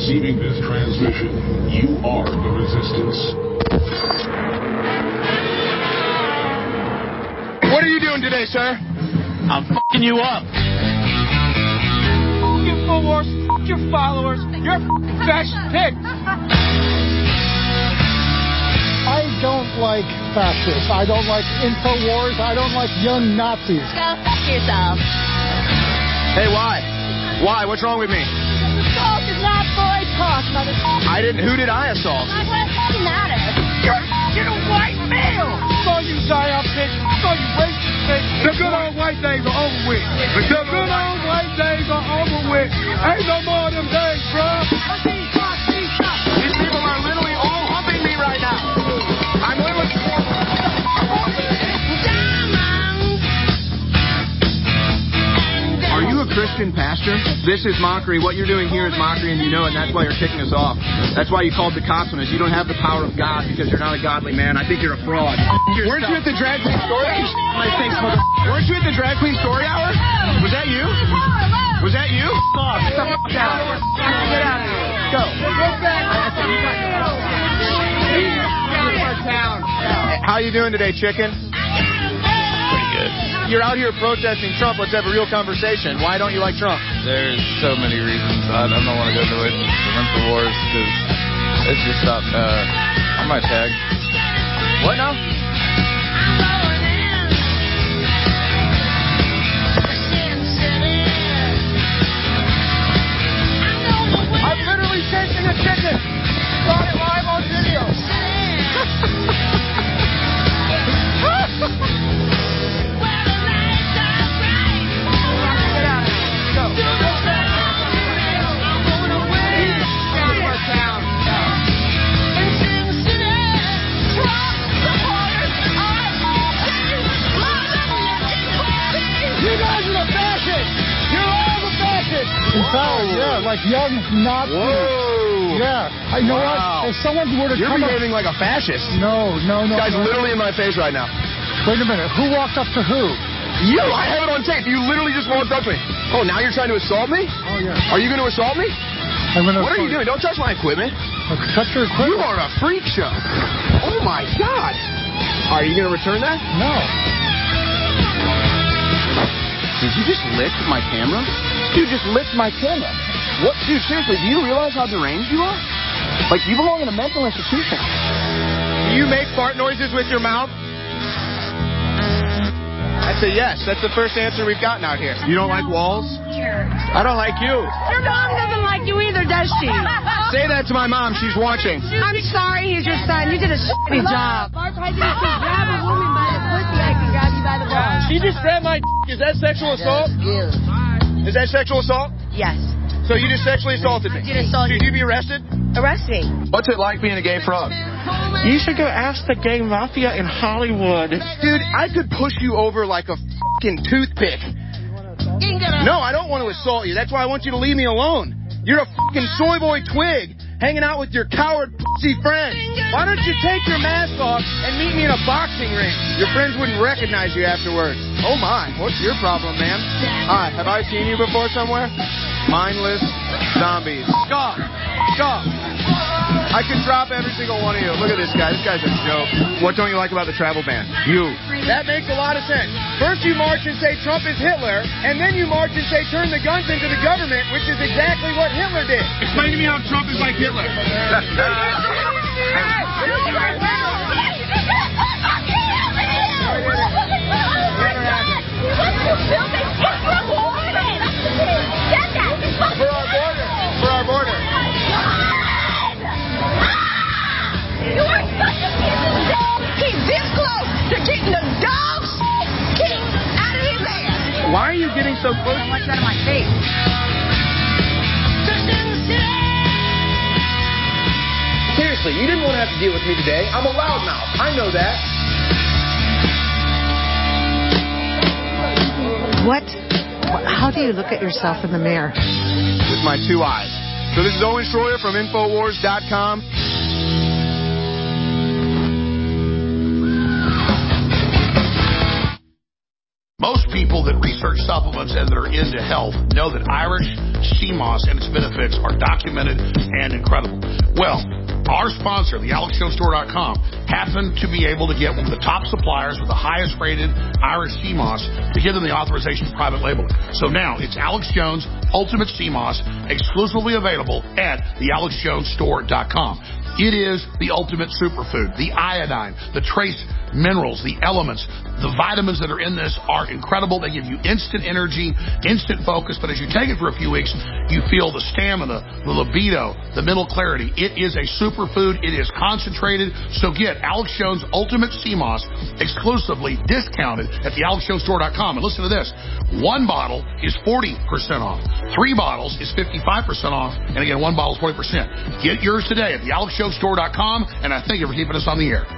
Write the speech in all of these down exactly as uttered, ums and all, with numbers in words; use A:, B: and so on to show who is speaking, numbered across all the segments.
A: receiving this transmission. You are the Resistance.
B: What are you doing today, sir?
C: I'm f***ing you up.
B: F*** your followers, f*** your followers. You're a f***ing fascist pig.
D: I don't like fascists. I don't like InfoWars. I don't like young Nazis.
E: Go f*** yourself.
B: Hey, why? Why? What's wrong with me?
E: Assault is not boy talk, motherfucker.
B: I didn't. Who did I assault?
E: What does it matter?
B: You're, you're a white male. Fuck you, Zion bitch. Fuck you, racist bitch. The good old white days are over with. The good old white days are over with. Ain't no more of them days, bro. These people are literally all humping me right now. I'm literally... Are you a Christian pastor? This is mockery. What you're doing here is mockery, and you know it, and that's why you're kicking us off. That's why you called the cops on us. You don't have the power of God because you're not a godly man. I think you're a fraud. Weren't you at the drag queen story hour? My face, mother... Weren't you at the drag queen story hour? Was that you? Was that you? Off. Get the fuck out. Get out of here. Go. Go back. How you doing today, chicken?
C: Pretty good.
B: You're out here protesting Trump. Let's have a real conversation. Why don't you like Trump?
C: There's so many reasons. I, I don't want to go into it. The InfoWars, because it's just not... Uh, I might tag.
B: What now? I've literally taken a chicken. Got it live on video.
D: Yeah, like young Nazis.
B: Whoa.
D: Yeah. I know
B: wow.
D: what? If someone were to
B: You're
D: come
B: behaving
D: up...
B: like a fascist.
D: No, no, no.
B: This guy's
D: no.
B: literally in my face right now.
D: Wait a minute. Who walked up to who?
B: You! I have it on tape. You literally just walked up to me. Oh, now you're trying to assault me?
D: Oh, yeah.
B: Are you going to assault me?
D: I'm gonna
B: what are you doing? Don't touch my equipment.
D: Touch your equipment?
B: You are a freak show. Oh, my God. Are you going to return that?
D: No.
B: Did you just lick my camera? You just licked my camera. What? Dude, seriously, do you realize how deranged you are? Like, you belong in a mental institution. Do you make fart noises with your mouth? That's a yes. That's the first answer we've gotten out here. You don't like walls? I don't like you.
E: Your mom doesn't like you either, does she?
B: Say that to my mom. She's watching.
E: I'm sorry he's your son. You did a shitty job. Mark, I can grab a woman by the pussy. I can grab you by the balls.
B: She just grabbed my d***. Is that sexual assault? Is that sexual assault?
E: Yes.
B: So you just sexually assaulted me?
E: I did assault
B: Should you be arrested?
E: Arrest me.
B: What's it like being a gay frog?
F: You should go ask the gay mafia in Hollywood.
B: Dude, I could push you over like a fucking toothpick. No, I don't want to assault you. That's why I want you to leave me alone. You're a fucking soy boy twig hanging out with your coward pussy friends. Why don't you take your mask off and meet me in a boxing ring? Your friends wouldn't recognize you afterwards. Oh my, what's your problem, man? Hi, have I seen you before somewhere? Mindless zombies. Stop. Stop. I could drop every single one of you. Look at this guy. This guy's a joke. What don't you like about the travel ban? You. That makes a lot of sense. First you march and say Trump is Hitler, and then you march and say turn the guns into the government, which is exactly what Hitler did. Explain to me how Trump is like Hitler. For our border. For our border.
E: You are such a piece of shit. He's this close to getting the dog shit kicked out of his ass.
B: Why are you getting so close?
E: I don't like that in my face.
B: Seriously, you didn't want to have to deal with me today. I'm a loudmouth. I know that.
G: What? How do you look at yourself in the mirror?
B: With my two eyes. So this is Owen Schroyer from Infowars dot com.
A: Most people
H: people that research supplements and that are into health know that Irish sea moss and its benefits are documented and incredible. Well, our sponsor, the Alex Jones Store dot com, happened to be able to get one of the top suppliers with the highest rated Irish sea moss to give them the authorization for private labeling. So now it's Alex Jones Ultimate Sea Moss, exclusively available at the Alex Jones Store dot com. It is the ultimate superfood. The iodine, the trace minerals, the elements, the vitamins that are in this are incredible. They give you instant energy, instant focus, but as you take it for a few weeks, you feel the stamina, the libido, the mental clarity. It is a superfood. It is concentrated. So get Alex Jones Ultimate Sea Moss exclusively discounted at the Alex Jones Store dot com. And listen to this. One bottle is forty percent off. Three bottles is fifty-five percent off. And again, one bottle is forty percent. Get yours today at the Alex Jones Store dot com. And I thank you for keeping us on the air.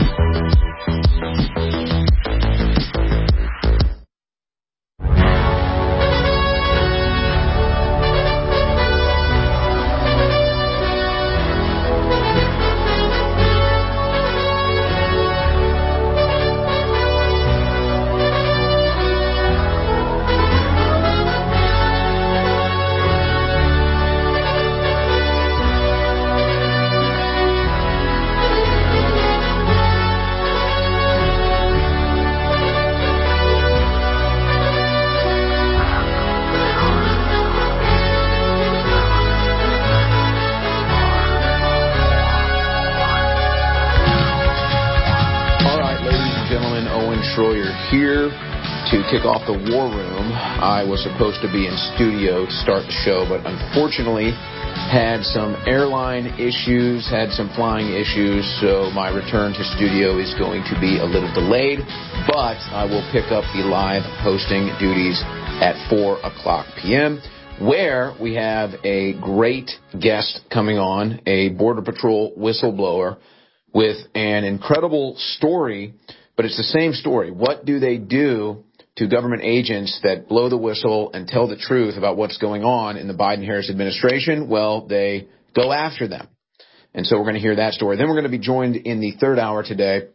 I: Kick off the War Room. I was supposed to be in studio to start the show, but unfortunately had some airline issues, had some flying issues, so my return to studio is going to be a little delayed, but I will pick up the live hosting duties at four o'clock p.m., where we have a great guest coming on, a Border Patrol whistleblower with an incredible story, but it's the same story. What do they do to government agents that blow the whistle and tell the truth about what's going on in the Biden-Harris administration? Well, they go after them. And so we're going to hear that story. Then we're going to be joined in the third hour today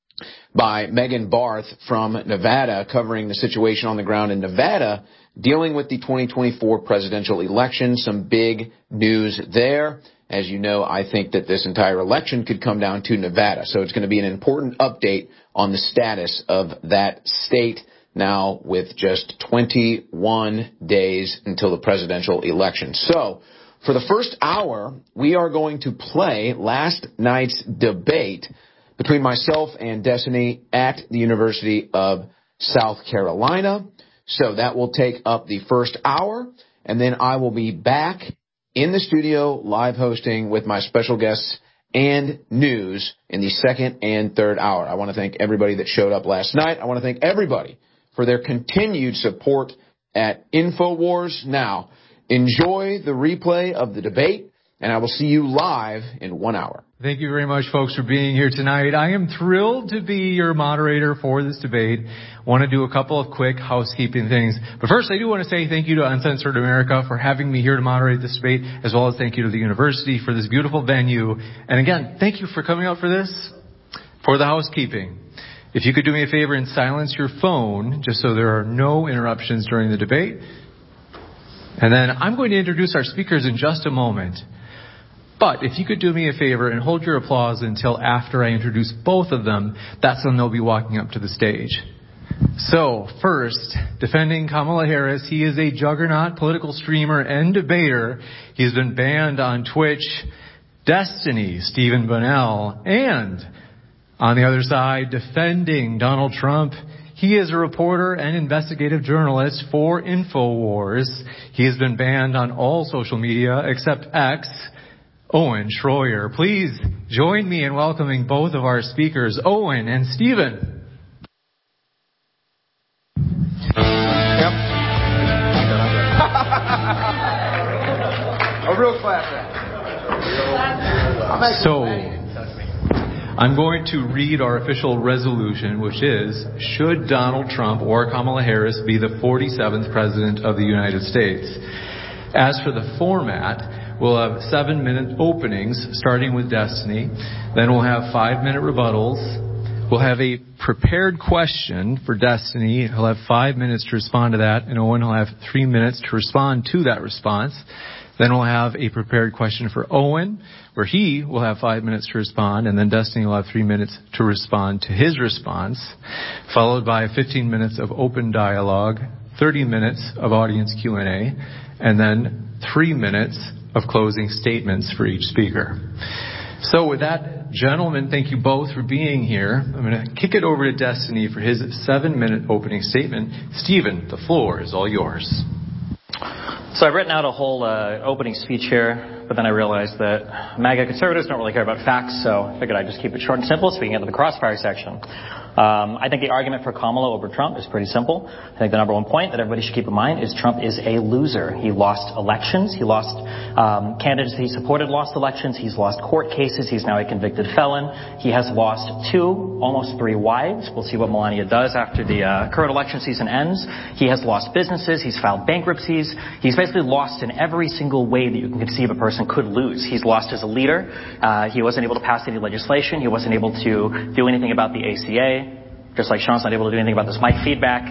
I: by Megan Barth from Nevada, covering the situation on the ground in Nevada, dealing with the twenty twenty-four presidential election. Some big news there. As you know, I think that this entire election could come down to Nevada. So it's going to be an important update on the status of that state, now with just twenty-one days until the presidential election. So for the first hour, we are going to play last night's debate between myself and Destiny at the University of South Carolina. So that will take up the first hour, and then I will be back in the studio live hosting with my special guests and news in the second and third hour. I want to thank everybody that showed up last night. I want to thank everybody for their continued support at InfoWars. Now, enjoy the replay of the debate, and I will see you live in one hour.
J: Thank you very much, folks, for being here tonight. I am thrilled to be your moderator for this debate. I want to do a couple of quick housekeeping things. But first, I do want to say thank you to Uncensored America for having me here to moderate this debate, as well as thank you to the university for this beautiful venue. And again, thank you for coming out for this. For the housekeeping, if you could do me a favor and silence your phone, just so there are no interruptions during the debate. And then I'm going to introduce our speakers in just a moment. But if you could do me a favor and hold your applause until after I introduce both of them, that's when they'll be walking up to the stage. So, first, defending Kamala Harris, he is a juggernaut political streamer and debater. He's been banned on Twitch. Destiny, Stephen Bunnell, and on the other side, defending Donald Trump, he is a reporter and investigative journalist for InfoWars. He has been banned on all social media except X. Owen Schroyer. Please join me in welcoming both of our speakers, Owen and Stephen.
B: Yep. A real class act.
J: So, I'm going to read our official resolution, which is, should Donald Trump or Kamala Harris be the forty-seventh President of the United States? As for the format, we'll have seven-minute openings, starting with Destiny. Then we'll have five-minute rebuttals. We'll have a prepared question for Destiny. He'll have five minutes to respond to that, and Owen will have three minutes to respond to that response. Then we'll have a prepared question for Owen, where he will have five minutes to respond, and then Destiny will have three minutes to respond to his response, followed by fifteen minutes of open dialogue, thirty minutes of audience Q and A, and then three minutes of closing statements for each speaker. So with that, gentlemen, thank you both for being here. I'm going to kick it over to Destiny for his seven-minute opening statement. Stephen, the floor is all yours.
K: So I've written out a whole uh, opening speech here, but then I realized that MAGA conservatives don't really care about facts, so I figured I'd just keep it short and simple so we can get to the crossfire section. Um, I think the argument for Kamala over Trump is pretty simple. I think the number one point that everybody should keep in mind is Trump is a loser. He lost elections. He lost um, candidates that he supported lost elections. He's lost court cases. He's now a convicted felon. He has lost two, almost three wives. We'll see what Melania does after the uh, current election season ends. He has lost businesses. He's filed bankruptcies. He's basically lost in every single way that you can conceive a person could lose. He's lost as a leader. Uh, he wasn't able to pass any legislation. He wasn't able to do anything about the A C A. Just like Sean's not able to do anything about this mic feedback.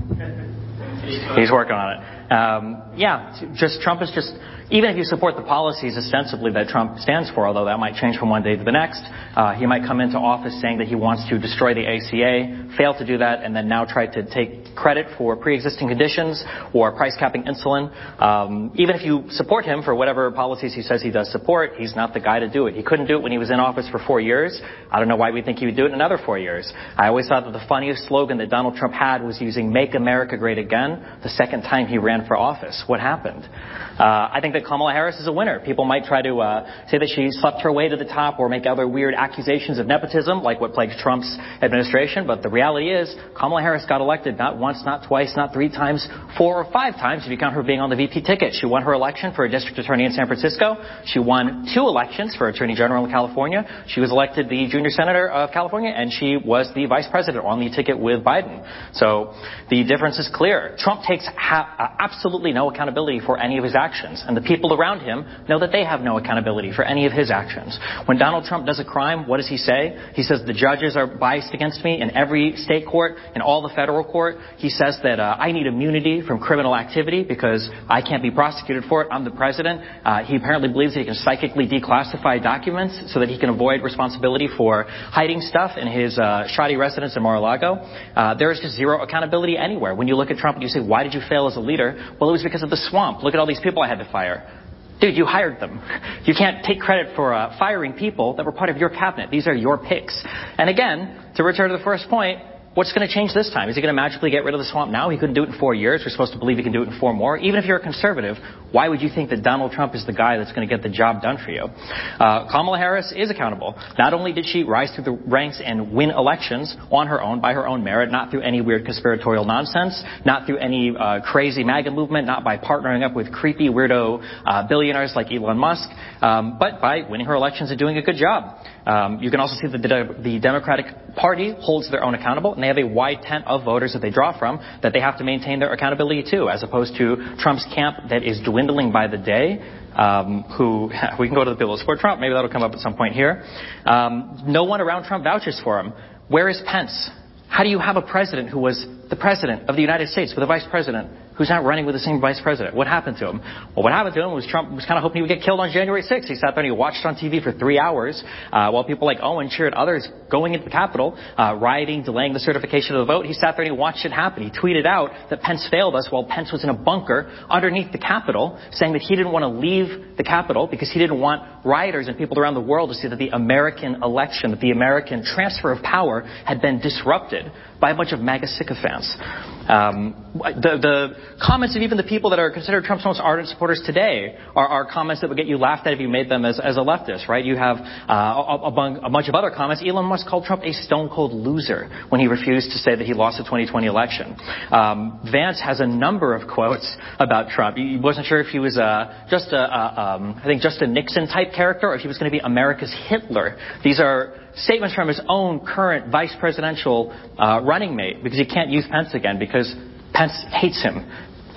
K: He's working on it. Um, yeah, just Trump is just, even if you support the policies ostensibly that Trump stands for, although that might change from one day to the next, uh, he might come into office saying that he wants to destroy the A C A, fail to do that, and then now try to take credit for pre-existing conditions or price capping insulin. Um, even if you support him for whatever policies he says he does support, he's not the guy to do it. He couldn't do it when he was in office for four years. I don't know why we think he would do it in another four years. I always thought that the funniest slogan that Donald Trump had was using "Make America Great Again" the second time he ran for office. What happened? Uh, I think that Kamala Harris is a winner. People might try to uh, say that she slept her way to the top or make other weird accusations of nepotism, like what plagues Trump's administration. But the reality is, Kamala Harris got elected not once, not twice, not three times, four or five times if you count her being on the V P ticket. She won her election for a district attorney in San Francisco. She won two elections for attorney general in California. She was elected the junior senator of California, and she was the vice president on the ticket with Biden. So the difference is clear. Trump takes ha- uh, absolutely no accountability for any of his actions, and the people around him know that they have no accountability for any of his actions. When Donald Trump does a crime, what does he say? He says the judges are biased against me in every state court, in all the federal court. He says that uh, I need immunity from criminal activity because I can't be prosecuted for it. I'm the president. Uh, he apparently believes that he can psychically declassify documents so that he can avoid responsibility for hiding stuff in his uh, shoddy residence in Mar-a-Lago. Uh, there is just zero accountability anywhere. When you look at Trump and you say, why did you fail as a leader? Well, it was because of the swamp. Look at all these people I had to fire. Dude, you hired them. You can't take credit for uh, firing people that were part of your cabinet. These are your picks. And again, to return to the first point, what's going to change this time? Is he going to magically get rid of the swamp now? He couldn't do it in four years. We're supposed to believe he can do it in four more. Even if you're a conservative, why would you think that Donald Trump is the guy that's going to get the job done for you? Uh, Kamala Harris is accountable. Not only did she rise through the ranks and win elections on her own, by her own merit, not through any weird conspiratorial nonsense, not through any uh, crazy MAGA movement, not by partnering up with creepy weirdo uh, billionaires like Elon Musk, um, but by winning her elections and doing a good job. Um, you can also see that the, the Democratic Party holds their own accountable, and they have a wide tent of voters that they draw from that they have to maintain their accountability to, as opposed to Trump's camp that is dwindling by the day. Um, who we can go to the people who support Trump. Maybe that'll come up at some point here. Um, no one around Trump vouches for him. Where is Pence? How do you have a president who was the president of the United States with a vice president who's not running with the same vice president? What happened to him? Well, what happened to him was Trump was kind of hoping he would get killed on January sixth. He sat there and he watched on T V for three hours uh, while people like Owen cheered others going into the Capitol, uh, rioting, delaying the certification of the vote. He sat there and he watched it happen. He tweeted out that Pence failed us while Pence was in a bunker underneath the Capitol, saying that he didn't want to leave the Capitol because he didn't want rioters and people around the world to see that the American election, that the American transfer of power had been disrupted by a bunch of MAGA sycophants. Um, the, the comments of even the people that are considered Trump's most ardent supporters today are, are comments that would get you laughed at if you made them as, as a leftist, right? You have uh, a, a, a bunch of other comments. Elon Musk called Trump a stone-cold loser when he refused to say that he lost the twenty twenty election. Um, Vance has a number of quotes about Trump. He wasn't sure if he was uh, just a, a um, I think just a Nixon-type character or if he was going to be America's Hitler. These are statements from his own current vice presidential uh, running mate, because he can't use Pence again because Pence hates him.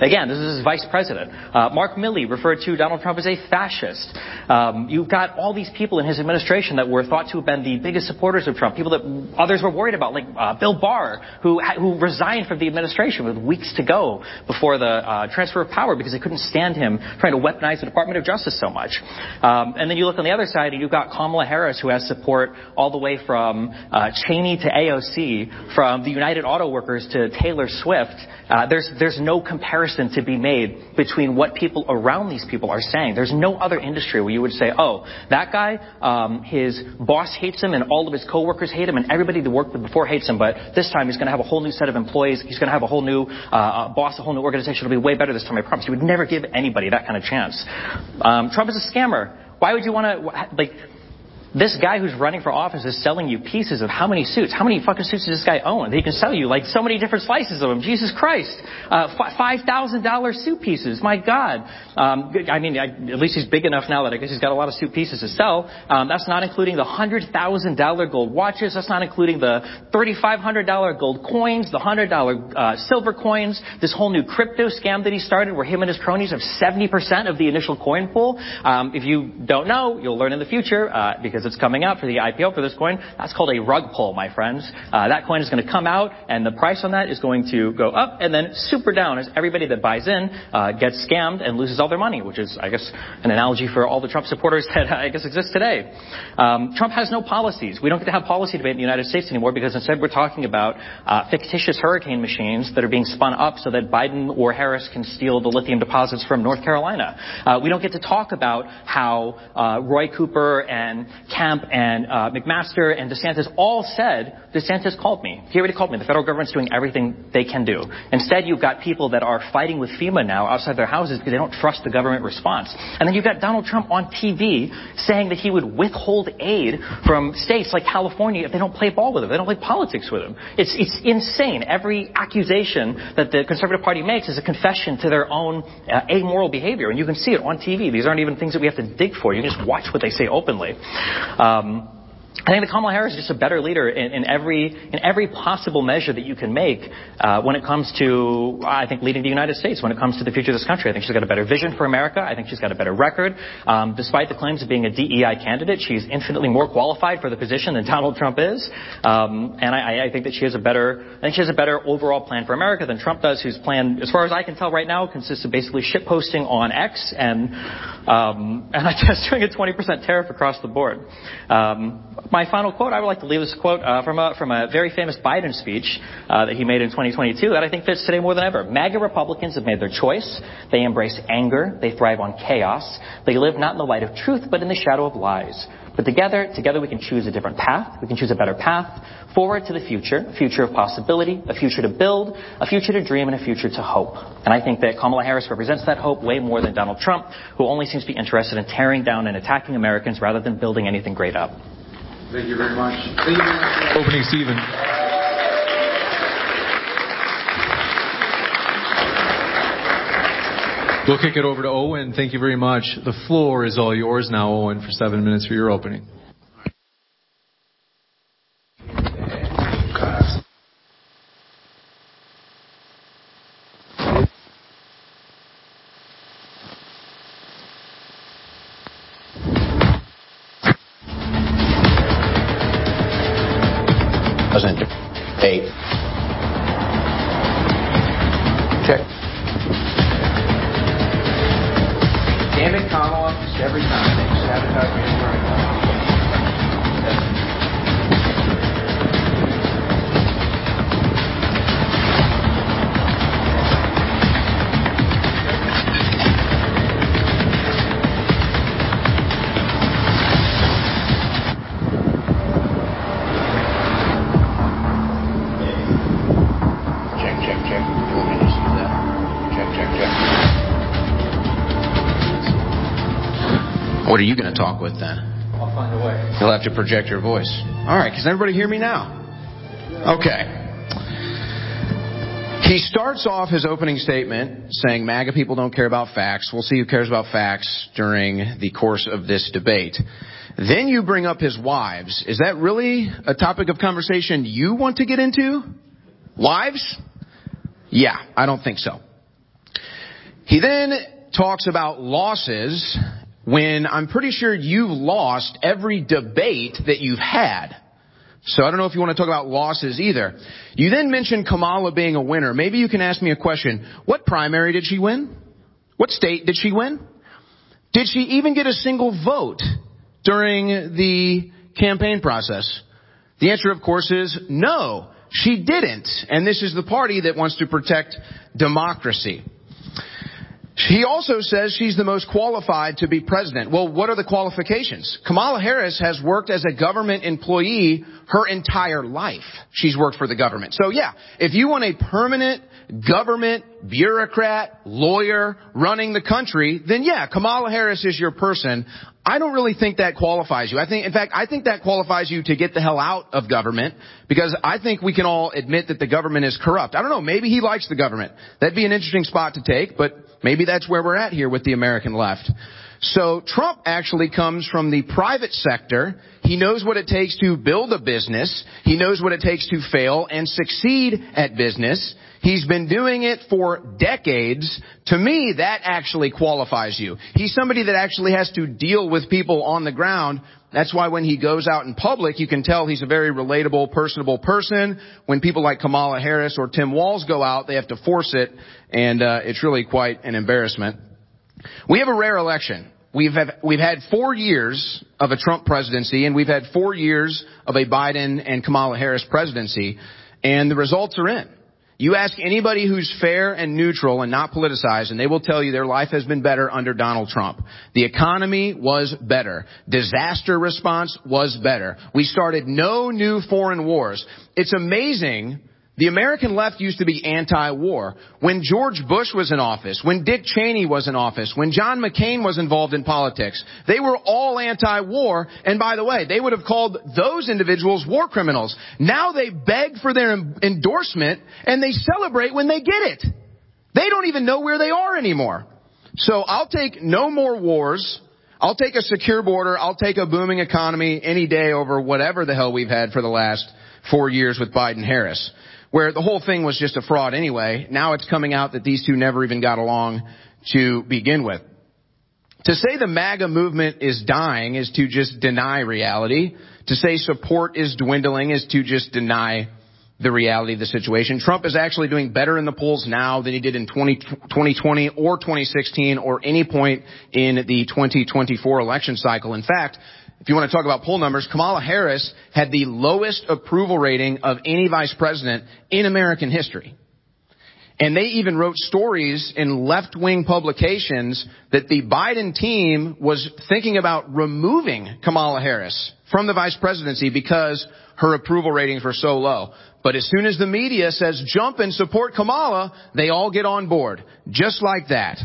K: Again, this is his vice president. Uh, Mark Milley referred to Donald Trump as a fascist. Um, you've got all these people in his administration that were thought to have been the biggest supporters of Trump, people that others were worried about, like uh, Bill Barr, who who resigned from the administration with weeks to go before the uh, transfer of power because they couldn't stand him trying to weaponize the Department of Justice so much. Um, and then you look on the other side, and you've got Kamala Harris, who has support all the way from uh, Cheney to A O C, from the United Auto Workers to Taylor Swift. Uh, there's there's no comparison to be made between what people around these people are saying. There's no other industry where you would say, oh, that guy, um, his boss hates him and all of his coworkers hate him and everybody that worked with before hates him, but this time he's going to have a whole new set of employees. He's going to have a whole new uh, boss, a whole new organization. It'll be way better this time, I promise. You would never give anybody that kind of chance. Um, Trump is a scammer. Why would you want to, like... This guy who's running for office is selling you pieces of how many suits? How many fucking suits does this guy own? He can sell you like so many different slices of them. Jesus Christ. Uh, five thousand dollars suit pieces. My God. Um, I mean, I, at least he's big enough now that I guess he's got a lot of suit pieces to sell. Um, that's not including the one hundred thousand dollars gold watches. That's not including the three thousand five hundred dollars gold coins, the one hundred dollars uh, silver coins, this whole new crypto scam that he started where him and his cronies have seventy percent of the initial coin pool. Um, if you don't know, you'll learn in the future uh, because it's coming out for the I P O for this coin. That's called a rug pull, my friends. Uh, that coin is going to come out, and the price on that is going to go up and then super down as everybody that buys in uh, gets scammed and loses all their money, which is, I guess, an analogy for all the Trump supporters that I guess exist today. Um, Trump has no policies. We don't get to have policy debate in the United States anymore because instead we're talking about uh, fictitious hurricane machines that are being spun up so that Biden or Harris can steal the lithium deposits from North Carolina. Uh, we don't get to talk about how uh, Roy Cooper and Kemp and uh, McMaster and DeSantis all said, DeSantis called me. He already called me. The federal government's doing everything they can do. Instead, you've got people that are fighting with FEMA now outside their houses because they don't trust the government response. And then you've got Donald Trump on T V saying that he would withhold aid from states like California if they don't play ball with him, they don't play politics with him. It's, it's insane. Every accusation that the Conservative Party makes is a confession to their own uh, amoral behavior. And you can see it on T V. These aren't even things that we have to dig for. You can just watch what they say openly. Um, I think that Kamala Harris is just a better leader in, in every in every possible measure that you can make uh, when it comes to, I think, leading the United States, when it comes to the future of this country. I think she's got a better vision for America. I think she's got a better record. Um, despite the claims of being a D E I candidate, she's infinitely more qualified for the position than Donald Trump is. Um, and I, I think that she has a better, I think she has a better overall plan for America than Trump does, whose plan, as far as I can tell right now, consists of basically shitposting on X and um, and I guess doing a twenty percent tariff across the board. Um, My final quote, I would like to leave this quote uh, from, a, from a very famous Biden speech uh, that he made in twenty twenty-two that I think fits today more than ever. MAGA Republicans have made their choice. They embrace anger. They thrive on chaos. They live not in the light of truth, but in the shadow of lies. But together, together we can choose a different path. We can choose a better path forward to the future, a future of possibility, a future to build, a future to dream, and a future to hope. And I think that Kamala Harris represents that hope way more than Donald Trump, who only seems to be interested in tearing down and attacking Americans rather than building anything great up.
J: Thank you very much. Thank you very much. Opening Stephen. We'll kick it over to Owen. Thank you very much. The floor is all yours now, Owen, for seven minutes for your opening.
I: Doesn't eight. Check. Damn it, Kamala, just every time they sabotage me where I go. What are you going to talk with then?
K: I'll find a way.
I: You'll have to project your voice. All right, can everybody hear me now? Okay. He starts off his opening statement saying MAGA people don't care about facts. We'll see who cares about facts during the course of this debate. Then you bring up his wives. Is that really a topic of conversation you want to get into? Wives? Yeah, I don't think so. He then talks about losses when I'm pretty sure you've lost every debate that you've had. So I don't know if you want to talk about losses either. You then mentioned Kamala being a winner. Maybe you can ask me a question. What primary did she win? What state did she win? Did she even get a single vote during the campaign process? The answer, of course, is no, she didn't. And this is the party that wants to protect democracy. He also says she's the most qualified to be president. Well, what are the qualifications? Kamala Harris has worked as a government employee her entire life. She's worked for the government. So yeah, if you want a permanent government bureaucrat, lawyer running the country, then yeah, Kamala Harris is your person. I don't really think that qualifies you. I think, in fact, I think that qualifies you to get the hell out of government, because I think we can all admit that the government is corrupt. I don't know, maybe he likes the government. That'd be an interesting spot to take, but maybe that's where we're at here with the American left. So Trump actually comes from the private sector. He knows what it takes to build a business. He knows what it takes to fail and succeed at business. He's been doing it for decades. To me, that actually qualifies you. He's somebody that actually has to deal with people on the ground. That's why when he goes out in public, you can tell he's a very relatable, personable person. When people like Kamala Harris or Tim Walz go out, they have to force it, and uh, it's really quite an embarrassment. We have a rare election. We've had, we've had four years of a Trump presidency, and we've had four years of a Biden and Kamala Harris presidency, and the results are in. You ask anybody who's fair and neutral and not politicized, and they will tell you their life has been better under Donald Trump. The economy was better. Disaster response was better. We started no new foreign wars. It's amazing. The American left used to be anti-war. When George Bush was in office, when Dick Cheney was in office, when John McCain was involved in politics, they were all anti-war. And by the way, they would have called those individuals war criminals. Now they beg for their endorsement and they celebrate when they get it. They don't even know where they are anymore. So I'll take no more wars. I'll take a secure border. I'll take a booming economy any day over whatever the hell we've had for the last four years with Biden-Harris, where the whole thing was just a fraud anyway. Now it's coming out that these two never even got along to begin with. To say the MAGA movement is dying is to just deny reality. To say support is dwindling is to just deny the reality of the situation. Trump is actually doing better in the polls now than he did in twenty twenty or twenty sixteen or any point in the twenty twenty-four election cycle. In fact, if you want to talk about poll numbers, Kamala Harris had the lowest approval rating of any vice president in American history. And they even wrote stories in left-wing publications that the Biden team was thinking about removing Kamala Harris from the vice presidency because her approval ratings were so low. But as soon as the media says jump and support Kamala, they all get on board. Just like that.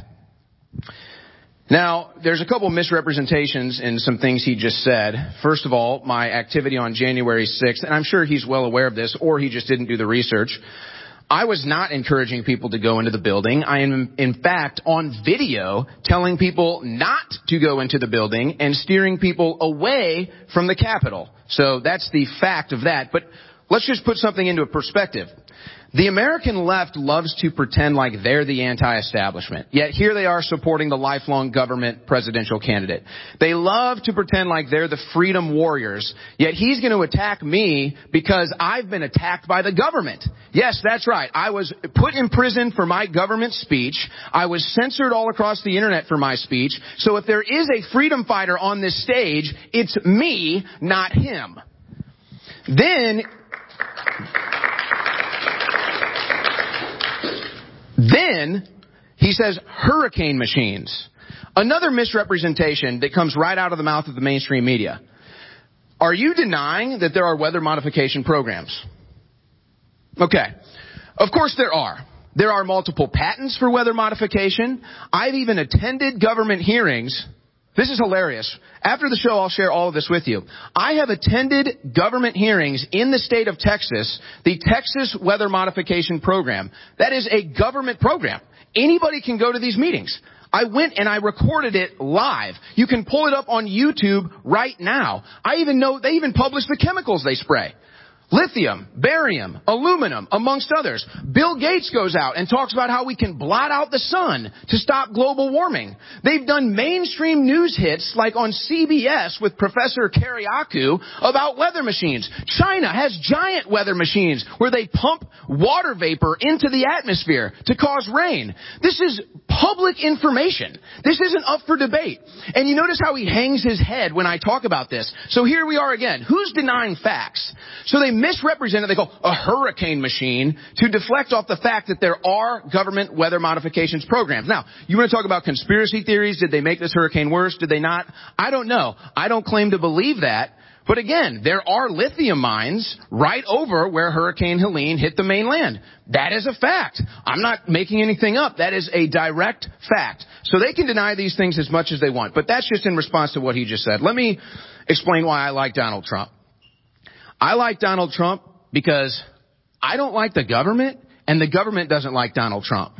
I: Now, there's a couple misrepresentations in some things he just said. First of all, my activity on January sixth, and I'm sure he's well aware of this, or he just didn't do the research. I was not encouraging people to go into the building. I am, in fact, on video telling people not to go into the building and steering people away from the Capitol. So that's the fact of that. But let's just put something into a perspective. The American left loves to pretend like they're the anti-establishment, yet here they are supporting the lifelong government presidential candidate. They love to pretend like they're the freedom warriors, yet he's going to attack me because I've been attacked by the government. Yes, that's right. I was put in prison for my government speech. I was censored all across the internet for my speech. So if there is a freedom fighter on this stage, it's me, not him. Then... Then he says hurricane machines. Another misrepresentation that comes right out of the mouth of the mainstream media. Are you denying that there are weather modification programs? Okay. Of course there are. There are multiple patents for weather modification. I've even attended government hearings. This is hilarious. After the show, I'll share all of this with you. I have attended government hearings in the state of Texas, the Texas Weather Modification Program. That is a government program. Anybody can go to these meetings. I went and I recorded it live. You can pull it up on YouTube right now. I even know they even publish the chemicals they spray.
B: Lithium, barium, aluminum, amongst others. Bill Gates goes out and talks about how we can blot out the sun to stop global warming. They've done mainstream news hits like on C B S with Professor Kariakou about weather machines. China has giant weather machines where they pump water vapor into the atmosphere to cause rain. This is public information. This isn't up for debate. And you notice how he hangs his head when I talk about this. So here we are again. Who's denying facts? So they misrepresent it. They go, a hurricane machine, to deflect off the fact that there are government weather modifications programs. Now, you want to talk about conspiracy theories? Did they make this hurricane worse? Did they not? I don't know. I don't claim to believe that. But again, there are lithium mines right over where Hurricane Helene hit the mainland. That is a fact. I'm not making anything up. That is a direct fact. So they can deny these things as much as they want. But that's just in response to what he just said. Let me explain why I like Donald Trump. I like Donald Trump because I don't like the government, and the government doesn't like Donald Trump.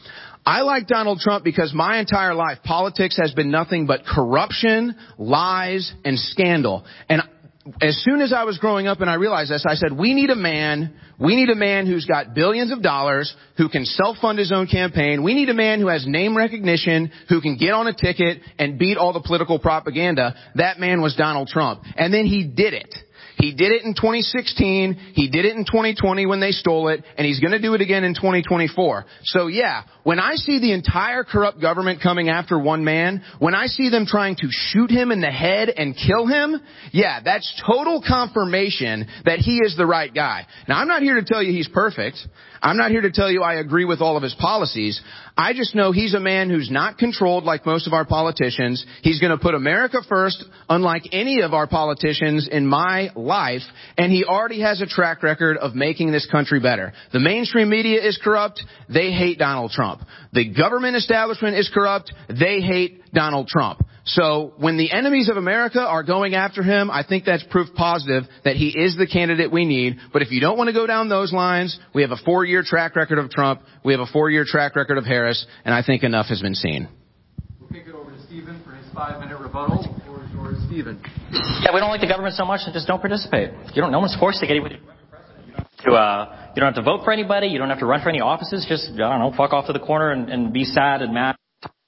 B: I like Donald Trump because my entire life, politics has been nothing but corruption, lies, and scandal. And as soon as I was growing up and I realized this, I said, we need a man, we need a man who's got billions of dollars, who can self-fund his own campaign. We need a man who has name recognition, who can get on a ticket and beat all the political propaganda. That man was Donald Trump. And then he did it. He did it in twenty sixteen, he did it in twenty twenty when they stole it, and he's going to do it again in twenty twenty-four. So yeah, when I see the entire corrupt government coming after one man, when I see them trying to shoot him in the head and kill him, yeah, that's total confirmation that he is the right guy. Now, I'm not here to tell you he's perfect. I'm not here to tell you I agree with all of his policies. I just know he's a man who's not controlled like most of our politicians. He's going to put America first, unlike any of our politicians in my life, and he already has a track record of making this country better. The mainstream media is corrupt. They hate Donald Trump. The government establishment is corrupt. They hate Donald Trump. So when the enemies of America are going after him, I think that's proof positive that he is the candidate we need. But if you don't want to go down those lines, we have a four-year track record of Trump. We have a four-year track record of Harris. And I think enough has been seen.
J: We'll kick it over to Stephen for his five-minute rebuttal. The floor is yours, Stephen.
K: Yeah, we don't like the government so much, so just don't participate. You don't. No one's forced to get anybody to run for president. You don't have to, uh, you don't have to vote for anybody. You don't have to run for any offices. Just, I don't know, fuck off to the corner and, and be sad and mad.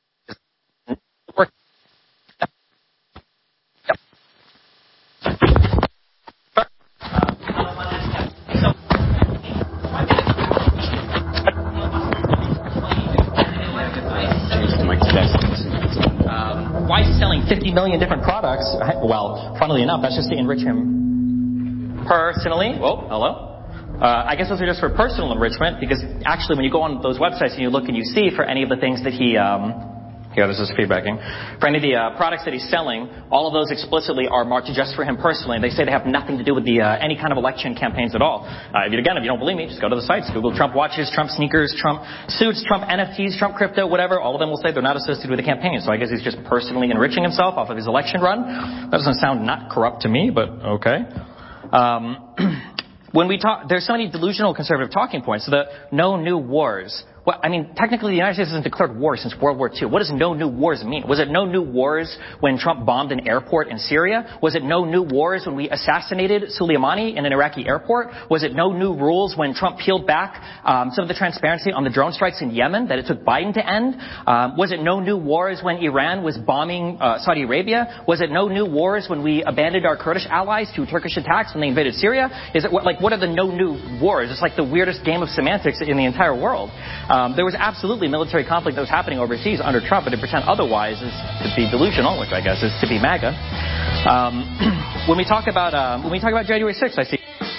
K: Why is he selling fifty million different products? Well, funnily enough, that's just to enrich him personally. Whoa, hello? Uh, I guess those are just for personal enrichment, because actually when you go on those websites and you look and you see for any of the things that he... Um, Here, this is feedbacking. For any of the uh, products that he's selling, all of those explicitly are marked just for him personally. They say they have nothing to do with the uh, any kind of election campaigns at all. Uh, if you, again, if you don't believe me, just go to the sites. Google Trump watches, Trump sneakers, Trump suits, Trump N F Ts, Trump crypto, whatever. All of them will say they're not associated with the campaign. So I guess he's just personally enriching himself off of his election run. That doesn't sound not corrupt to me, but okay. Um, when we talk, there's so many delusional conservative talking points. So the no new wars. Well, I mean, technically the United States hasn't declared war since World War Two. What does no new wars mean? Was it no new wars when Trump bombed an airport in Syria? Was it no new wars when we assassinated Soleimani in an Iraqi airport? Was it no new rules when Trump peeled back um, some of the transparency on the drone strikes in Yemen that it took Biden to end? Um, was it no new wars when Iran was bombing uh, Saudi Arabia? Was it no new wars when we abandoned our Kurdish allies to Turkish attacks when they invaded Syria? Is it what, like what are the no new wars? It's like the weirdest game of semantics in the entire world. Um, there was absolutely military conflict that was happening overseas under Trump, but to pretend otherwise is to be delusional, which I guess is to be MAGA. Um, when we talk about um, when we talk about January sixth, I see.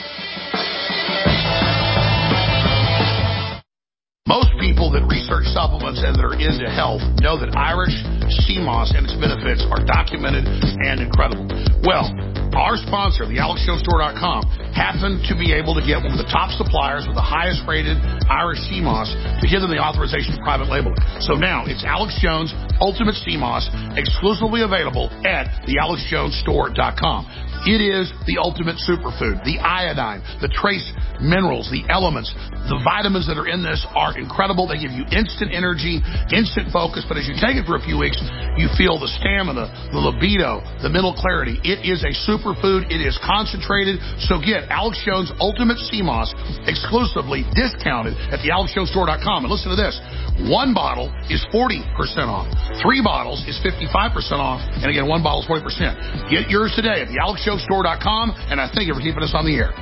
H: Most people that research supplements and that are into health know that Irish sea moss and its benefits are documented and incredible. Well, our sponsor, the Alex Jones Store dot com, happened to be able to get one of the top suppliers with the highest rated Irish sea moss to give them the authorization to private label it. So now it's Alex Jones Ultimate Sea Moss, exclusively available at the Alex Jones Store dot com. It is the ultimate superfood. The iodine, the trace minerals, the elements, the vitamins that are in this are incredible. They give you instant energy, instant focus, but as you take it for a few weeks, you feel the stamina, the libido, the mental clarity. It is a superfood. It is concentrated. So get Alex Jones Ultimate Sea Moss exclusively discounted at the alex jones store dot com. And listen to this. One bottle is forty percent off. Three bottles is fifty-five percent off. And again, one bottle is forty percent. Get yours today at the alex jones store dot com. And I thank you for keeping us on the air.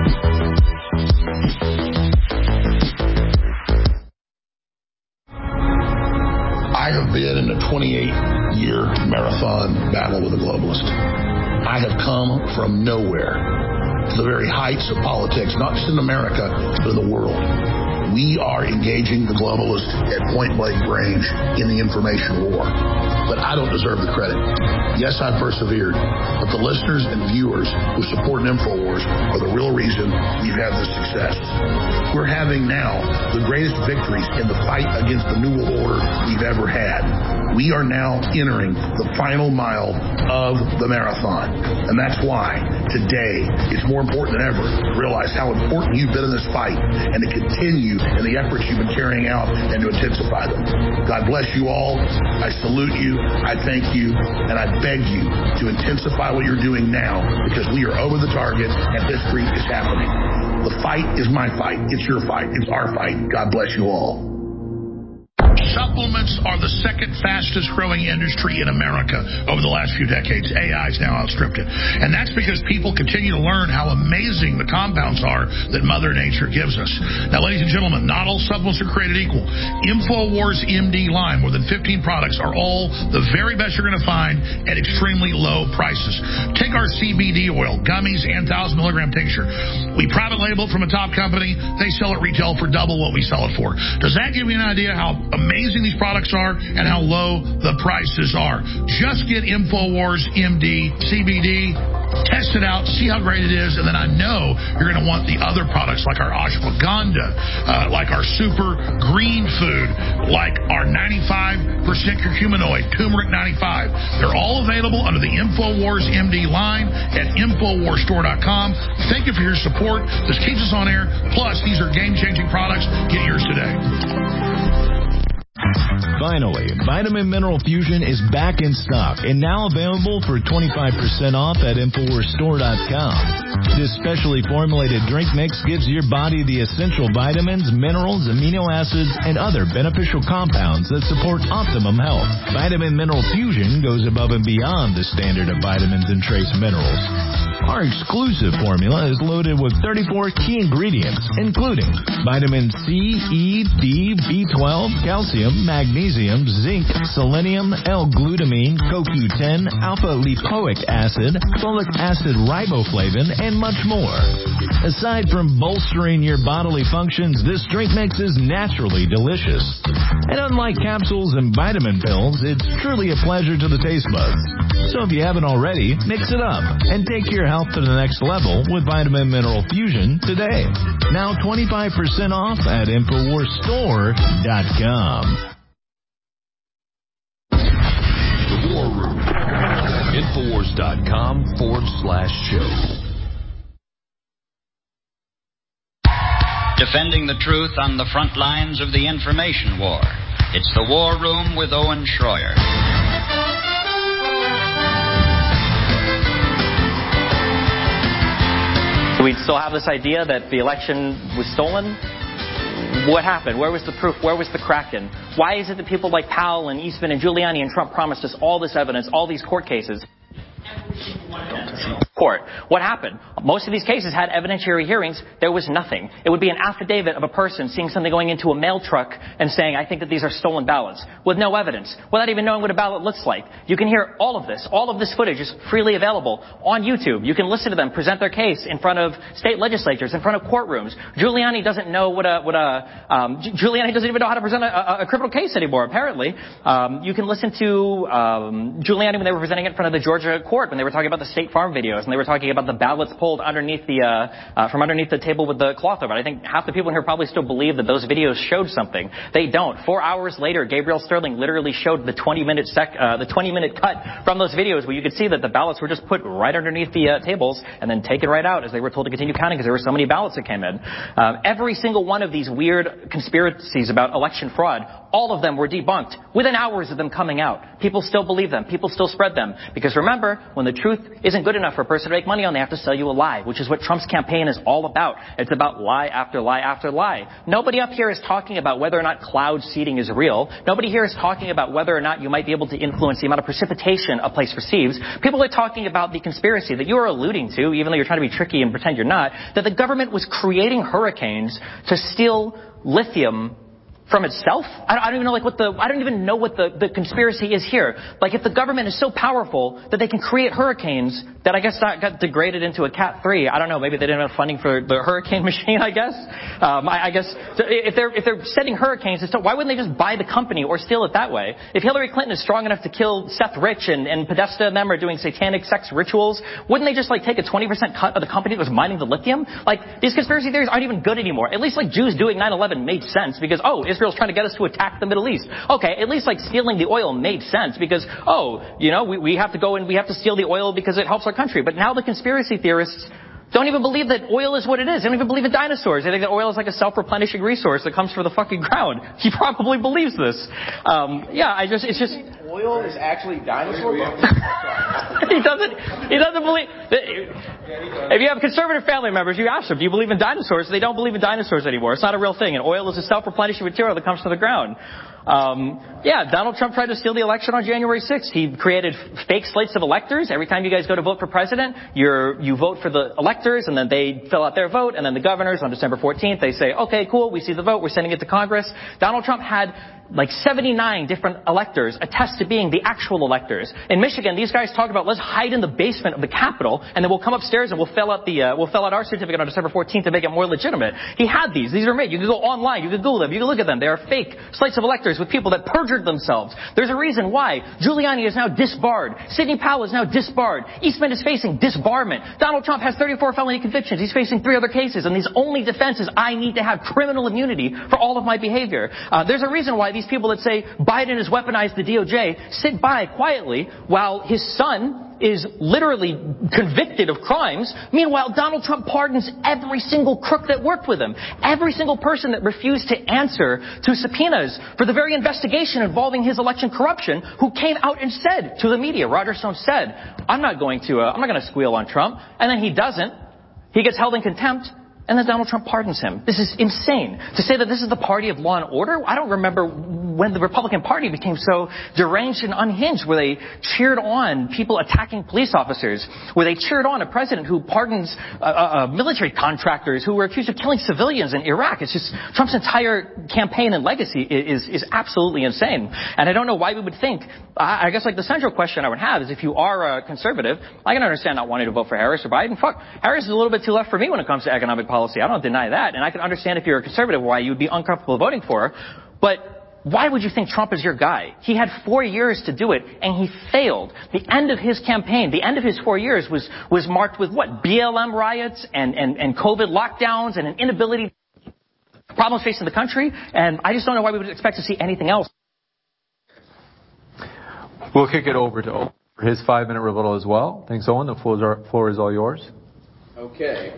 H: I have been in a twenty-eight year marathon battle with a globalist. I have come from nowhere to the very heights of politics, not just in America, but in the world. We are engaging the globalists at point-blank range in the information war. But I don't deserve the credit. Yes, I persevered, but the listeners and viewers who support InfoWars are the real reason we've had this success. We're having now the greatest victories in the fight against the New World Order we've ever had. We are now entering the final mile of the marathon. And that's why today it's more important than ever to realize how important you've been in this fight and to continue in the efforts you've been carrying out and to intensify them. God bless you all. I salute you. I thank you. And I beg you to intensify what you're doing now because we are over the target and history is happening. The fight is my fight. It's your fight. It's our fight. God bless you all. Supplements are the second fastest growing industry in America over the last few decades. A I has now outstripped it. And that's because people continue to learn how amazing the compounds are that Mother Nature gives us. Now, ladies and gentlemen, not all supplements are created equal. InfoWars M D line, more than fifteen products, are all the very best you're going to find at extremely low prices. Take our C B D oil, gummies, and one thousand milligram tincture. We private label it from a top company. They sell it retail for double what we sell it for. Does that give you an idea how amazing these products are and how low the prices are? Just get InfoWars M D C B D, test it out, see how great it is, and then I know you're going to want the other products like our ashwagandha, uh, like our super green food, like our ninety-five percent curcuminoid, turmeric ninety-five. They're all available under the InfoWars M D line at infowars store dot com. Thank you for your support. This keeps us on air. Plus, these are game-changing products. Get yours today.
L: Finally, Vitamin Mineral Fusion is back in stock and now available for twenty-five percent off at infowars store dot com. This specially formulated drink mix gives your body the essential vitamins, minerals, amino acids, and other beneficial compounds that support optimum health. Vitamin Mineral Fusion goes above and beyond the standard of vitamins and trace minerals. Our exclusive formula is loaded with thirty-four key ingredients, including vitamin C, E, D, B twelve, calcium, magnesium, zinc, selenium, L-glutamine, C O Q ten, alpha-lipoic acid, folic acid riboflavin, and much more. Aside from bolstering your bodily functions, this drink mix is naturally delicious. And unlike capsules and vitamin pills, it's truly a pleasure to the taste buds. So if you haven't already, mix it up and take your health to the next level with Vitamin Mineral Fusion today. Now twenty-five percent off at infowars store dot com.
A: The War Room. Infowars dot com forward slash show.
M: Defending the truth on the front lines of the information war. It's the War Room with Owen Schroyer.
K: Do we still have this idea that the election was stolen? What happened? Where was the proof? Where was the Kraken? Why is it that people like Powell and Eastman and Giuliani and Trump promised us all this evidence, all these court cases? Court. What happened? Most of these cases had evidentiary hearings. There was nothing. It would be an affidavit of a person seeing something going into a mail truck and saying, I think that these are stolen ballots, with no evidence, without even knowing what a ballot looks like. You can hear all of this. All of this footage is freely available on YouTube. You can listen to them present their case in front of state legislatures, in front of courtrooms. Giuliani doesn't know what a, what a, um, Giuliani doesn't even know how to present a, a, a criminal case anymore, apparently. Um, you can listen to, um, Giuliani when they were presenting it in front of the Georgia court, when they were talking about the State Farm videos, and and they were talking about the ballots pulled underneath the, uh, uh, from underneath the table with the cloth over it. I think half the people in here probably still believe that those videos showed something. They don't. Four hours later, Gabriel Sterling literally showed the twenty minute sec, uh, the twenty minute cut from those videos where you could see that the ballots were just put right underneath the uh, tables and then taken right out as they were told to continue counting because there were so many ballots that came in. Um, every single one of these weird conspiracies about election fraud, all of them were debunked within hours of them coming out. People still believe them. People still spread them. Because remember, when the truth isn't good enough for a person to make money on, they have to sell you a lie, which is what Trump's campaign is all about. It's about lie after lie after lie. Nobody up here is talking about whether or not cloud seeding is real. Nobody here is talking about whether or not you might be able to influence the amount of precipitation a place receives. People are talking about the conspiracy that you are alluding to, even though you're trying to be tricky and pretend you're not, that the government was creating hurricanes to steal lithium from itself? I don't even know like what the I don't even know what the, the conspiracy is here. Like if the government is so powerful that they can create hurricanes that I guess that got degraded into a Cat three. I don't know. Maybe they didn't have funding for the hurricane machine. I guess. Um, I, I guess so if they're if they're sending hurricanes, why wouldn't they just buy the company or steal it that way? If Hillary Clinton is strong enough to kill Seth Rich and, and Podesta and them are doing satanic sex rituals, wouldn't they just like take a twenty percent cut of the company that was mining the lithium? Like these conspiracy theories aren't even good anymore. At least like Jews doing nine eleven made sense because oh, Israel's trying to get us to attack the Middle East. Okay, at least like stealing the oil made sense because oh, you know, we, we have to go and we have to steal the oil because it helps our country. But now the conspiracy theorists don't even believe that oil is what it is. They don't even believe in dinosaurs. They think that oil is like a self-replenishing resource that comes from the fucking ground. He probably believes this. Um, yeah, I just, it's just...
I: Oil is actually dinosaur?
K: he doesn't, he doesn't believe... If you have conservative family members, you ask them, do you believe in dinosaurs? They don't believe in dinosaurs anymore. It's not a real thing. And oil is a self-replenishing material that comes from the ground. Um, yeah, Donald Trump tried to steal the election on January sixth. He created fake slates of electors. Every time you guys go to vote for president, you're, you vote for the electors, and then they fill out their vote, and then the governors on December fourteenth, they say, okay, cool, we see the vote, we're sending it to Congress. Donald Trump had like seventy-nine different electors attest to being the actual electors. In Michigan, these guys talk about let's hide in the basement of the Capitol, and then we'll come upstairs and we'll fill out the uh, we'll fill out our certificate on December fourteenth to make it more legitimate. He had these. These are made. You can go online. You can Google them. You can look at them. They are fake slates of electors with people that perjured themselves. There's a reason why Giuliani is now disbarred. Sidney Powell is now disbarred. Eastman is facing disbarment. Donald Trump has thirty-four felony convictions. He's facing three other cases, and his only defense is I need to have criminal immunity for all of my behavior. Uh, there's a reason why these people that say Biden has weaponized the D O J sit by quietly while his son is literally convicted of crimes. Meanwhile, Donald Trump pardons every single crook that worked with him. Every single person that refused to answer to subpoenas for the very investigation involving his election corruption, who came out and said to the media, Roger Stone said, I'm not going to, uh, I'm not going to squeal on Trump. And then he doesn't. He gets held in contempt. And then Donald Trump pardons him. This is insane. To say that this is the party of law and order? I don't remember when the Republican Party became so deranged and unhinged, where they cheered on people attacking police officers, where they cheered on a president who pardons uh, uh, military contractors who were accused of killing civilians in Iraq. It's just Trump's entire campaign and legacy is, is absolutely insane. And I don't know why we would think, I guess like the central question I would have is if you are a conservative, I can understand not wanting to vote for Harris or Biden. Fuck, Harris is a little bit too left for me when it comes to economic policy. I don't deny that. And I can understand if you're a conservative why you would be uncomfortable voting for her. But why would you think Trump is your guy? He had four years to do it, and he failed. The end of his campaign, the end of his four years was, was marked with what? B L M riots and, and, and COVID lockdowns and an inability, problems facing the country. And I just don't know why we would expect to see anything else.
J: We'll kick it over to Owen for his five-minute rebuttal as well. Thanks, Owen. The floor is all yours.
I: Okay.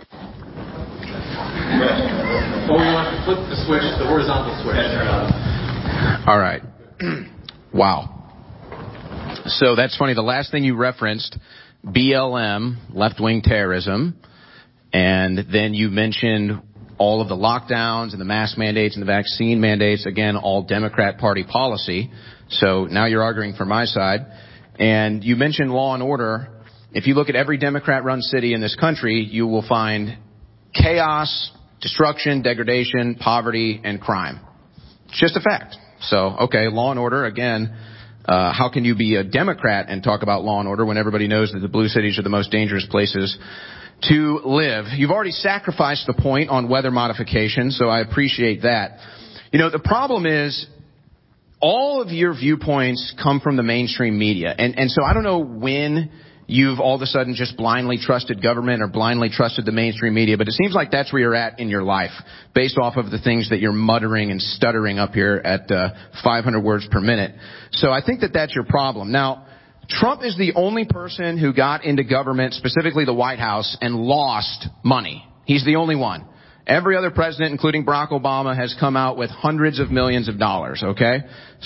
J: Or you want to flip the switch, the horizontal switch.
I: All right. Wow. So that's funny. The last thing you referenced, B L M, left-wing terrorism, and then you mentioned all of the lockdowns and the mask mandates and the vaccine mandates, again, all Democrat Party policy. So now you're arguing for my side. And you mentioned law and order. If you look at every Democrat-run city in this country, you will find chaos, destruction, degradation, poverty, and crime. It's just a fact. So, okay, law and order, again, uh, how can you be a Democrat and talk about law and order when everybody knows that the blue cities are the most dangerous places to live? You've already sacrificed the point on weather modification, so I appreciate that. You know, the problem is all of your viewpoints come from the mainstream media. And, and so I don't know when you've all of a sudden just blindly trusted government or blindly trusted the mainstream media. But it seems like that's where you're at in your life, based off of the things that you're muttering and stuttering up here at uh, five hundred words per minute. So I think that that's your problem. Now, Trump is the only person who got into government, specifically the White House, and lost money. He's the only one. Every other president, including Barack Obama, has come out with hundreds of millions of dollars, okay?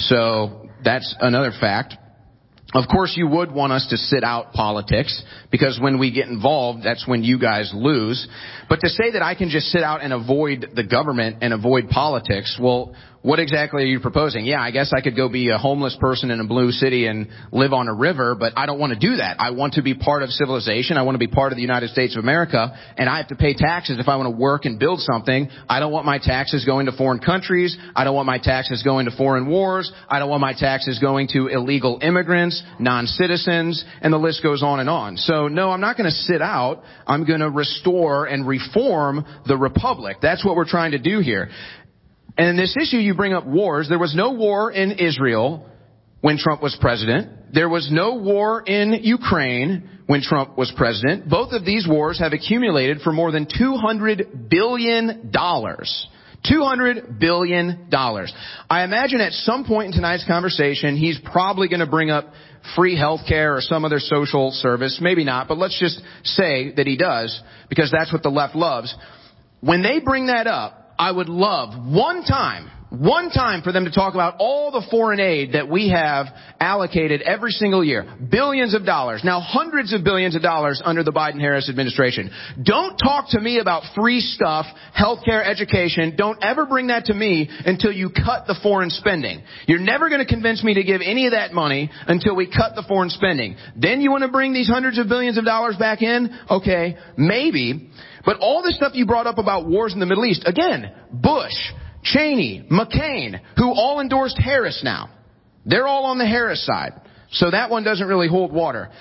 I: So that's another fact. Of course, you would want us to sit out politics, because when we get involved, that's when you guys lose. But to say that I can just sit out and avoid the government and avoid politics, well, what exactly are you proposing? Yeah, I guess I could go be a homeless person in a blue city and live on a river, but I don't want to do that. I want to be part of civilization. I want to be part of the United States of America, and I have to pay taxes if I want to work and build something. I don't want my taxes going to foreign countries. I don't want my taxes going to foreign wars. I don't want my taxes going to illegal immigrants, non-citizens, and the list goes on and on. So, no, I'm not going to sit out. I'm going to restore and reform the republic. That's what we're trying to do here. And in this issue, you bring up wars. There was no war in Israel when Trump was president. There was no war in Ukraine when Trump was president. Both of these wars have accumulated for more than two hundred billion dollars. two hundred billion dollars. I imagine at some point in tonight's conversation, he's probably going to bring up free health care or some other social service. Maybe not, but let's just say that he does, because that's what the left loves. When they bring that up, I would love one time, one time for them to talk about all the foreign aid that we have allocated every single year. Billions of dollars. Now hundreds of billions of dollars under the Biden-Harris administration. Don't talk to me about free stuff, healthcare, education. Don't ever bring that to me until you cut the foreign spending. You're never going to convince me to give any of that money until we cut the foreign spending. Then you want to bring these hundreds of billions of dollars back in? Okay, maybe. But all this stuff you brought up about wars in the Middle East, again, Bush, Cheney, McCain, who all endorsed Harris now. They're all on the Harris side. So that one doesn't really hold water.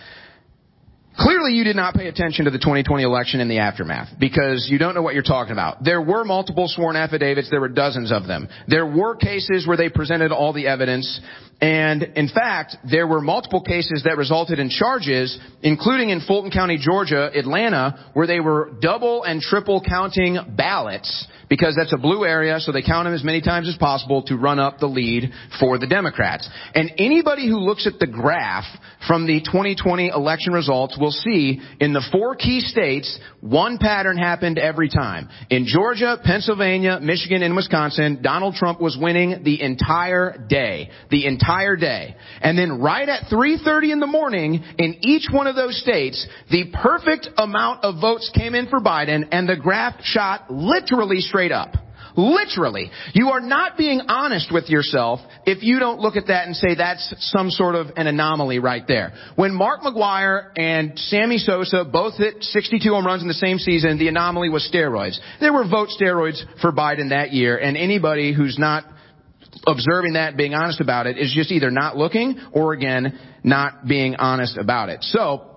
I: Clearly, you did not pay attention to the twenty twenty election and the aftermath, because you don't know what you're talking about. There were multiple sworn affidavits. There were dozens of them. There were cases where they presented all the evidence. And, in fact, there were multiple cases that resulted in charges, including in Fulton County, Georgia, Atlanta, where they were double and triple counting ballots, because that's a blue area, so they count them as many times as possible to run up the lead for the Democrats. And anybody who looks at the graph from the twenty twenty election results will see in the four key states, one pattern happened every time. In Georgia, Pennsylvania, Michigan, and Wisconsin, Donald Trump was winning the entire day. The entire day. And then right at three thirty in the morning, in each one of those states, the perfect amount of votes came in for Biden, and the graph shot literally straight up. Literally. You are not being honest with yourself if you don't look at that and say that's some sort of an anomaly right there. When Mark McGwire and Sammy Sosa both hit sixty-two home runs in the same season, the anomaly was steroids. There were vote steroids for Biden that year, and anybody who's not observing that, being honest about it, is just either not looking or, again, not being honest about it. So,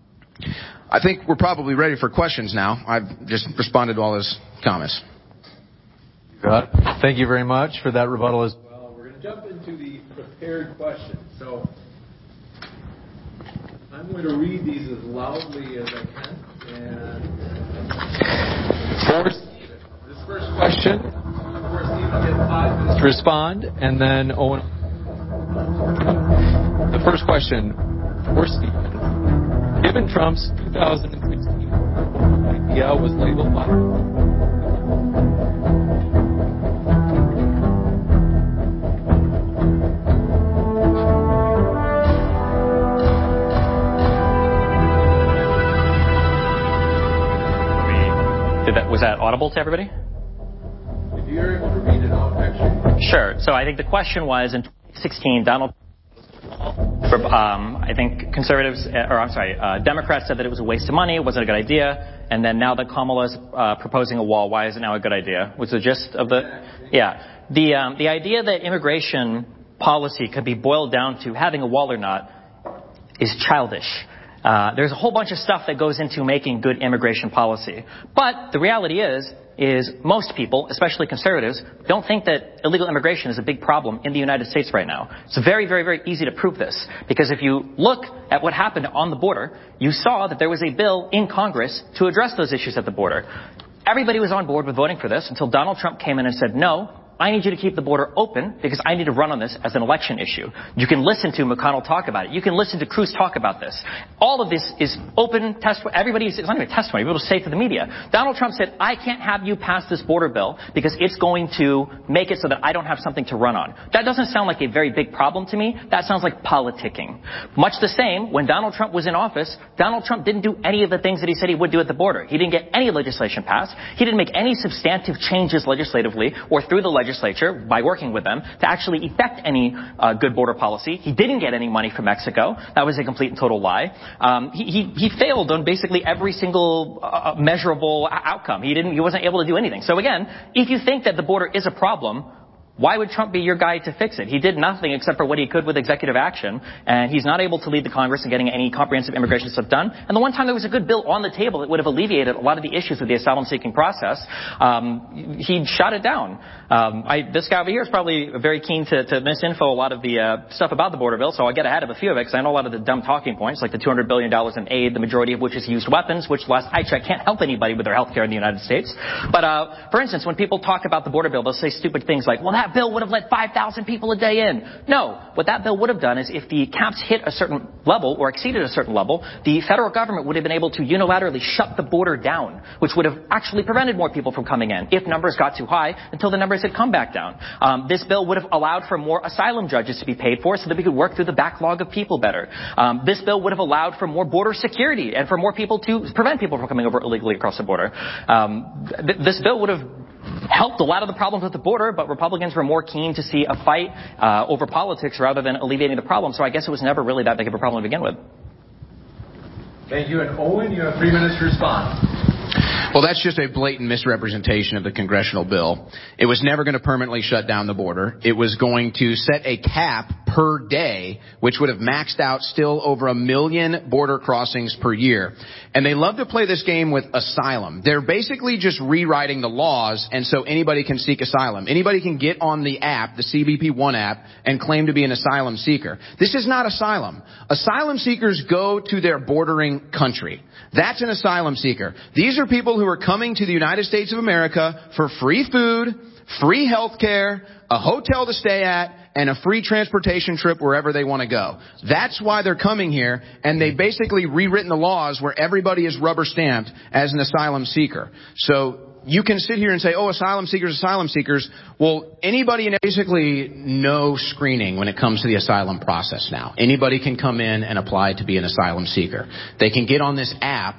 I: I think we're probably ready for questions now. I've just responded to all his comments.
J: Got it. Thank you very much for that rebuttal as well. We're going to jump into the prepared questions. So I'm going to read these as loudly as I can. And for Stephen, this first question, for Stephen, you get five minutes to respond, and then Owen. The first question for Stephen. Given Trump's two thousand sixteen idea was labeled by
K: Did that, was that audible to everybody?
J: If you're able to read it out, actually.
K: Sure. So I think the question was, in twenty sixteen, Donald, for, um, I think conservatives, or I'm sorry, uh, Democrats said that it was a waste of money, it wasn't a good idea, and then now that Kamala's uh, proposing a wall, why is it now a good idea? Was the gist of the, yeah, the um, the idea that immigration policy could be boiled down to having a wall or not is childish. Uh, there's a whole bunch of stuff that goes into making good immigration policy. But the reality is, is most people, especially conservatives, don't think that illegal immigration is a big problem in the United States right now. It's very, very, very easy to prove this. Because if you look at what happened on the border, you saw that there was a bill in Congress to address those issues at the border. Everybody was on board with voting for this until Donald Trump came in and said, no, I need you to keep the border open because I need to run on this as an election issue. You can listen to McConnell talk about it. You can listen to Cruz talk about this. All of this is open testimony. Everybody, it's not even testimony. People say to the media. Donald Trump said, I can't have you pass this border bill because it's going to make it so that I don't have something to run on. That doesn't sound like a very big problem to me. That sounds like politicking. Much the same, when Donald Trump was in office, Donald Trump didn't do any of the things that he said he would do at the border. He didn't get any legislation passed. He didn't make any substantive changes legislatively or through the legislature by working with them to actually effect any uh, good border policy. He didn't get any money from Mexico. That was a complete and total lie. Um, he, he, he failed on basically every single uh, measurable outcome. He didn't. He wasn't able to do anything. So again, if you think that the border is a problem, why would Trump be your guy to fix it? He did nothing except for what he could with executive action, and he's not able to lead the Congress in getting any comprehensive immigration stuff done. And the one time there was a good bill on the table that would have alleviated a lot of the issues with the asylum-seeking process, um, he shot it down. Um, I, this guy over here is probably very keen to, to misinfo a lot of the uh, stuff about the border bill, so I'll get ahead of a few of it because I know a lot of the dumb talking points, like the two hundred billion dollars in aid, the majority of which is used weapons, which last I checked can't help anybody with their health care in the United States. But uh, for instance, when people talk about the border bill, they'll say stupid things like, well, that bill would have let five thousand people a day in. No. What that bill would have done is if the caps hit a certain level or exceeded a certain level, the federal government would have been able to unilaterally shut the border down, which would have actually prevented more people from coming in if numbers got too high until the numbers had come back down. Um, this bill would have allowed for more asylum judges to be paid for so that we could work through the backlog of people better. Um, this bill would have allowed for more border security and for more people to prevent people from coming over illegally across the border. Um, th- this bill would have helped a lot of the problems with the border, but Republicans were more keen to see a fight uh, over politics rather than alleviating the problem. So I guess it was never really that big of a problem to begin with.
J: Thank you. And Owen, you have three minutes to respond.
B: Well, that's just a blatant misrepresentation of the congressional bill. It was never going to permanently shut down the border. It was going to set a cap per day, which would have maxed out still over a million border crossings per year. And they love to play this game with asylum. They're basically just rewriting the laws, and so anybody can seek asylum. Anybody can get on the app, the C B P one app, and claim to be an asylum seeker. This is not asylum. Asylum seekers go to their bordering country. That's an asylum seeker. These are people who are coming to the United States of America for free food, free health care, a hotel to stay at, and a free transportation trip wherever they want to go. That's why they're coming here, and they've basically rewritten the laws where everybody is rubber stamped as an asylum seeker. So you can sit here and say, oh, asylum seekers, asylum seekers. Well, anybody, basically no screening when it comes to the asylum process now. Anybody can come in and apply to be an asylum seeker. They can get on this app,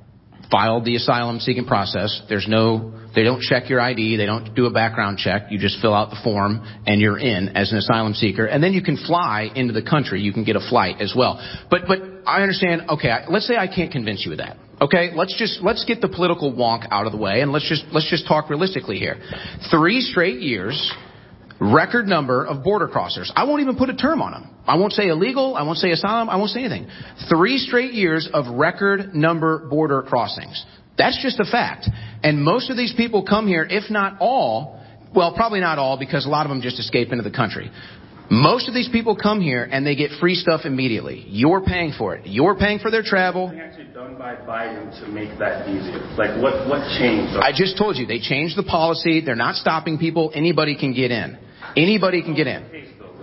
B: file the asylum seeking process. There's no, they don't check your I D. They don't do a background check. You just fill out the form and you're in as an asylum seeker. And then you can fly into the country. You can get a flight as well. But, but I understand, okay, let's say I can't convince you of that. Okay, let's just, let's get the political wonk out of the way and let's just, let's just talk realistically here. Three straight years, record number of border crossers. I won't even put a term on them. I won't say illegal. I won't say asylum. I won't say anything. Three straight years of record number border crossings. That's just a fact. And most of these people come here, if not all, well, probably not all because a lot of them just escape into the country. Most of these people come here and they get free stuff immediately. You're paying for it. You're paying for their travel.
N: Something actually done by Biden to make that easier. Like what, what changed?
B: I just told you they changed the policy. They're not stopping people. Anybody can get in. Anybody can get in.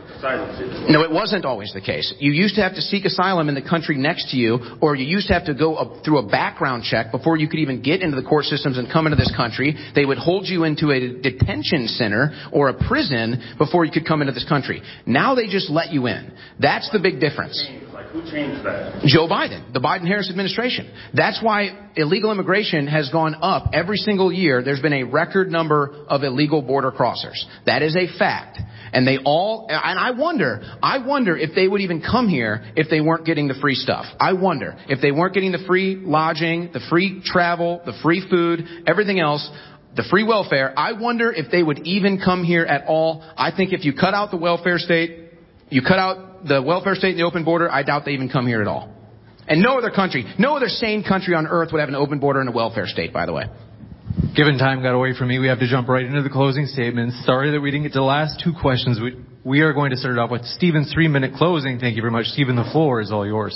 B: No, it wasn't always the case. You used to have to seek asylum in the country next to you, or you used to have to go up through a background check before you could even get into the court systems and come into this country. They would hold you into a detention center or a prison before you could come into this country. Now they just let you in. That's the big difference.
N: Like who changed that?
B: Joe Biden, the Biden-Harris administration. That's why illegal immigration has gone up every single year. There's been a record number of illegal border crossers. That is a fact. And they all, and I wonder, I wonder if they would even come here if they weren't getting the free stuff. I wonder if they weren't getting the free lodging, the free travel, the free food, everything else, the free welfare. I wonder if they would even come here at all. I think if you cut out the welfare state, you cut out the welfare state and the open border, I doubt they even come here at all. And no other country, no other sane country on earth would have an open border and a welfare state, by the way.
J: Given time got away from me, we have to jump right into the closing statements. Sorry that we didn't get to the last two questions. We, we are going to start it off with Stephen's three-minute closing. Thank you very much. Stephen, the floor is all yours.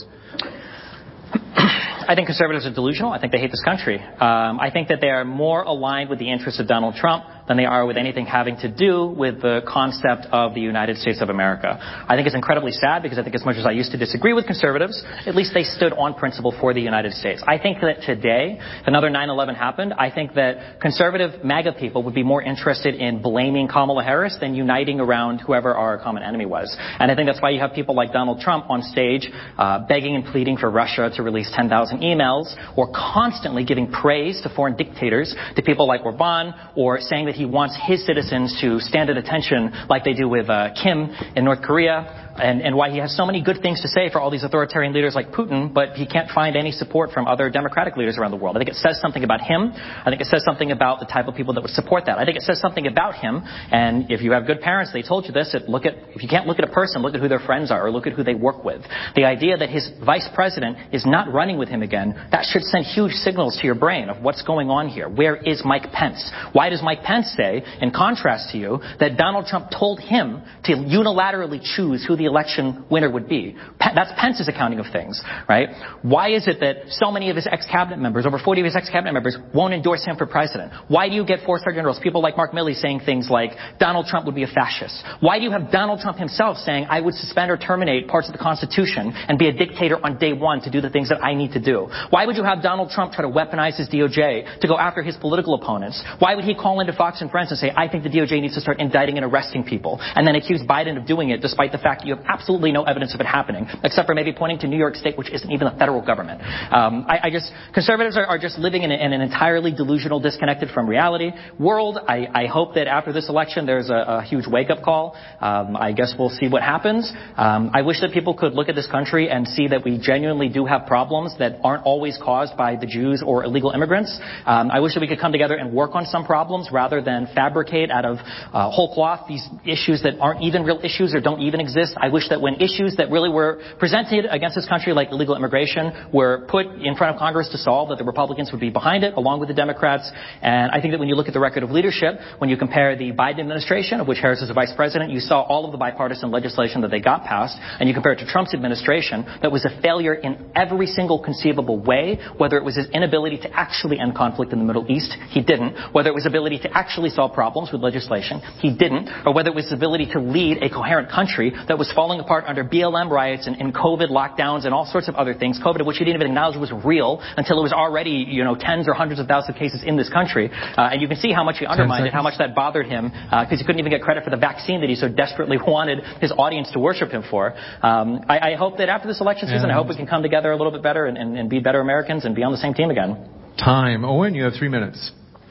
K: I think conservatives are delusional. I think they hate this country. Um, I think that they are more aligned with the interests of Donald Trump than they are with anything having to do with the concept of the United States of America. I think it's incredibly sad because I think as much as I used to disagree with conservatives, at least they stood on principle for the United States. I think that today, if another nine eleven happened, I think that conservative MAGA people would be more interested in blaming Kamala Harris than uniting around whoever our common enemy was. And I think that's why you have people like Donald Trump on stage uh, begging and pleading for Russia to release ten thousand emails, or constantly giving praise to foreign dictators, to people like Orban, or saying that he wants his citizens to stand at attention like they do with uh, Kim in North Korea. And, and why he has so many good things to say for all these authoritarian leaders like Putin, but he can't find any support from other democratic leaders around the world. I think it says something about him. I think it says something about the type of people that would support that. I think it says something about him. And if you have good parents, they told you this, that look at, if you can't look at a person, look at who their friends are, or look at who they work with. The idea that his vice president is not running with him again, that should send huge signals to your brain of what's going on here. Where is Mike Pence? Why does Mike Pence say, in contrast to you, that Donald Trump told him to unilaterally choose who the election winner would be? That's Pence's accounting of things, right? Why is it that so many of his ex-cabinet members, over forty of his ex-cabinet members, won't endorse him for president? Why do you get four-star generals, people like Mark Milley, saying things like Donald Trump would be a fascist? Why do you have Donald Trump himself saying I would suspend or terminate parts of the Constitution and be a dictator on day one to do the things that I need to do? Why would you have Donald Trump try to weaponize his D O J to go after his political opponents? Why would he call into Fox and Friends and say, I think the D O J needs to start indicting and arresting people, and then accuse Biden of doing it despite the fact that you have absolutely no evidence of it happening, except for maybe pointing to New York State, which isn't even the federal government. Um, I, I just, conservatives are, are just living in, a, in an entirely delusional, disconnected from reality world. I, I hope that after this election there's a, a huge wake-up call. Um, I guess we'll see what happens. Um, I wish that people could look at this country and see that we genuinely do have problems that aren't always caused by the Jews or illegal immigrants. Um, I wish that we could come together and work on some problems rather than fabricate out of uh, whole cloth these issues that aren't even real issues or don't even exist. I wish that when issues that really were presented against this country, like illegal immigration, were put in front of Congress to solve, that the Republicans would be behind it, along with the Democrats. And I think that when you look at the record of leadership, when you compare the Biden administration, of which Harris is the vice president, you saw all of the bipartisan legislation that they got passed, and you compare it to Trump's administration, that was a failure in every single conceivable way, whether it was his inability to actually end conflict in the Middle East, he didn't, whether it was ability to actually solve problems with legislation, he didn't, or whether it was his ability to lead a coherent country that was falling apart under B L M riots and, and COVID lockdowns and all sorts of other things, COVID, of which he didn't even acknowledge was real until it was already, you know, tens or hundreds of thousands of cases in this country. Uh, and you can see how much he undermined it, how much that bothered him, because uh, he couldn't even get credit for the vaccine that he so desperately wanted his audience to worship him for. Um, I, I hope that after this election season, I hope we can come together a little bit better and, and, and be better Americans and be on the same team again.
J: Time. Owen, you have three minutes.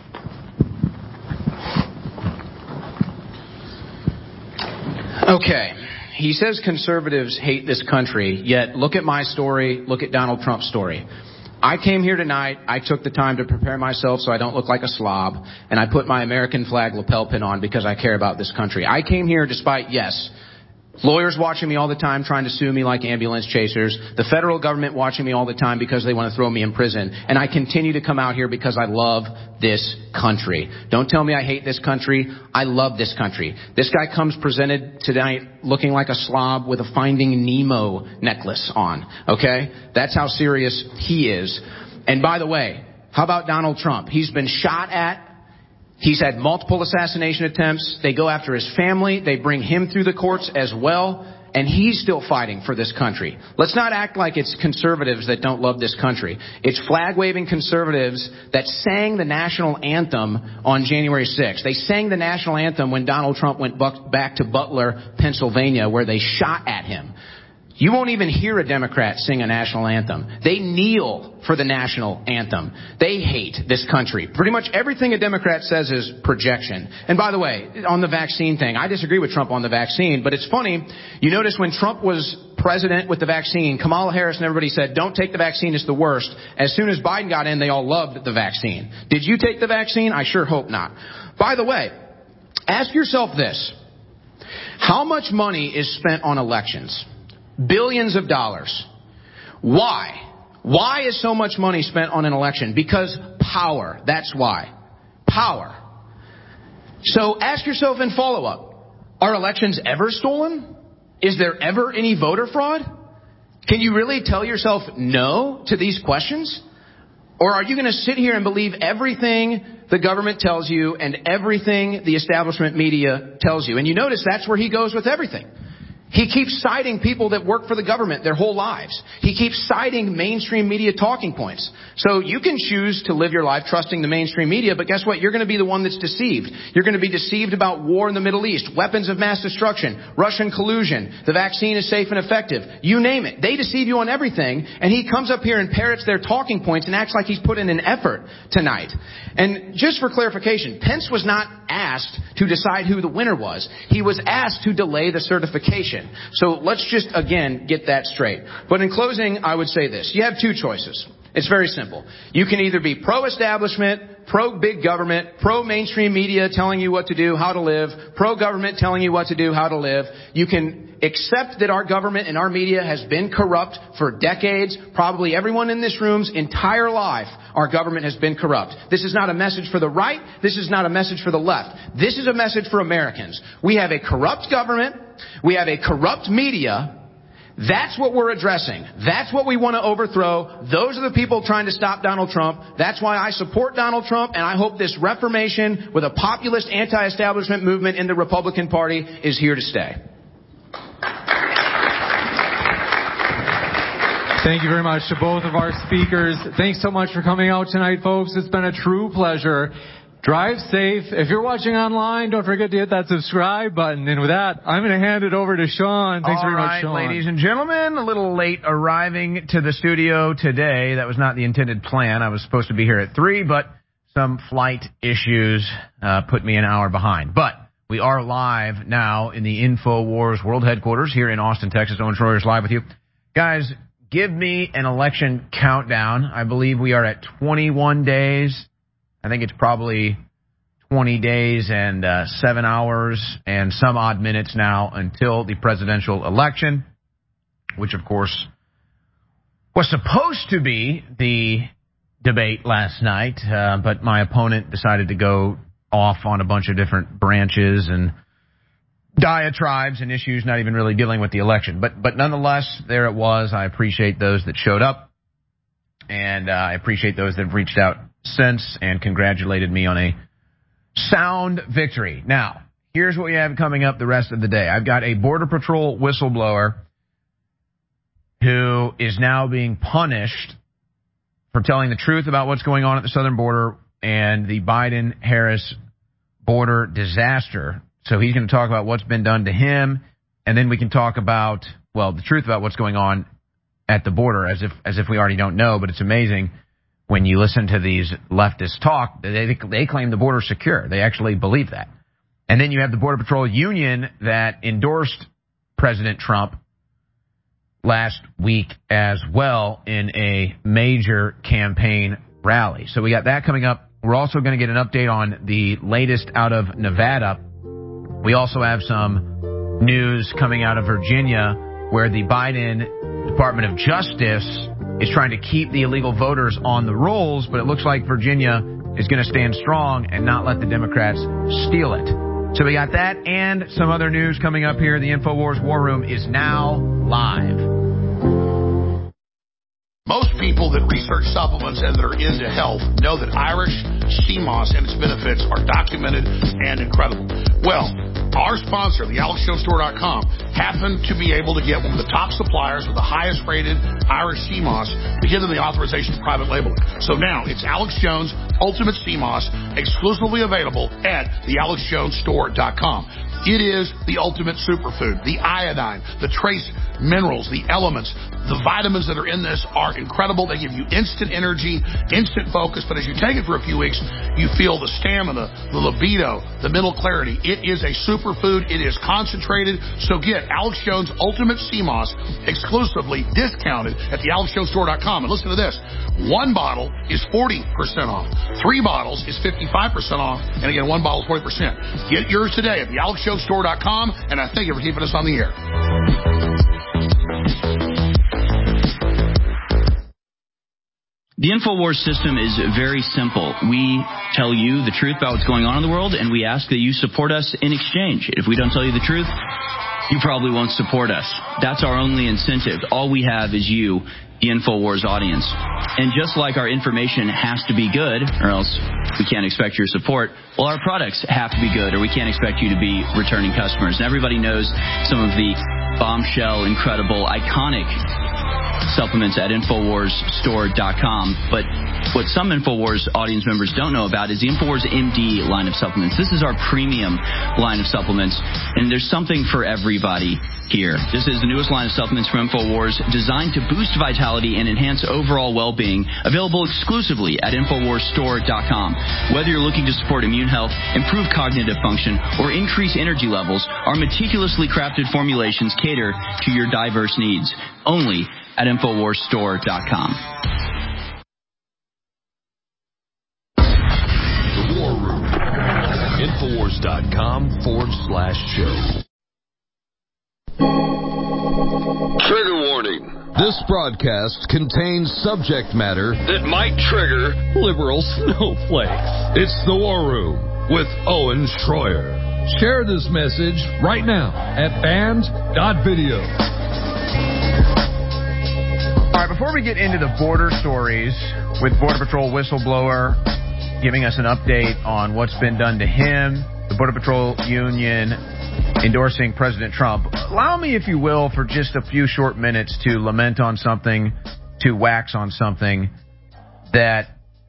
I: Okay. He says conservatives hate this country, yet look at my story, look at Donald Trump's story. I came here tonight, I took the time to prepare myself so I don't look like a slob, and I put my American flag lapel pin on because I care about this country. I came here despite, yes, lawyers watching me all the time trying to sue me like ambulance chasers, the federal government watching me all the time because they want to throw me in prison, and I continue to come out here because I love this country. Don't tell me I hate this country. I love this country. This guy comes presented tonight looking like a slob with a Finding Nemo necklace on, okay? That's how serious he is. And by the way, how about Donald Trump? He's been shot at. He's had multiple assassination attempts. They go after his family. They bring him through the courts as well. And he's still fighting for this country. Let's not act like it's conservatives that don't love this country. It's flag-waving conservatives that sang the national anthem on January sixth. They sang the national anthem when Donald Trump went back to Butler, Pennsylvania, where they shot at him. You won't even hear a Democrat sing a national anthem. They kneel for the national anthem. They hate this country. Pretty much everything a Democrat says is projection. And by the way, on the vaccine thing, I disagree with Trump on the vaccine, but it's funny. You notice when Trump was president with the vaccine, Kamala Harris and everybody said, don't take the vaccine, it's the worst. As soon as Biden got in, they all loved the vaccine. Did you take the vaccine? I sure hope not. By the way, ask yourself this. How much money is spent on elections? Billions of dollars. Why? Why is so much money spent on an election? Because power. That's why. power. So ask yourself in follow-up, are elections ever stolen? Is there ever any voter fraud? Can you really tell yourself no to these questions? Or are you going to sit here and believe everything the government tells you and everything the establishment media tells you? And you notice that's where he goes with everything. He keeps citing people that work for the government their whole lives. He keeps citing mainstream media talking points. So you can choose to live your life trusting the mainstream media, but guess what? You're going to be the one that's deceived. You're going to be deceived about war in the Middle East, weapons of mass destruction, Russian collusion, the vaccine is safe and effective. You name it. They deceive you on everything, and he comes up here and parrots their talking points and acts like he's put in an effort tonight. And just for clarification, Pence was not asked to decide who the winner was. He was asked to delay the certification. So let's just, again, get that straight. But in closing, I would say this. You have two choices. It's very simple. You can either be pro-establishment, pro-big government, pro-mainstream media telling you what to do, how to live, pro-government telling you what to do, how to live. You can accept that our government and our media has been corrupt for decades. Probably everyone in this room's entire life, our government has been corrupt. This is not a message for the right. This is not a message for the left. This is a message for Americans. We have a corrupt government. We have a corrupt media. That's what we're addressing. That's what we want to overthrow. Those are the people trying to stop Donald Trump. That's why I support Donald Trump, and I hope this reformation with a populist anti-establishment movement in the Republican Party is here to stay.
J: Thank you very much to both of our speakers. Thanks so much for coming out tonight, folks. It's been a true pleasure. Drive safe. If you're watching online, don't forget to hit that subscribe button. And with that, I'm going to hand it over to Sean. Thanks
O: All
J: very
O: right,
J: much, Sean.
O: Ladies and gentlemen, a little late arriving to the studio today. That was not the intended plan. I was supposed to be here at three, but some flight issues uh, put me an hour behind. But we are live now in the InfoWars World Headquarters here in Austin, Texas. Owen Schroyer live with you. Guys, give me an election countdown. I believe we are at twenty-one days. I think it's probably twenty days and uh, seven hours and some odd minutes now until the presidential election, which, of course, was supposed to be the debate last night, uh, but my opponent decided to go off on a bunch of different branches and diatribes and issues, not even really dealing with the election. But but nonetheless, there it was. I appreciate those that showed up, and uh, I appreciate those that have reached out since and congratulated me on a sound victory. Now, here's what we have coming up the rest of the day. I've got a Border Patrol whistleblower who is now being punished for telling the truth about what's going on at the southern border and the Biden-Harris border disaster. So he's going to talk about what's been done to him, and then we can talk about, well, the truth about what's going on at the border, as if as if we already don't know. But it's amazing when you listen to these leftists talk, they they claim the border is secure. They actually believe that. And then you have the Border Patrol Union that endorsed President Trump last week as well in a major campaign rally. So we got that coming up. We're also going to get an update on the latest out of Nevada. We also have some news coming out of Virginia where the Biden Department of Justice is trying to keep the illegal voters on the rolls, but it looks like Virginia is going to stand strong and not let the Democrats steal it. So we got that and some other news coming up here. The InfoWars War Room is now live.
H: Most people that research supplements and that are into health know that Irish sea moss and its benefits are documented and incredible. Well, our sponsor, the Alex Jones Store dot com, happened to be able to get one of the top suppliers with the highest rated Irish sea moss to give them the authorization to private label it. So now it's Alex Jones Ultimate Sea Moss, exclusively available at the Alex Jones Store dot com. It is the ultimate superfood. The iodine, the trace minerals, the elements, the vitamins that are in this are incredible. They give you instant energy, instant focus, but as you take it for a few weeks, you feel the stamina, the libido, the mental clarity. It is a superfood. It is concentrated. So get Alex Jones Ultimate Sea Moss exclusively discounted at the Alex Jones Store dot com. And listen to this. One bottle is forty percent off. Three bottles is fifty-five percent off. And again, one bottle is forty percent. Get yours today at the Alex Jones Store dot com. And I thank you for keeping us on the air.
P: The InfoWars system is very simple. We tell you the truth about what's going on in the world, and we ask that you support us in exchange. If we don't tell you the truth, you probably won't support us. That's our only incentive. All we have is you, the InfoWars audience. And just like our information has to be good, or else we can't expect your support, well, our products have to be good, or we can't expect you to be returning customers. And everybody knows some of the bombshell, incredible, iconic supplements at InfoWars Store dot com. But what some InfoWars audience members don't know about is the InfoWars M D line of supplements. This is our premium line of supplements, and there's something for everybody here. This is the newest line of supplements from InfoWars, designed to boost vitality and enhance overall well-being, available exclusively at InfoWars Store dot com. Whether you're looking to support immune health, improve cognitive function, or increase energy levels, our meticulously crafted formulations cater to your diverse needs. Only at InfoWars Store dot com.
A: The War Room. InfoWars dot com forward slash show.
Q: Trigger warning. This broadcast contains subject matter that might trigger liberal snowflakes. It's the War Room with Owen Schroyer.
R: Share this message right now at band dot video.
O: All right, before we get into the border stories with Border Patrol whistleblower giving us an update on what's been done to him, the Border Patrol union endorsing President Trump, allow me, if you will, for just a few short minutes to lament on something, to wax on something that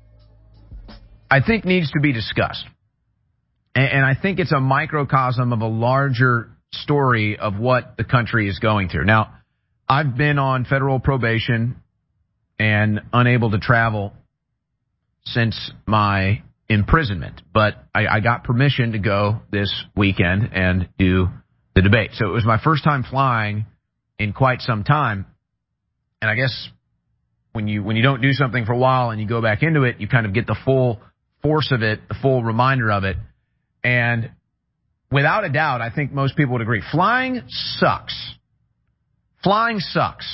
O: I think needs to be discussed. And I think it's a microcosm of a larger story of what the country is going through. Now, I've been on federal probation and unable to travel since my imprisonment, but I, I got permission to go this weekend and do the debate. So it was my first time flying in quite some time. And I guess when you when you don't do something for a while and you go back into it, you kind of get the full force of it, the full reminder of it. And without a doubt, I think most people would agree, flying sucks. Flying sucks.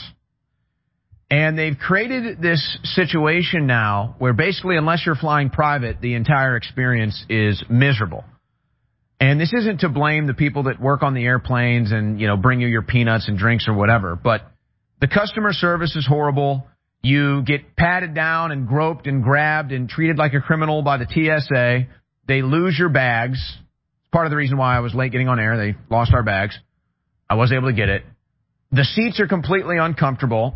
O: And they've created this situation now where basically, unless you're flying private, the entire experience is miserable. And this isn't to blame the people that work on the airplanes and, you know, bring you your peanuts and drinks or whatever, but the customer service is horrible. You get patted down and groped and grabbed and treated like a criminal by the T S A. They lose your bags. Part of the reason why I was late getting on air. They lost our bags. I was able to get it. The seats are completely uncomfortable.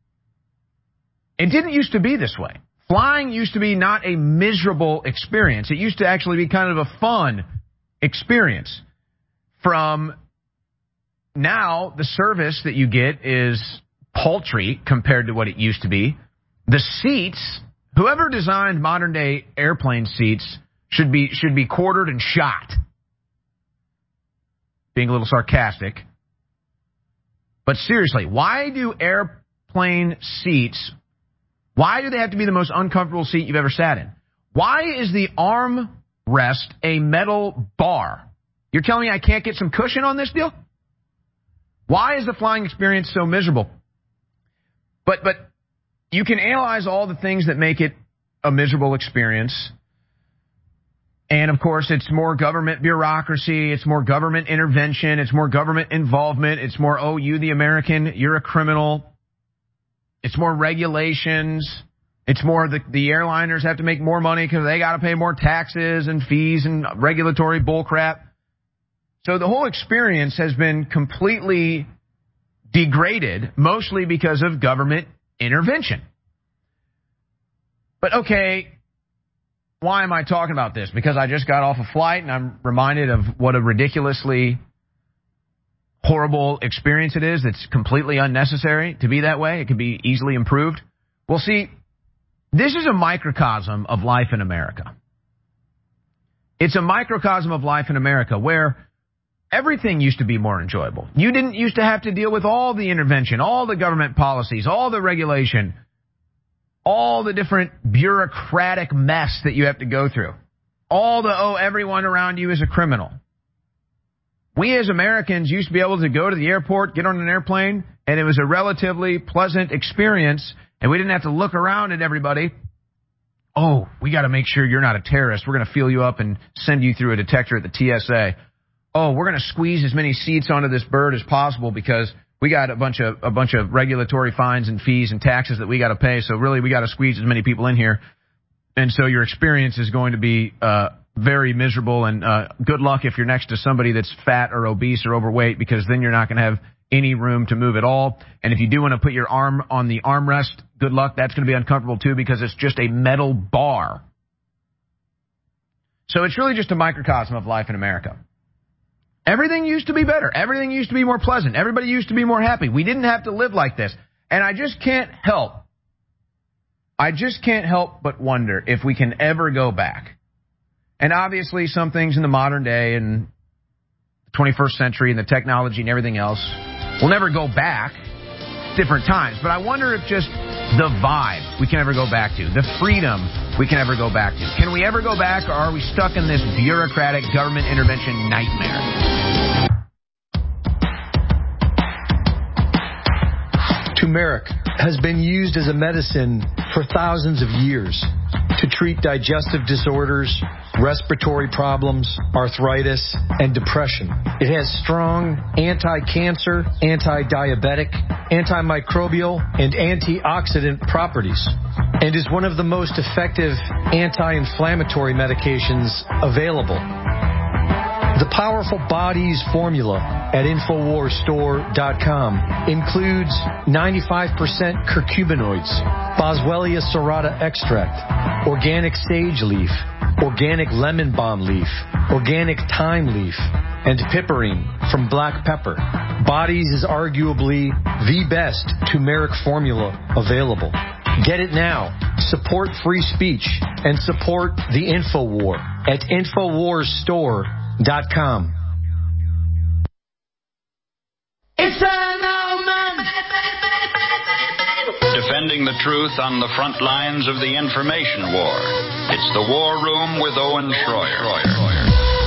O: It didn't used to be this way. Flying used to be not a miserable experience. It used to actually be kind of a fun experience. From now, the service that you get is paltry compared to what it used to be. The seats, whoever designed modern day airplane seats should be should be quartered and shot. Being a little sarcastic. But seriously, why do airplane seats, why do they have to be the most uncomfortable seat you've ever sat in? Why is the arm rest a metal bar? You're telling me I can't get some cushion on this deal? Why is the flying experience so miserable? But but you can analyze all the things that make it a miserable experience. And, of course, it's more government bureaucracy. It's more government intervention. It's more government involvement. It's more, oh, you, the American, you're a criminal. It's more regulations. It's more the, the airliners have to make more money because they got to pay more taxes and fees and regulatory bullcrap. So the whole experience has been completely degraded, mostly because of government intervention. But, okay, why am I talking about this? Because I just got off a flight and I'm reminded of what a ridiculously horrible experience it is. It's completely unnecessary to be that way. It could be easily improved. Well, see, this is a microcosm of life in America. It's a microcosm of life in America where everything used to be more enjoyable. You didn't used to have to deal with all the intervention, all the government policies, all the regulation, all the different bureaucratic mess that you have to go through. All the, oh, everyone around you is a criminal. We as Americans used to be able to go to the airport, get on an airplane, and it was a relatively pleasant experience and we didn't have to look around at everybody. Oh, we got to make sure you're not a terrorist. We're going to feel you up and send you through a detector at the T S A. Oh, we're going to squeeze as many seats onto this bird as possible because we got a bunch of a bunch of regulatory fines and fees and taxes that we got to pay. So really, we got to squeeze as many people in here. And so your experience is going to be uh, very miserable. And uh, good luck if you're next to somebody that's fat or obese or overweight, because then you're not going to have any room to move at all. And if you do want to put your arm on the armrest, good luck. That's going to be uncomfortable too, because it's just a metal bar. So it's really just a microcosm of life in America. Everything used to be better. Everything used to be more pleasant. Everybody used to be more happy. We didn't have to live like this. And I just can't help, I just can't help but wonder if we can ever go back. And obviously some things in the modern day and twenty-first century and the technology and everything else will never go back. Different times. But I wonder if just the vibe we can ever go back to, the freedom we can ever go back to. Can we ever go back, or are we stuck in this bureaucratic government intervention nightmare?
S: Turmeric has been used as a medicine for thousands of years to treat digestive disorders, respiratory problems, arthritis, and depression. It has strong anti-cancer, anti-diabetic, antimicrobial, and antioxidant properties, and is one of the most effective anti-inflammatory medications available. The Powerful Bodies formula at Infowars Store dot com includes ninety-five percent curcuminoids, Boswellia serrata extract, organic sage leaf, organic lemon balm leaf, organic thyme leaf, and piperine from black pepper. Bodies is arguably the best turmeric formula available. Get it now. Support free speech and support the InfoWar at Infowars Store dot com.
E: It's an old man.
M: Defending the truth on the front lines of the information war. It's the War Room with Owen Schroyer.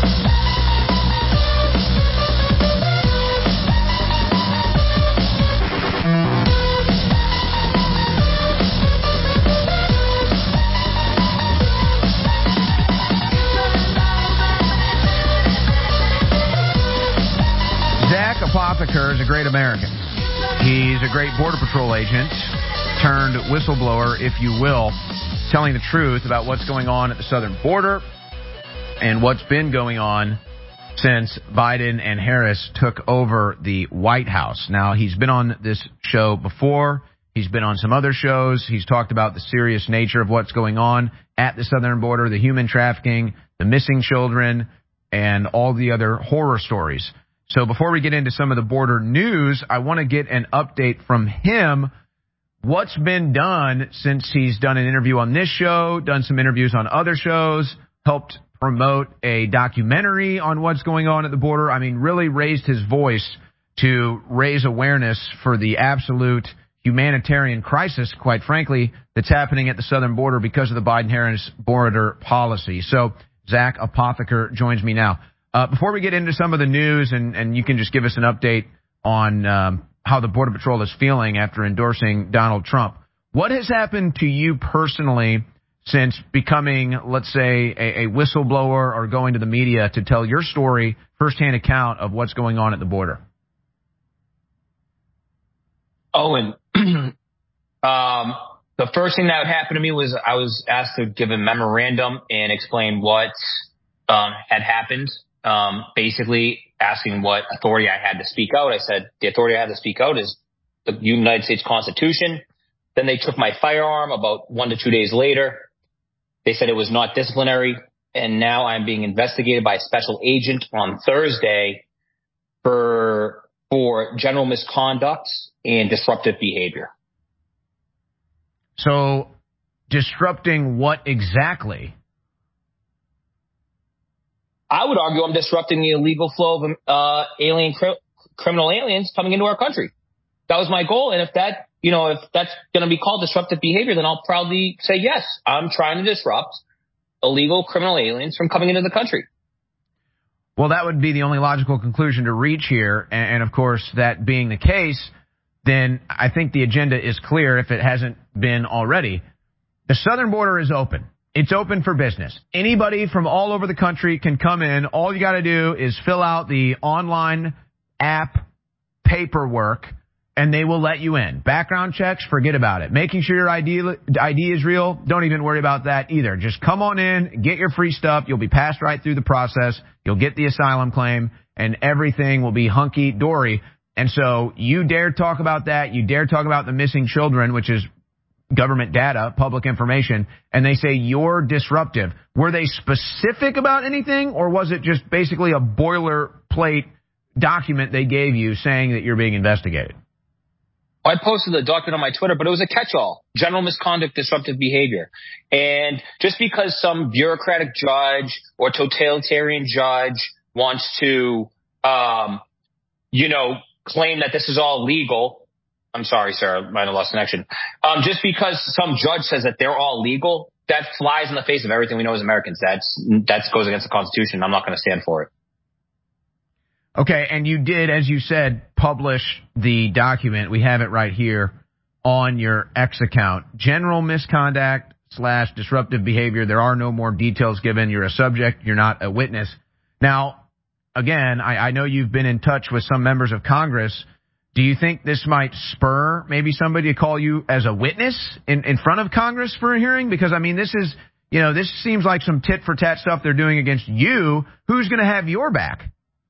O: Zach Apotheker is a great American. He's a great Border Patrol agent turned whistleblower, if you will, telling the truth about what's going on at the southern border and what's been going on since Biden and Harris took over the White House. Now, he's been on this show before. He's been on some other shows. He's talked about the serious nature of what's going on at the southern border, the human trafficking, the missing children, and all the other horror stories. So before we get into some of the border news, I want to get an update from him. What's been done since he's done an interview on this show, done some interviews on other shows, helped promote a documentary on what's going on at the border. I mean, really raised his voice to raise awareness for the absolute humanitarian crisis, quite frankly, that's happening at the southern border because of the Biden-Harris border policy. So Zach Apotheker joins me now. Uh, before we get into some of the news, and, and you can just give us an update on um, how the Border Patrol is feeling after endorsing Donald Trump, what has happened to you personally since becoming, let's say, a, a whistleblower or going to the media to tell your story, firsthand account of what's going on at the border?
T: Owen, um, the first thing that happened to me was I was asked to give a memorandum and explain what um, had happened. Um, basically asking what authority I had to speak out. I said, the authority I had to speak out is the United States Constitution. Then they took my firearm about one to two days later. They said it was not disciplinary. And now I'm being investigated by a special agent on Thursday for, for general misconduct and disruptive behavior.
O: So disrupting what exactly?
T: I would argue I'm disrupting the illegal flow of uh, alien cr- criminal aliens coming into our country. That was my goal. And if that, you know, if that's going to be called disruptive behavior, then I'll proudly say, yes, I'm trying to disrupt illegal criminal aliens from coming into the country.
O: Well, that would be the only logical conclusion to reach here. And, and of course, that being the case, then I think the agenda is clear if it hasn't been already. The southern border is open. It's open for business. Anybody from all over the country can come in. All you got to do is fill out the online app paperwork, and they will let you in. Background checks, forget about it. Making sure your I D, I D is real, don't even worry about that either. Just come on in, get your free stuff. You'll be passed right through the process. You'll get the asylum claim, and everything will be hunky-dory. And so you dare talk about that. You dare talk about the missing children, which is government data, public information, and they say you're disruptive. Were they specific about anything, or was it just basically a boilerplate document they gave you saying that you're being investigated?
T: I posted the document on my Twitter, but it was a catch-all. General misconduct, disruptive behavior. And just because some bureaucratic judge or totalitarian judge wants to, um, you know, claim that this is all legal. I'm sorry, sir, I might have lost connection. Um, just because some judge says that they're all legal, that flies in the face of everything we know as Americans. That's, that goes against the Constitution. I'm not going to stand for it.
O: Okay, and you did, as you said, publish the document. We have it right here on your X account. General misconduct slash disruptive behavior. There are no more details given. You're a subject. You're not a witness. Now, again, I, I know you've been in touch with some members of Congress. Do you think this might spur maybe somebody to call you as a witness in, in front of Congress for a hearing? Because, I mean, this is, you know, this seems like some tit-for-tat stuff they're doing against you. Who's going to have your back?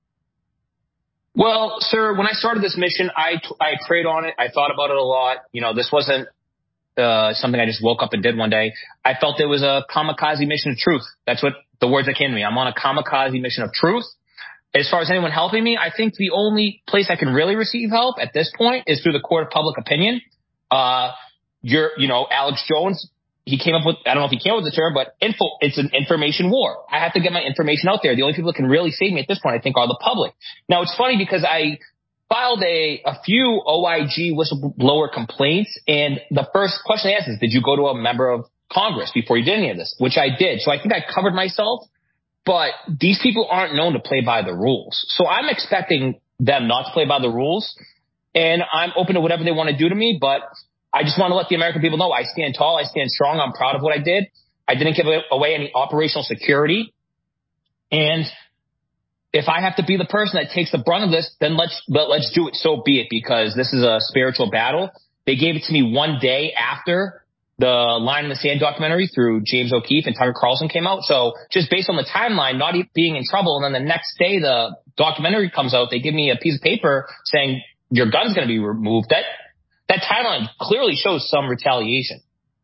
T: Well, sir, when I started this mission, I, I prayed on it. I thought about it a lot. You know, this wasn't uh, something I just woke up and did one day. I felt it was a kamikaze mission of truth. That's what the words that came to me. I'm on a kamikaze mission of truth. As far as anyone helping me, I think the only place I can really receive help at this point is through the court of public opinion. Uh, you're, you know, Alex Jones, he came up with, I don't know if he came up with the term, but info, it's an information war. I have to get my information out there. The only people that can really save me at this point, I think, are the public. Now, it's funny because I filed a, a few O I G whistleblower complaints, and the first question I asked is, did you go to a member of Congress before you did any of this? Which I did. So I think I covered myself. But these people aren't known to play by the rules. So I'm expecting them not to play by the rules. And I'm open to whatever they want to do to me. But I just want to let the American people know I stand tall. I stand strong. I'm proud of what I did. I didn't give away any operational security. And if I have to be the person that takes the brunt of this, then let's, let, let's do it. So be it, because this is a spiritual battle. They gave it to me one day after the Line in the Sand documentary through James O'Keefe and Tucker Carlson came out. So just based on the timeline, not being in trouble, and then the next day the documentary comes out, they give me a piece of paper saying your gun's going to be removed. That that timeline clearly shows some retaliation.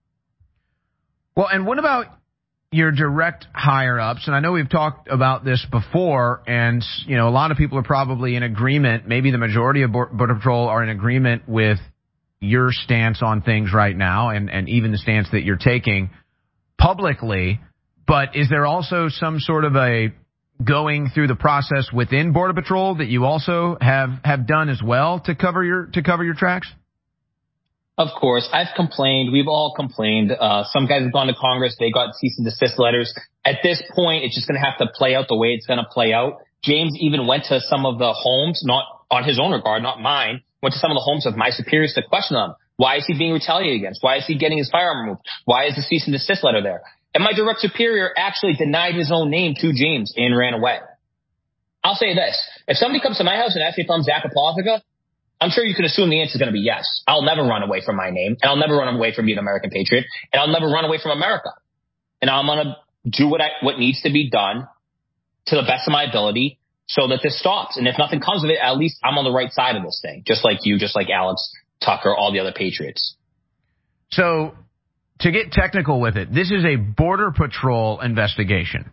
O: Well, and what about your direct higher-ups? And I know we've talked about this before, and, you know, a lot of people are probably in agreement. Maybe the majority of Border Patrol are in agreement with your stance on things right now, and, and even the stance that you're taking publicly. But is there also some sort of a going through the process within Border Patrol that you also have, have done as well to cover your to cover your tracks?
T: Of course. I've complained. We've all complained. Uh, some guys have gone to Congress. They got cease and desist letters. At this point, it's just going to have to play out the way it's going to play out. James even went to some of the homes, not on his own regard, not mine, went to some of the homes of my superiors to question them. Why is he being retaliated against? Why is he getting his firearm removed? Why is the cease and desist letter there? And my direct superior actually denied his own name to James and ran away. I'll say this. If somebody comes to my house and asks me if I'm Zach Apotheca, I'm sure you can assume the answer is going to be yes. I'll never run away from my name, and I'll never run away from being an American patriot, and I'll never run away from America. And I'm going to do what I, what needs to be done to the best of my ability so that this stops. And if nothing comes of it, at least I'm on the right side of this thing, just like you, just like Alex, Tucker, all the other patriots.
O: So to get technical with it, this is a Border Patrol investigation.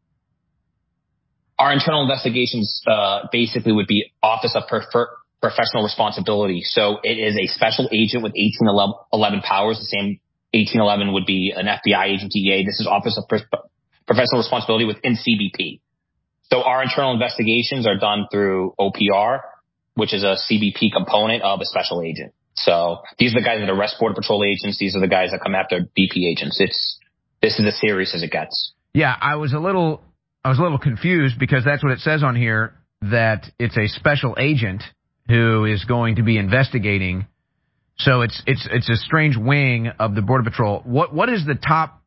T: Our internal investigations uh, basically would be Office of Prefer- Professional Responsibility. So it is a special agent with eighteen eleven powers. The same eighteen eleven would be an F B I agent, D E A. This is Office of Pro- Professional Responsibility within C B P. So our internal investigations are done through O P R, which is a C B P component of a special agent. So these are the guys that arrest Border Patrol agents. These are the guys that come after B P agents. It's this is as serious as it gets.
O: Yeah, I was a little I was a little confused because that's what it says on here, that it's a special agent who is going to be investigating So it's it's it's a strange wing of the Border Patrol. What what is the top?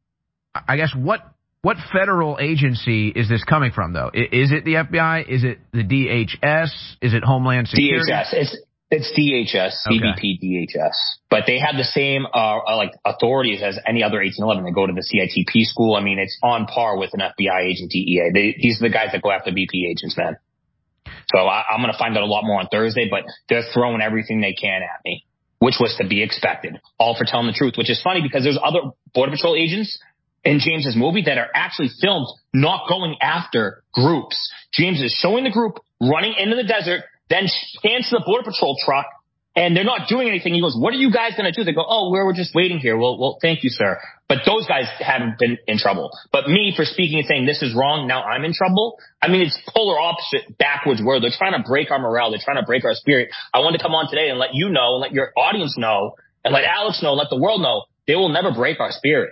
O: I guess what what federal agency is this coming from though? Is it the F B I? Is it the D H S? Is it Homeland Security?
T: D H S. It's it's D H S, C B P, D H S. But they have the same uh like authorities as any other eighteen eleven. They go to the C I T P school. I mean, it's on par with an F B I agent, D E A. They, these are the guys that go after B P agents, man. So I, I'm going to find out a lot more on Thursday, but they're throwing everything they can at me, which was to be expected, all for telling the truth, which is funny because there's other Border Patrol agents in James's movie that are actually filmed not going after groups. James is showing the group running into the desert, then stands to the Border Patrol truck, and they're not doing anything. He goes, what are you guys going to do? They go, oh, we're, we're just waiting here. Well, well, thank you, sir. But those guys haven't been in trouble. But me, for speaking and saying this is wrong, now I'm in trouble. I mean, it's polar opposite, backwards word. They're trying to break our morale. They're trying to break our spirit. I wanted to come on today and let you know, and let your audience know, and let Alex know, and let the world know, they will never break our spirit.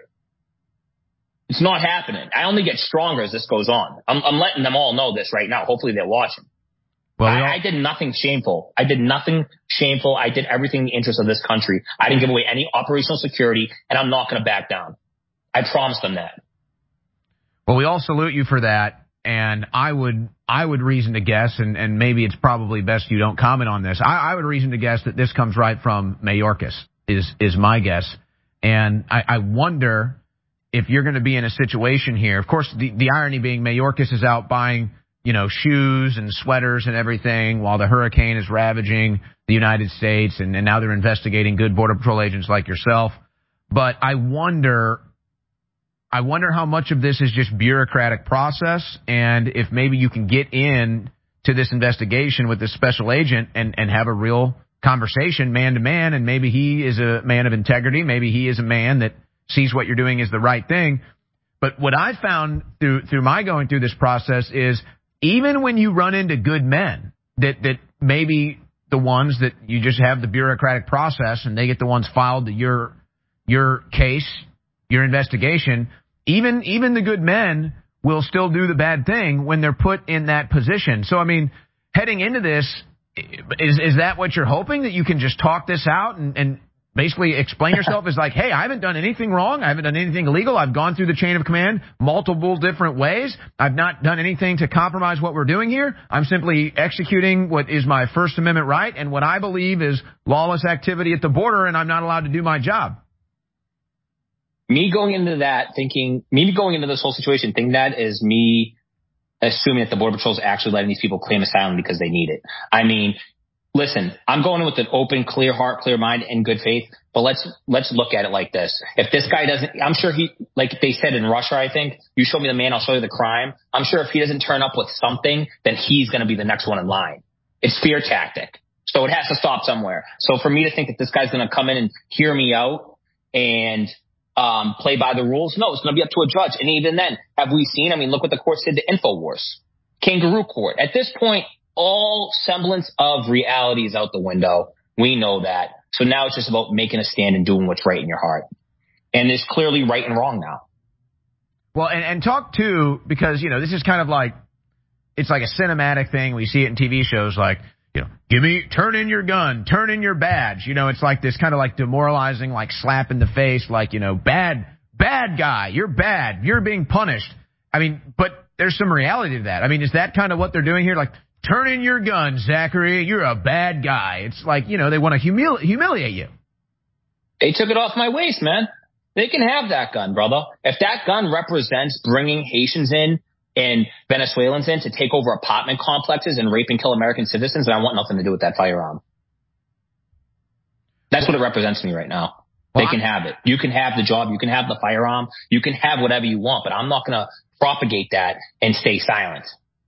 T: It's not happening. I only get stronger as this goes on. I'm, I'm letting them all know this right now. Hopefully they're watching. Well, I, I did nothing shameful. I did nothing shameful. I did everything in the interest of this country. I didn't give away any operational security, and I'm not going to back down. I promised them that.
O: Well, we all salute you for that, and I would I would reason to guess, and, and maybe it's probably best you don't comment on this. I, I would reason to guess that this comes right from Mayorkas, is is my guess. And I, I wonder if you're going to be in a situation here. Of course, the, the irony being Mayorkas is out buying, you know, shoes and sweaters and everything while the hurricane is ravaging the United States, and, and now they're investigating good Border Patrol agents like yourself. But I wonder, I wonder how much of this is just bureaucratic process, and if maybe you can get in to this investigation with this special agent and, and have a real conversation man to man, and maybe he is a man of integrity, maybe he is a man that sees what you're doing is the right thing. But what I found through through my going through this process is, even when you run into good men, that, that maybe the ones that you just have the bureaucratic process and they get the ones filed to your, your case, your investigation, even, even the good men will still do the bad thing when they're put in that position. So, I mean, heading into this, is, is that what you're hoping, that you can just talk this out and, and basically explain yourself as like, hey, I haven't done anything wrong. I haven't done anything illegal. I've gone through the chain of command multiple different ways. I've not done anything to compromise what we're doing here. I'm simply executing what is my First Amendment right and what I believe is lawless activity at the border, and I'm not allowed to do my job.
T: Me going into that thinking, me going into this whole situation thinking that is me assuming that the Border Patrol is actually letting these people claim asylum because they need it. I mean, listen, I'm going in with an open, clear heart, clear mind, and good faith. But let's let's look at it like this. If this guy doesn't, I'm sure he, like they said in Russia, I think, you show me the man, I'll show you the crime. I'm sure if he doesn't turn up with something, then he's going to be the next one in line. It's fear tactic. So it has to stop somewhere. So for me to think that this guy's going to come in and hear me out and um, play by the rules, no, it's going to be up to a judge. And even then, have we seen, I mean, look what the court said to InfoWars. Kangaroo court. At this point, all semblance of reality is out the window. We know that. So now it's just about making a stand and doing what's right in your heart. And there's clearly right and wrong now.
O: Well, and, and talk too, because, you know, this is kind of like, it's like a cinematic thing. We see it in T V shows like, you know, give me, turn in your gun, turn in your badge. You know, it's like this kind of like demoralizing, like slap in the face, like, you know, bad, bad guy. You're bad. You're being punished. I mean, but there's some reality to that. I mean, is that kind of what they're doing here? Like, turn in your gun, Zachary. You're a bad guy. It's like, you know, they want to humili- humiliate you.
T: They took it off my waist, man. They can have that gun, brother. If that gun represents bringing Haitians in and Venezuelans in to take over apartment complexes and rape and kill American citizens, then I want nothing to do with that firearm. That's what it represents to me right now. Well, they can have it. You can have the job. You can have the firearm. You can have whatever you want, but I'm not going to propagate that and stay silent.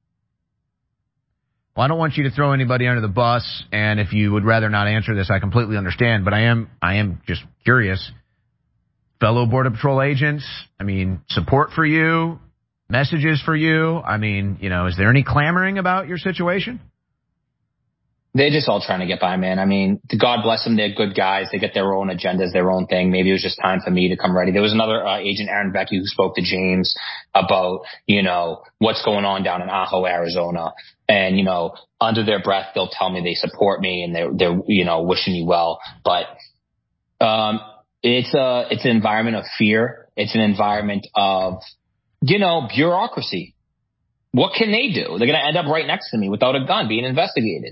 O: Well, I don't want you to throw anybody under the bus, and if you would rather not answer this, I completely understand, but I am I am just curious. Fellow Border Patrol agents, I mean, support for you, messages for you. I mean, you know, is there any clamoring about your situation?
T: They're just all trying to get by, man. I mean, God bless them. They're good guys. They get their own agendas, their own thing. Maybe it was just time for me to come ready. There was another uh, agent, Aaron Becky, who spoke to James about, you know, what's going on down in Ajo, Arizona. And, you know, under their breath, they'll tell me they support me and they're, they're, you know, wishing me well. But, um, it's a, it's an environment of fear. It's an environment of, you know, bureaucracy. What can they do? They're going to end up right next to me without a gun being investigated.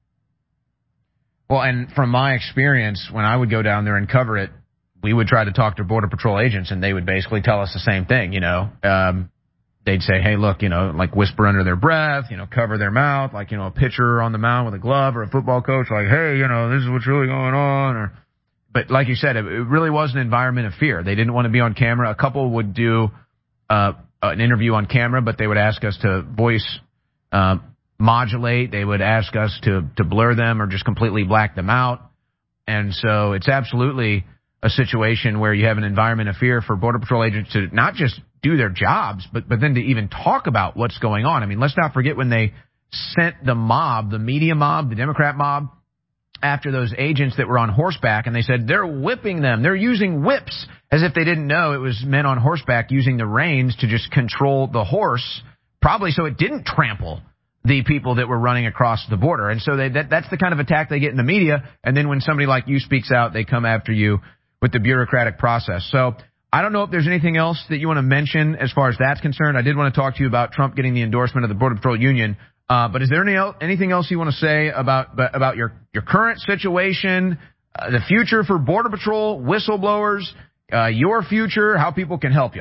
O: Well, and from my experience, when I would go down there and cover it, we would try to talk to Border Patrol agents, and they would basically tell us the same thing, you know. Um, they'd say, hey, look, you know, like whisper under their breath, you know, cover their mouth, like, you know, a pitcher on the mound with a glove or a football coach, like, hey, you know, this is what's really going on. Or, but like you said, it, it really was an environment of fear. They didn't want to be on camera. A couple would do uh, an interview on camera, but they would ask us to voice uh, modulate. They would ask us to, to blur them or just completely black them out. And so it's absolutely a situation where you have an environment of fear for Border Patrol agents to not just do their jobs, but, but then to even talk about what's going on. I mean, let's not forget when they sent the mob, the media mob, the Democrat mob, after those agents that were on horseback, and they said they're whipping them. They're using whips, as if they didn't know it was men on horseback using the reins to just control the horse, probably so it didn't trample the people that were running across the border. And so they, that, that's the kind of attack they get in the media. And then when somebody like you speaks out, they come after you with the bureaucratic process. So I don't know if there's anything else that you want to mention as far as that's concerned. I did want to talk to you about Trump getting the endorsement of the Border Patrol Union. Uh, but is there any el- anything else you want to say about about your, your current situation, uh, the future for Border Patrol, whistleblowers, uh, your future, how people can help you?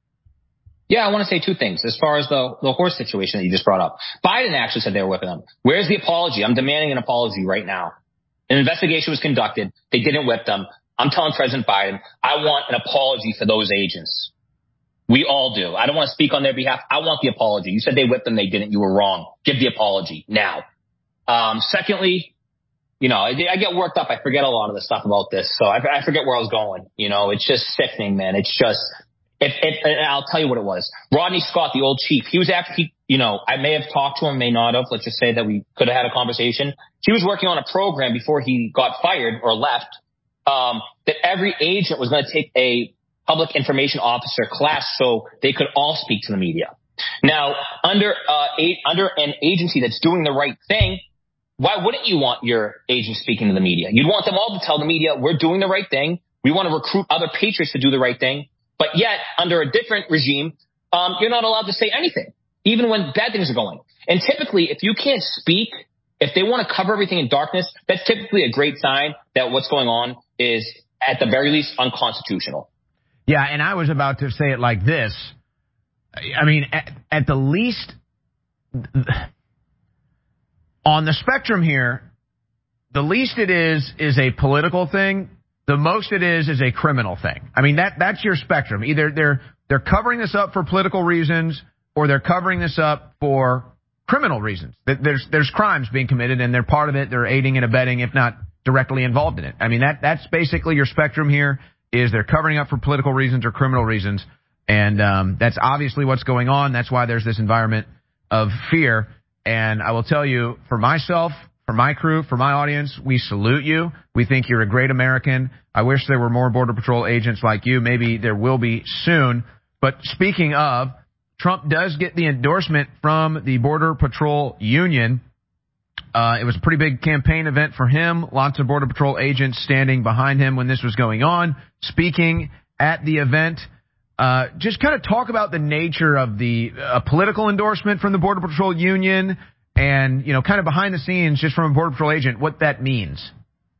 T: Yeah, I want to say two things. As far as the, the horse situation that you just brought up, Biden actually said they were whipping them. Where's the apology? I'm demanding an apology right now. An investigation was conducted. They didn't whip them. I'm telling President Biden, I want an apology for those agents. We all do. I don't want to speak on their behalf. I want the apology. You said they whipped them. They didn't. You were wrong. Give the apology now. Um, secondly, you know, I, I get worked up. I forget a lot of the stuff about this. So I, I forget where I was going. You know, it's just sickening, man. It's just, if, if, and I'll tell you what it was. Rodney Scott, the old chief, he was actually, you know, I may have talked to him, may not have. Let's just say that we could have had a conversation. He was working on a program before he got fired or left. Um, that every agent was going to take a public information officer class so they could all speak to the media. Now, under uh, a, under an agency that's doing the right thing, why wouldn't you want your agent speaking to the media? You'd want them all to tell the media, we're doing the right thing. We want to recruit other patriots to do the right thing. But yet, under a different regime, um, you're not allowed to say anything, even when bad things are going. And typically, if you can't speak, if they want to cover everything in darkness, that's typically a great sign that what's going on is, at the very least, unconstitutional.
O: Yeah, and I was about to say it like this. I mean, at, at the least, on the spectrum here, the least it is is a political thing. The most it is is a criminal thing. I mean, that that's your spectrum. Either they're they're covering this up for political reasons, or they're covering this up for criminal reasons. There's there's crimes being committed, and they're part of it. They're aiding and abetting, if not directly involved in it. I mean, that that's basically your spectrum here, is they're covering up for political reasons or criminal reasons. And um, that's obviously what's going on. That's why there's this environment of fear. And I will tell you, for myself, for my crew, for my audience, we salute you. We think you're a great American. I wish there were more Border Patrol agents like you. Maybe there will be soon. But speaking of, Trump does get the endorsement from the Border Patrol Union. Uh, it was a pretty big campaign event for him. Lots of Border Patrol agents standing behind him when this was going on, speaking at the event. Uh, just kind of talk about the nature of the uh, political endorsement from the Border Patrol Union and, you know, kind of behind the scenes just from a Border Patrol agent, what that means.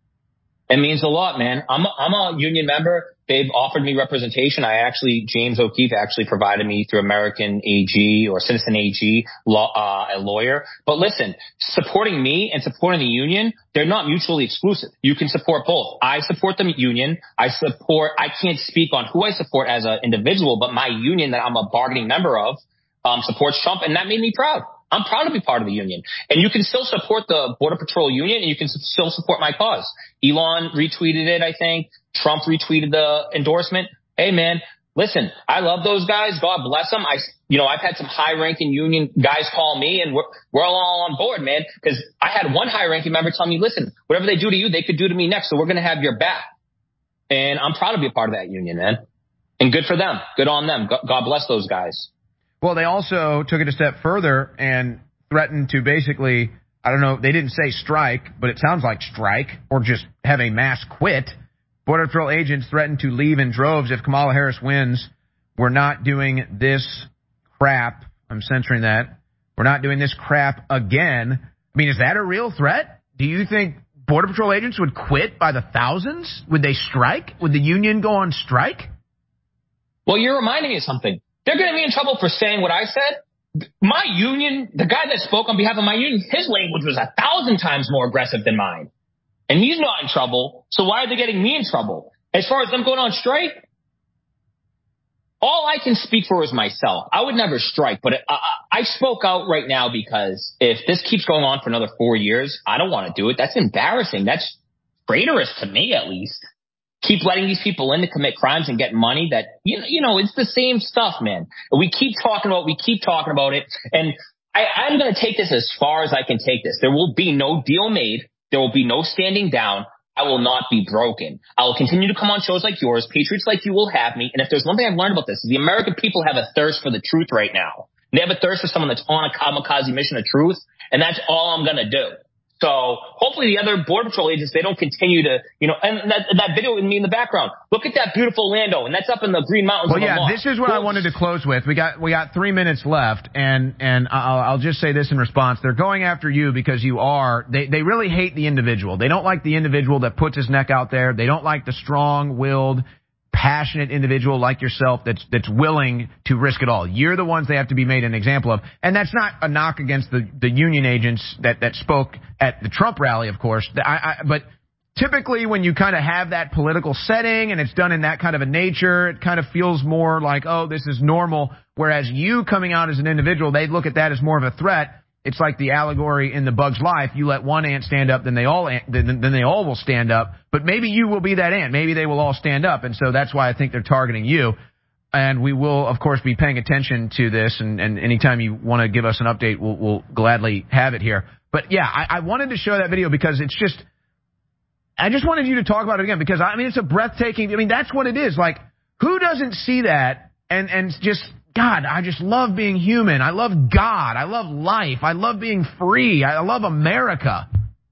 T: It means a lot, man. I'm a, I'm a union member. They've offered me representation. I actually, James O'Keefe actually provided me through American A G or Citizen A G, law, uh, a lawyer. But listen, supporting me and supporting the union, they're not mutually exclusive. You can support both. I support the union. I support, I can't speak on who I support as an individual, but my union that I'm a bargaining member of, um, supports Trump, and that made me proud. I'm proud to be part of the union. And you can still support the Border Patrol Union, and you can still support my cause. Elon retweeted it, I think. Trump retweeted the endorsement. Hey, man, listen, I love those guys. God bless them. I, you know, I've had some high-ranking union guys call me, and we're, we're all on board, man, because I had one high-ranking member tell me, listen, whatever they do to you, they could do to me next, so we're going to have your back. And I'm proud to be a part of that union, man. And good for them. Good on them. God bless those guys.
O: Well, they also took it a step further and threatened to basically I don't know, they didn't say strike, but it sounds like strike, or just have a mass quit. Border Patrol agents threatened to leave in droves if Kamala Harris wins. We're not doing this crap. I'm censoring that. We're not doing this crap again. I mean, is that a real threat? Do you think Border Patrol agents would quit by the thousands? Would they strike? Would the union go on strike?
T: Well, you're reminding me of something. They're getting me in trouble for saying what I said. My union, the guy that spoke on behalf of my union, his language was a thousand times more aggressive than mine. And he's not in trouble, so why are they getting me in trouble? As far as them going on strike, all I can speak for is myself. I would never strike, but I, I spoke out right now because if this keeps going on for another four years, I don't want to do it. That's embarrassing. That's traitorous to me, at least. Keep letting these people in to commit crimes and get money that, you know, you know, it's the same stuff, man. We keep talking about, we keep talking about it. And I, I'm going to take this as far as I can take this. There will be no deal made. There will be no standing down. I will not be broken. I will continue to come on shows like yours. Patriots like you will have me. And if there's one thing I've learned about this, is the American people have a thirst for the truth right now. They have a thirst for someone that's on a kamikaze mission of truth. And that's all I'm going to do. So hopefully the other Border Patrol agents, they don't continue to, you know, and that, that video with me in the background. Look at that beautiful Lando, and that's up in the Green Mountains.
O: Well,
T: of
O: yeah,
T: Vermont.
O: This is what I wanted to close with. We got we got three minutes left, and and I'll, I'll just say this in response. They're going after you because you are. They they really hate the individual. They don't like the individual that puts his neck out there. They don't like the strong-willed, passionate individual like yourself that's that's willing to risk it all. You're the ones they have to be made an example of. And that's not a knock against the, the union agents that, that spoke at the Trump rally, of course. I, I, but typically when you kind of have that political setting and it's done in that kind of a nature, it kind of feels more like, oh, this is normal. Whereas you coming out as an individual, they look at that as more of a threat. It's like the allegory in The Bug's Life. You let one ant stand up, then they all then, then they all will stand up. But maybe you will be that ant. Maybe they will all stand up. And so that's why I think they're targeting you. And we will, of course, be paying attention to this. And, and anytime you want to give us an update, we'll, we'll gladly have it here. But, yeah, I, I wanted to show that video because it's just – I just wanted you to talk about it again because, I mean, it's a breathtaking – I mean, that's what it is. Like, who doesn't see that and, and just – God, I just love being human. I love God. I love life. I love being free. I love America.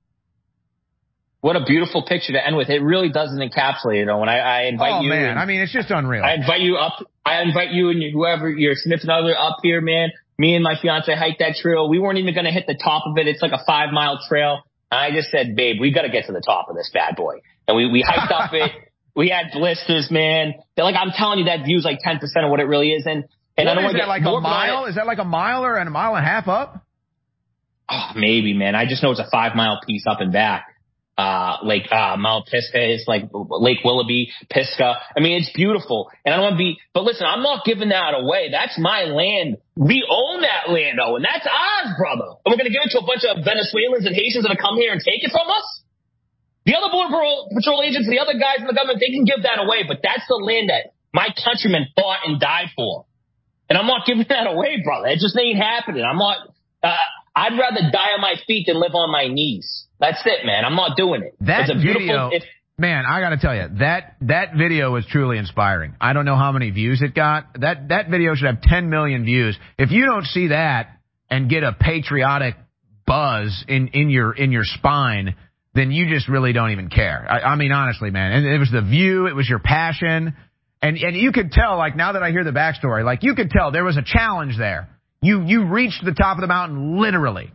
T: What a beautiful picture to end with. It really doesn't encapsulate, you know, when I, I invite
O: oh,
T: you.
O: Oh, man.
T: And,
O: I mean, it's just unreal.
T: I invite you up. I invite you and whoever, your significant other up here, man. Me and my fiance hiked that trail. We weren't even going to hit the top of it. It's like a five mile trail. And I just said, babe, we got to get to the top of this bad boy. And we, we hiked up it. We had blisters, man. They're like, I'm telling you, that view's like ten percent of what it really is. And, And
O: what
T: I don't
O: is that, like a mile? Is that like a mile or and a mile and a half up?
T: Oh, maybe, man. I just know it's a five-mile piece up and back. Uh, Lake uh, Mount Pisgah is like Lake Willoughby, Pisgah. I mean, it's beautiful. And I don't want to be – but listen, I'm not giving that away. That's my land. We own that land, oh, and that's ours, brother. And we're going to give it to a bunch of Venezuelans and Haitians that come here and take it from us? The other Border Patrol agents, the other guys in the government, they can give that away. But that's the land that my countrymen fought and died for. And I'm not giving that away, brother. It just ain't happening. I'm not, uh, I'd rather die on my feet than live on my knees. That's it, man. I'm not doing it.
O: That
T: it's a
O: video,
T: it,
O: man, I got to tell you, that, that video was truly inspiring. I don't know how many views it got. That, that video should have ten million views. If you don't see that and get a patriotic buzz in, in your, in your spine, then you just really don't even care. I, I mean, honestly, man. And it was the view. It was your passion. And and you could tell, like, now that I hear the backstory, like, you could tell there was a challenge there. You you reached the top of the mountain, literally.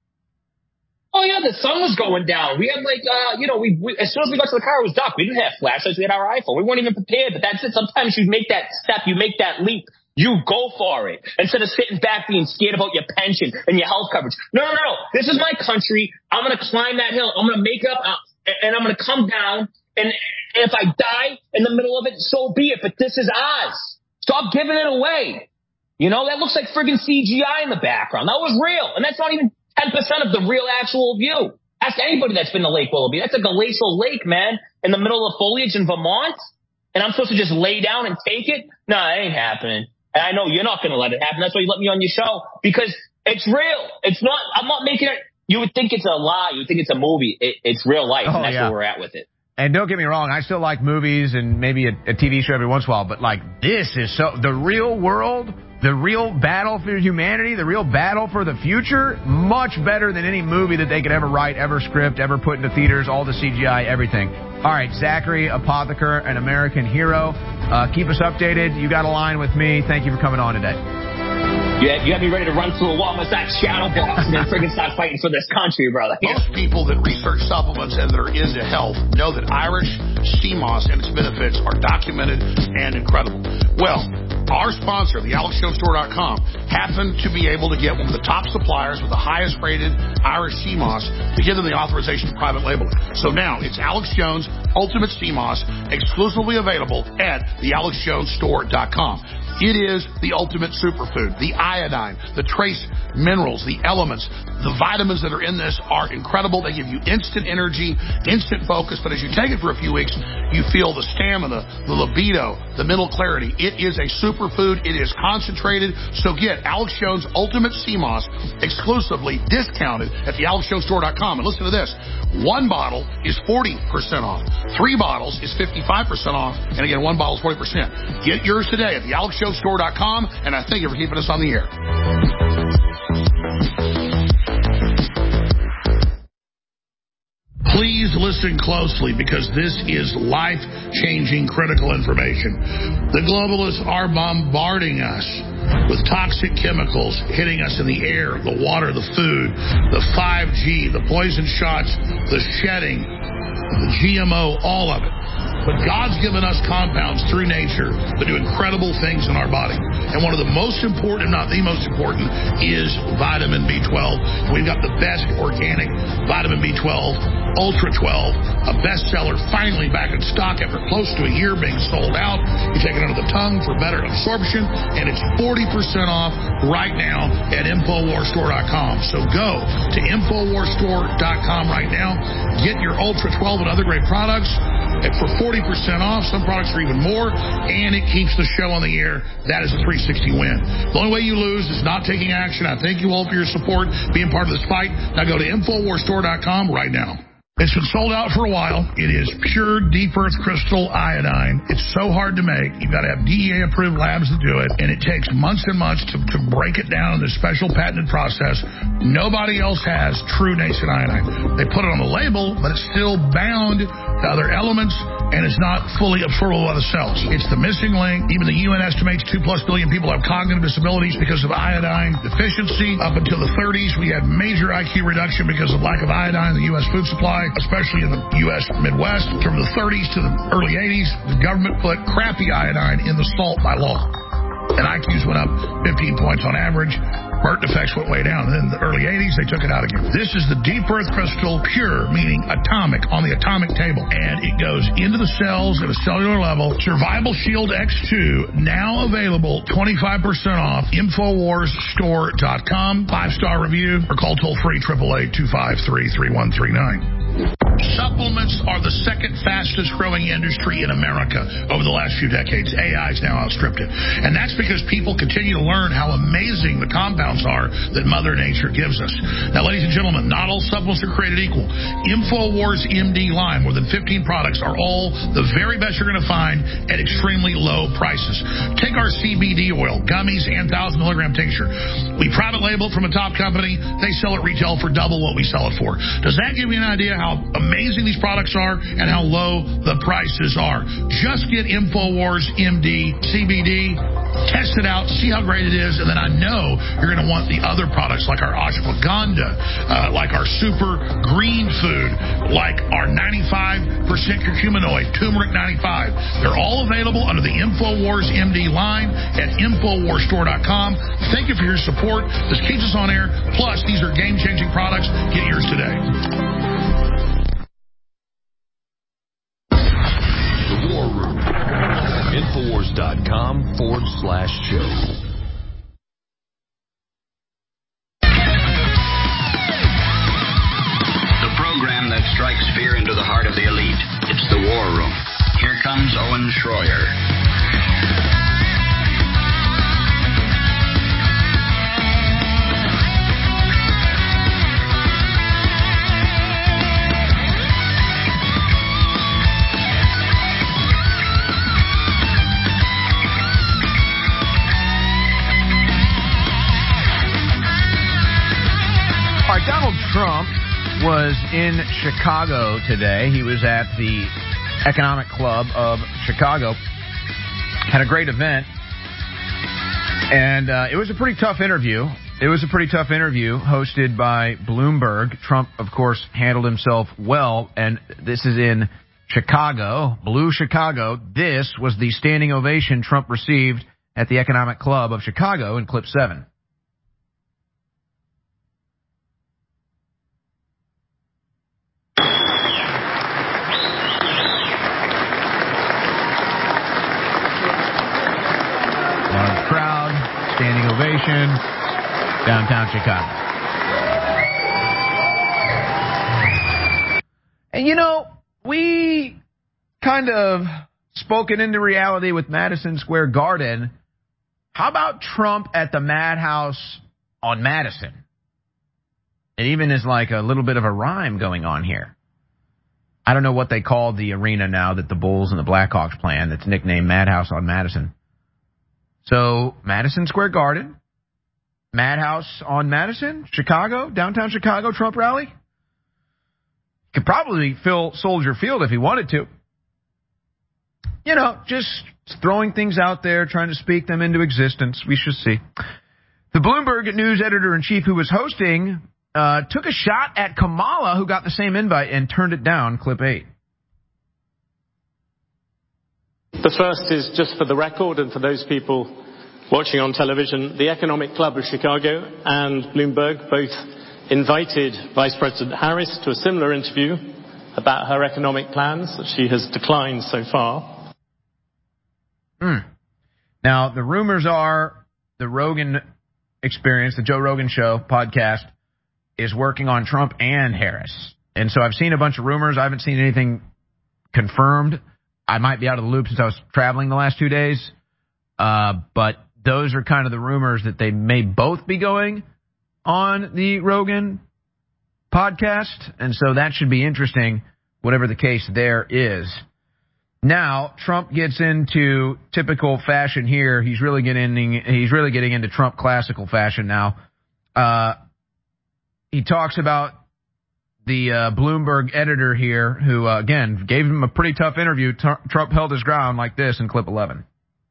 T: Oh, yeah, the sun was going down. We had, like, uh, you know, we, we as soon as we got to the car, it was dark. We didn't have flashlights. We had our iPhone. We weren't even prepared, but that's it. Sometimes you make that step, you make that leap. You go for it instead of sitting back being scared about your pension and your health coverage. No, no, no. This is my country. I'm going to climb that hill. I'm going to make up, uh, and I'm going to come down. And if I die in the middle of it, so be it. But this is ours. Stop giving it away. You know, that looks like friggin' C G I in the background. That was real. And that's not even ten percent of the real actual view. Ask anybody that's been to Lake Willoughby. That's a glacial lake, man, in the middle of foliage in Vermont. And I'm supposed to just lay down and take it? No, it ain't happening. And I know you're not going to let it happen. That's why you let me on your show. Because it's real. It's not, I'm not making it, you would think it's a lie. You would think it's a movie. It, it's real life.
O: Oh,
T: and that's
O: yeah.
T: where we're at with it.
O: And don't get me wrong, I still like movies and maybe a, a T V show every once in a while, but like this is so, the real world, the real battle for humanity, the real battle for the future, much better than any movie that they could ever write, ever script, ever put into theaters, all the C G I, everything. All right, Zachary Apotheker, an American hero. Uh, keep us updated. You got a line with me. Thank you for coming on today.
T: Yeah, you have me ready to run through a wall with that shadow box and then friggin' start fighting for this country, brother.
H: Most people that research supplements and that are into health know that Irish sea moss and its benefits are documented and incredible. Well, our sponsor, the Alex Jones Store dot com, happened to be able to get one of the top suppliers with the highest rated Irish sea moss to give them the authorization to private label it. So now it's Alex Jones Ultimate Sea Moss, exclusively available at the Alex Jones Store dot com. It is the ultimate superfood. The iodine, the trace minerals, the elements, the vitamins that are in this are incredible. They give you instant energy, instant focus, but as you take it for a few weeks, you feel the stamina, the libido, the mental clarity. It is a superfood. It is concentrated. So get Alex Jones Ultimate Sea Moss exclusively discounted at the Alex Jones Store dot com. And listen to this. One bottle is forty percent off. Three bottles is fifty-five percent off. And again, one bottle is forty percent. Get yours today at the Alex Jones Store dot com, and I thank you for keeping us on the air. Please listen closely because this is life-changing critical information. The globalists are bombarding us with toxic chemicals hitting us in the air, the water, the food, the five G, the poison shots, the shedding, the G M O, all of it. But God's given us compounds through nature that do incredible things in our body. And one of the most important, if not the most important, is vitamin B twelve. We've got the best organic vitamin B twelve, Ultra twelve, a bestseller, finally back in stock after close to a year being sold out. You take it under the tongue for better absorption, and it's forty percent off right now at Infowars Store dot com. So go to Infowars Store dot com right now. Get your Ultra twelve and other great products for forty percent off. Some products are even more, and it keeps the show on the air. That is a three sixty win. The only way you lose is not taking action. I thank you all for your support, being part of this fight. Now go to Infowars Store dot com right now. It's been sold out for a while. It is pure deep earth crystal iodine. It's so hard to make. You've got to have D E A approved labs to do it, and it takes months and months to, to break it down in this special patented process. Nobody else has true nascent iodine. They put it on the label, but it's still bound to other elements, and it's not fully absorbable by the cells. It's the missing link. Even the U N estimates two plus billion people have cognitive disabilities because of iodine deficiency. Up until the thirties, we had major I Q reduction because of lack of iodine in the U S food supply, especially in the U S Midwest. From the thirties to the early eighties, the government put crappy iodine in the salt by law. And I Qs went up fifteen points on average. Birth defects went way down. And then in the early eighties, they took it out again. This is the deep earth crystal pure, meaning atomic, on the atomic table. And it goes into the cells at a cellular level. Survival Shield X two, now available twenty-five percent off. Infowars Store dot com. Five-star review or call toll-free eight eight eight, two five three, three one three nine. Supplements are the second fastest growing industry in America over the last few decades. A I has now outstripped it. And that's because people continue to learn how amazing the compounds are that Mother Nature gives us. Now, ladies and gentlemen, not all supplements are created equal. Infowars M D line, more than fifteen products, are all the very best you're going to find at extremely low prices. Take our C B D oil, gummies, and one thousand milligram tincture. We private label it from a top company. They sell it retail for double what we sell it for. Does that give you an idea how amazing these products are and how low the prices are? Just get Infowars M D C B D, test it out, see how great it is, and then I know you're going to want the other products like our ashwagandha, uh, like our super green food, like our ninety-five percent curcuminoid, turmeric ninety-five. They're all available under the Infowars M D line at Infowars Store dot com. Thank you for your support. This keeps us on air. Plus, these are game-changing products. Get yours today.
A: Infowars dot com forward slash show.
M: The program that strikes fear into the heart of the elite. It's the War Room. Here comes Owen Schroyer.
O: Trump was in Chicago today. He was at the Economic Club of Chicago. Had a great event. And uh, it was a pretty tough interview. It was a pretty tough interview hosted by Bloomberg. Trump, of course, handled himself well. And this is in Chicago, Blue Chicago. This was the standing ovation Trump received at the Economic Club of Chicago in clip seven. Large crowd, standing ovation, downtown Chicago. And you know, we kind of spoken into reality with Madison Square Garden. How about Trump at the Madhouse on Madison? It even is like a little bit of a rhyme going on here. I don't know what they call the arena now that the Bulls and the Blackhawks play in. That's nicknamed Madhouse on Madison. So, Madison Square Garden, Madhouse on Madison, Chicago, downtown Chicago, Trump rally. Could probably fill Soldier Field if he wanted to. You know, just throwing things out there, trying to speak them into existence. We shall see. The Bloomberg News editor-in-chief who was hosting uh, took a shot at Kamala, who got the same invite, and turned it down. Clip eight.
N: The first is just for the record and for those people watching on television. The Economic Club of Chicago and Bloomberg both invited Vice President Harris to a similar interview about her economic plans that she has declined so far.
O: Hmm. Now, the rumors are the Rogan Experience, the Joe Rogan Show podcast, is working on Trump and Harris. And so I've seen a bunch of rumors. I haven't seen anything confirmed. I might be out of the loop since I was traveling the last two days. Uh, but those are kind of the rumors that they may both be going on the Rogan podcast. And so that should be interesting, whatever the case there is. Now, Trump gets into typical fashion here. He's really getting, he's really getting into Trump classical fashion now. Uh, he talks about the uh, Bloomberg editor here, who, uh, again, gave him a pretty tough interview. T- Trump held his ground like this in clip eleven.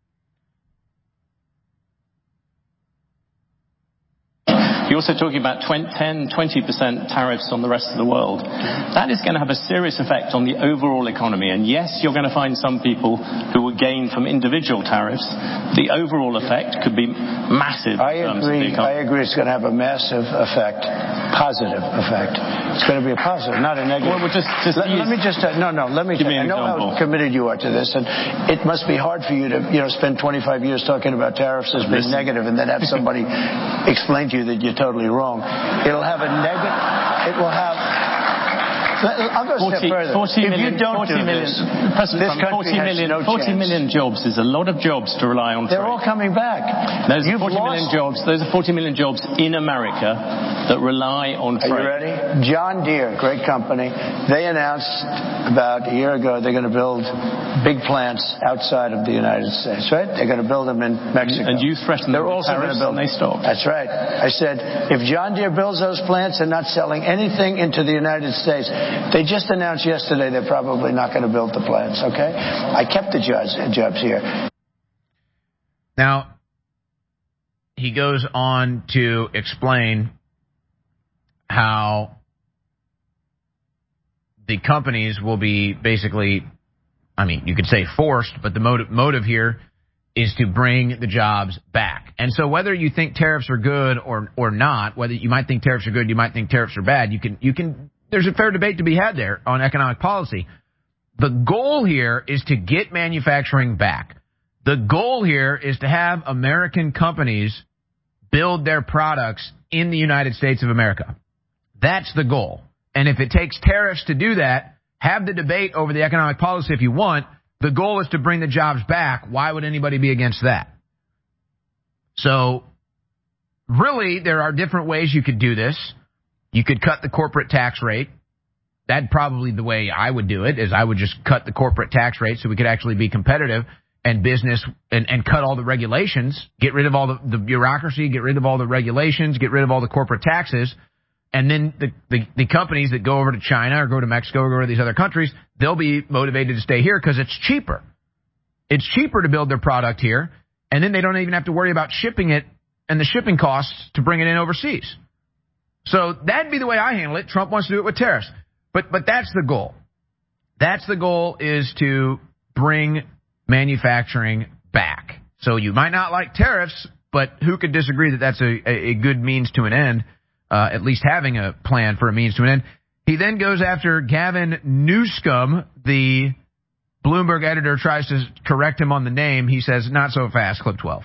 N: You're also talking about ten, twenty percent tariffs on the rest of the world. That is going to have a serious effect on the overall economy. And yes, you're going to find some people who will gain from individual tariffs. The overall effect could be massive.
U: I agree. I agree it's going to have a massive effect, positive effect. It's going to be a positive, not a negative.
N: Well, just, just
U: let, let me just, uh, no, no, let me,
N: give me
U: I know
N: example.
U: how committed you are to this, and it must be hard for you to, you know, spend twenty-five years talking about tariffs as being negative and then have somebody explain to you that you're totally wrong. It'll have a negative, it will have, I'll go a step further.
N: forty
U: if
N: million,
U: you don't
N: forty
U: do
N: million,
U: this,
N: President
U: this
N: Trump,
U: country
N: forty million,
U: has no
N: forty
U: chance.
N: million jobs is a lot of jobs to rely on.
U: They're
N: trade.
U: all coming back.
N: Those
U: You've
N: forty
U: lost.
N: million jobs. Those are forty million jobs in America that rely on trade.
U: Are you ready? John Deere, great company. They announced about a year ago they're going to build big plants outside of the United States, right? They're going to build them in Mexico.
N: And you threatened
U: they're
N: them
U: also
N: with
U: going
N: tariffs
U: to build.
N: And they stopped.
U: That's right. I said if John Deere builds those plants, they're not selling anything into the United States. They just announced yesterday they're probably not going to build the plants. Okay, I kept the jobs, jobs here.
O: Now, he goes on to explain how the companies will be basically, I mean, you could say forced, but the motive, motive here is to bring the jobs back. And so whether you think tariffs are good or or not, whether you might think tariffs are good, you might think tariffs are bad, you can you can there's a fair debate to be had there on economic policy. The goal here is to get manufacturing back. The goal here is to have American companies build their products in the United States of America. That's the goal. And if it takes tariffs to do that, have the debate over the economic policy if you want. The goal is to bring the jobs back. Why would anybody be against that? So, really, there are different ways you could do this. You could cut the corporate tax rate. That'd probably the way I would do it, is I would just cut the corporate tax rate so we could actually be competitive and business and, and cut all the regulations, get rid of all the, the bureaucracy, get rid of all the regulations, get rid of all the corporate taxes. And then the, the, the companies that go over to China or go to Mexico or go to these other countries, they'll be motivated to stay here because it's cheaper. It's cheaper to build their product here, and then they don't even have to worry about shipping it and the shipping costs to bring it in overseas. So that'd be the way I handle it. Trump wants to do it with tariffs. But but that's the goal. That's the goal, is to bring manufacturing back. So you might not like tariffs, but who could disagree that that's a, a good means to an end, uh, at least having a plan for a means to an end. He then goes after Gavin Newsom. The Bloomberg editor tries to correct him on the name. He says, not so fast, clip twelve.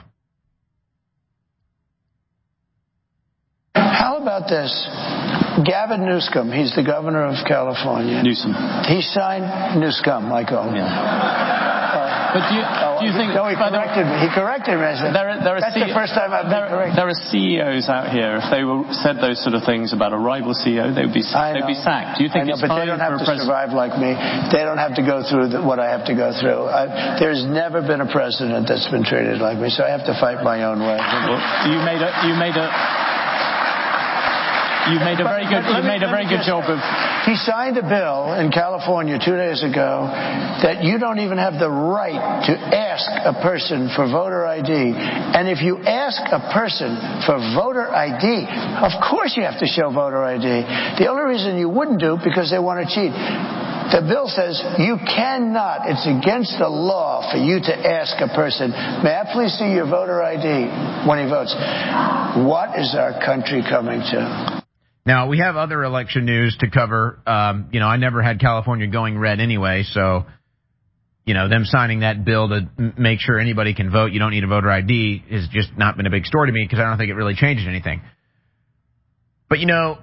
U: How about this? Gavin Newsom, he's the governor of California.
C: Newsom.
U: He signed Newsom, Michael. Yeah. Uh,
C: but do you,
U: oh,
C: do you think...
U: No, he corrected me. He corrected me. I said,
C: there are, there are
U: that's
C: C-
U: the first time I've
C: there,
U: been corrected.
C: There are C E Os out here. If they were, said those sort of things about a rival C E O, they would be, they'd be sacked. Do you think
U: I know,
C: it's
U: but
C: time
U: they don't have
C: for
U: to
C: a president?
U: survive like me. They don't have to go through the, what I have to go through. I, there's never been a president that's been treated like me, so I have to fight my own way.
C: Well, you made a... You made a You made a very good. You made a very good job of.
U: He signed a bill in California two days ago that you don't even have the right to ask a person for voter I D. And if you ask a person for voter I D, of course you have to show voter I D. The only reason you wouldn't do, because they want to cheat. The bill says you cannot, it's against the law for you to ask a person, may I please see your voter I D when he votes. What is our country coming to?
O: Now, we have other election news to cover. Um, you know, I never had California going red anyway, so, you know, them signing that bill to m- make sure anybody can vote, you don't need a voter I D, has just not been a big story to me because I don't think it really changes anything. But, you know,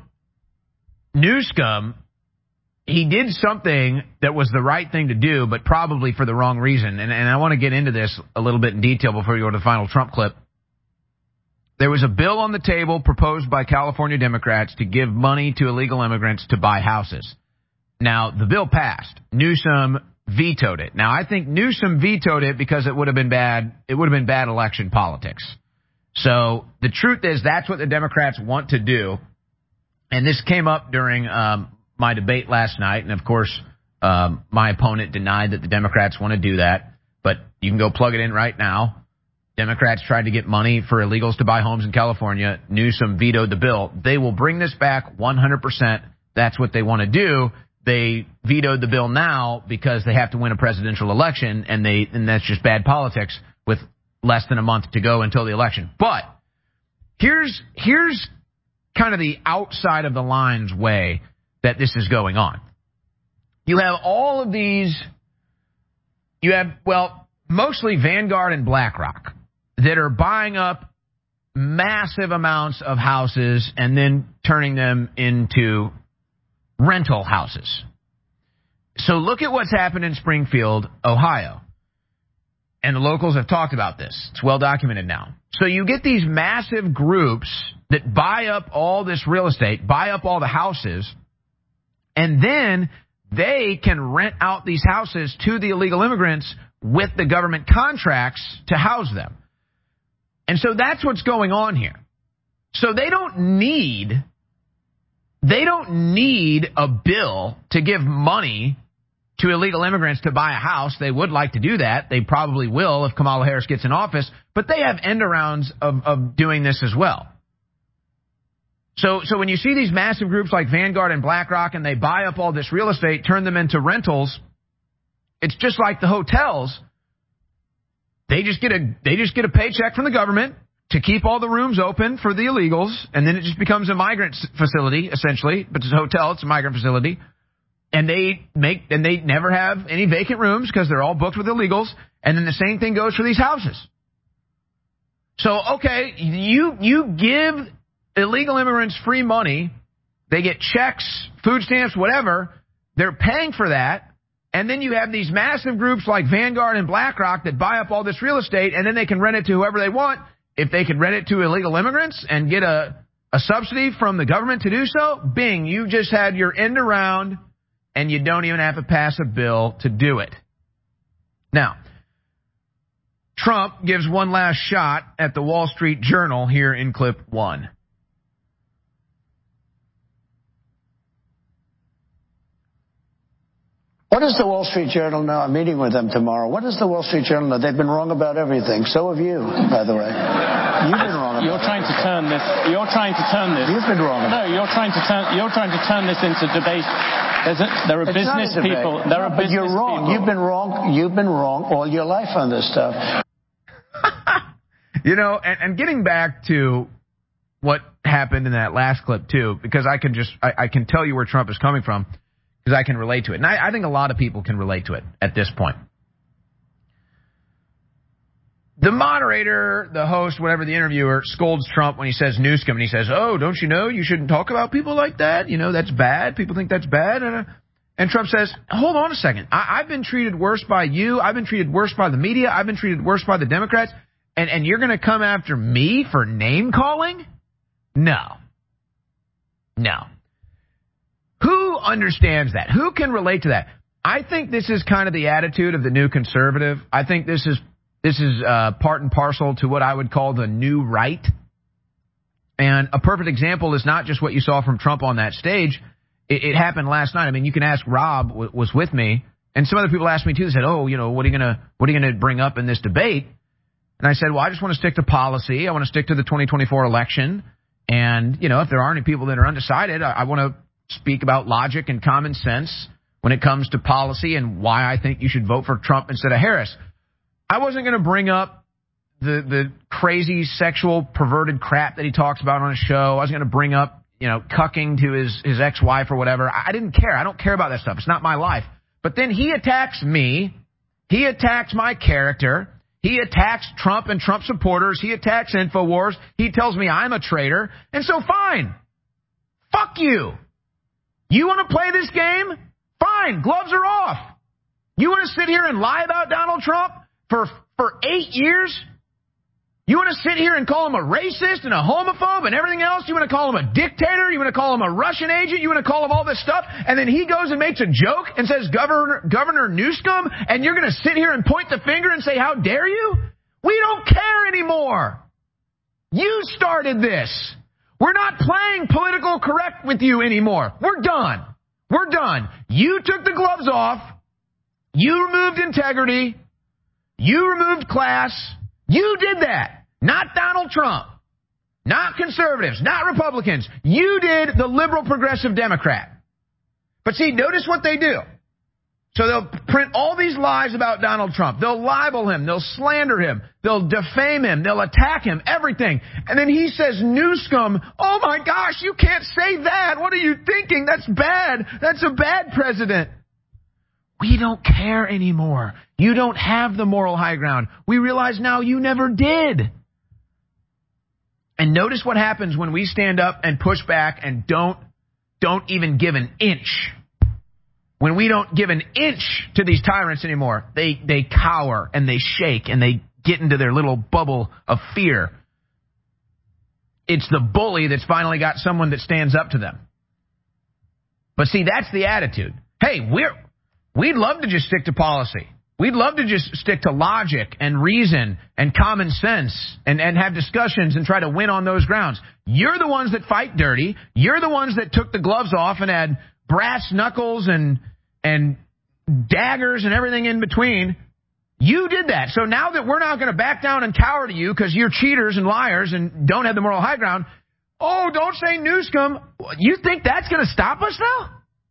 O: Newsom, he did something that was the right thing to do, but probably for the wrong reason. And, and I want to get into this a little bit in detail before we go to the final Trump clip. There was a bill on the table proposed by California Democrats to give money to illegal immigrants to buy houses. Now, the bill passed. Newsom vetoed it. Now, I think Newsom vetoed it because it would have been bad. It would have been bad election politics. So the truth is that's what the Democrats want to do. And this came up during um, my debate last night. And, of course, um, my opponent denied that the Democrats want to do that. But you can go plug it in right now. Democrats tried to get money for illegals to buy homes in California. Newsom vetoed the bill. They will bring this back one hundred percent. That's what they want to do. They vetoed the bill now because they have to win a presidential election, and they and that's just bad politics with less than a month to go until the election. But here's here's kind of the outside of the lines way that this is going on. You have all of these, you have, well, mostly Vanguard and BlackRock that are buying up massive amounts of houses and then turning them into rental houses. So look at what's happened in Springfield, Ohio. And the locals have talked about this. It's well documented now. So you get these massive groups that buy up all this real estate, buy up all the houses, and then they can rent out these houses to the illegal immigrants with the government contracts to house them. And so that's what's going on here. So they don't need, they don't need a bill to give money to illegal immigrants to buy a house. They would like to do that. They probably will if Kamala Harris gets in office. But they have end arounds of, of doing this as well. So, so when you see these massive groups like Vanguard and BlackRock and they buy up all this real estate, turn them into rentals, it's just like the hotels. They just get a they just get a paycheck from the government to keep all the rooms open for the illegals, and then it just becomes a migrant facility essentially. But it's a hotel, it's a migrant facility, and they make and they never have any vacant rooms because they're all booked with illegals. And then the same thing goes for these houses. So okay, you you give illegal immigrants free money, they get checks, food stamps, whatever. They're paying for that. And then you have these massive groups like Vanguard and BlackRock that buy up all this real estate, and then they can rent it to whoever they want. If they could rent it to illegal immigrants and get a, a subsidy from the government to do so, bing, you just had your end around, and you don't even have to pass a bill to do it. Now, Trump gives one last shot at the Wall Street Journal here in clip one.
U: What does the Wall Street Journal know? I'm meeting with them tomorrow. What does the Wall Street Journal know? They've been wrong about everything. So have you, by the way. You've been wrong about
C: You're trying to turn this. You're trying to turn this.
U: You've been wrong.
C: No, you're trying to turn. You're trying to turn this into debate. There's a, there are
U: it's
C: business
U: not a debate.
C: people. There
U: no,
C: are
U: but
C: business
U: you're wrong.
C: people.
U: You've been wrong. You've been wrong all your life on this stuff.
O: You know, and, and getting back to what happened in that last clip too, because I can just I, I can tell you where Trump is coming from. Because I can relate to it. And I, I think a lot of people can relate to it at this point. The moderator, the host, whatever, the interviewer, scolds Trump when he says Newsom. And he says, oh, don't you know you shouldn't talk about people like that? You know, that's bad. People think that's bad. And, uh, and Trump says, hold on a second. I, I've been treated worse by you. I've been treated worse by the media. I've been treated worse by the Democrats. And, and you're going to come after me for name calling? No. No. Who understands that? Who can relate to that? I think this is kind of the attitude of the new conservative. I think this is this is uh, part and parcel to what I would call the new right. And a perfect example is not just what you saw from Trump on that stage. It, it happened last night. I mean, you can ask Rob w- was with me, and some other people asked me too. They said, "Oh, you know, what are you gonna what are you gonna bring up in this debate?" And I said, "Well, I just want to stick to policy. I want to stick to the twenty twenty-four election. And you know, if there are any people that are undecided, I, I want to speak about logic and common sense when it comes to policy and why I think you should vote for Trump instead of Harris." I wasn't going to bring up the the crazy sexual perverted crap that he talks about on his show. I was going to bring up, you know, cucking to his, his ex-wife or whatever. I didn't care. I don't care about that stuff. It's not my life. But then he attacks me. He attacks my character. He attacks Trump and Trump supporters. He attacks InfoWars. He tells me I'm a traitor. And so fine. Fuck you. You want to play this game? Fine, gloves are off. You want to sit here and lie about Donald Trump for for eight years? You want to sit here and call him a racist and a homophobe and everything else? You want to call him a dictator? You want to call him a Russian agent? You want to call him all this stuff? And then he goes and makes a joke and says Governor, Governor Newsom, and you're going to sit here and point the finger and say, how dare you? We don't care anymore. You started this. We're not playing political correct with you anymore. We're done. We're done. You took the gloves off. You removed integrity. You removed class. You did that. Not Donald Trump. Not conservatives. Not Republicans. You did the liberal progressive Democrat. But see, notice what they do. So they'll print all these lies about Donald Trump. They'll libel him. They'll slander him. They'll defame him. They'll attack him. Everything. And then he says, Newsom, oh my gosh, you can't say that. What are you thinking? That's bad. That's a bad president. We don't care anymore. You don't have the moral high ground. We realize now you never did. And notice what happens when we stand up and push back and don't, don't even give an inch. When we don't give an inch to these tyrants anymore, they, they cower and they shake and they get into their little bubble of fear. It's the bully that's finally got someone that stands up to them. But see, that's the attitude. Hey, we're, we'd love to just stick to policy. We'd love to just stick to logic and reason and common sense and, and have discussions and try to win on those grounds. You're the ones that fight dirty. You're the ones that took the gloves off and had brass knuckles and and daggers and everything in between. You did that. So now that we're not going to back down and cower to you because you're cheaters and liars and don't have the moral high ground, oh, don't say Newsom. You think that's going to stop us now?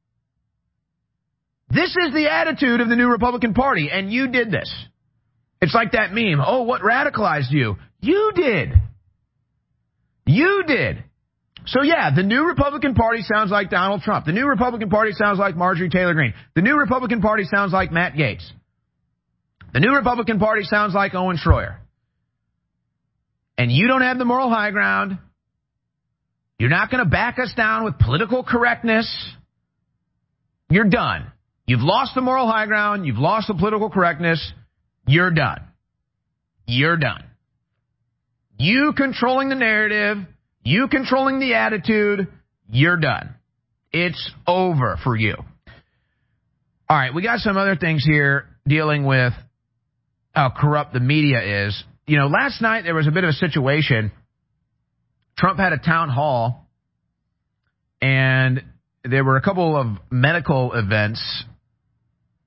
O: This is the attitude of the new Republican Party, and you did this. It's like that meme. Oh, what radicalized you? You did. You did. So, yeah, the new Republican Party sounds like Donald Trump. The new Republican Party sounds like Marjorie Taylor Greene. The new Republican Party sounds like Matt Gaetz. The new Republican Party sounds like Owen Schroyer. And you don't have the moral high ground. You're not going to back us down with political correctness. You're done. You've lost the moral high ground. You've lost the political correctness. You're done. You're done. You controlling the narrative, you controlling the attitude, you're done. It's over for you. All right, we got some other things here dealing with how corrupt the media is. You know, last night there was a bit of a situation. Trump had a town hall, and there were a couple of medical events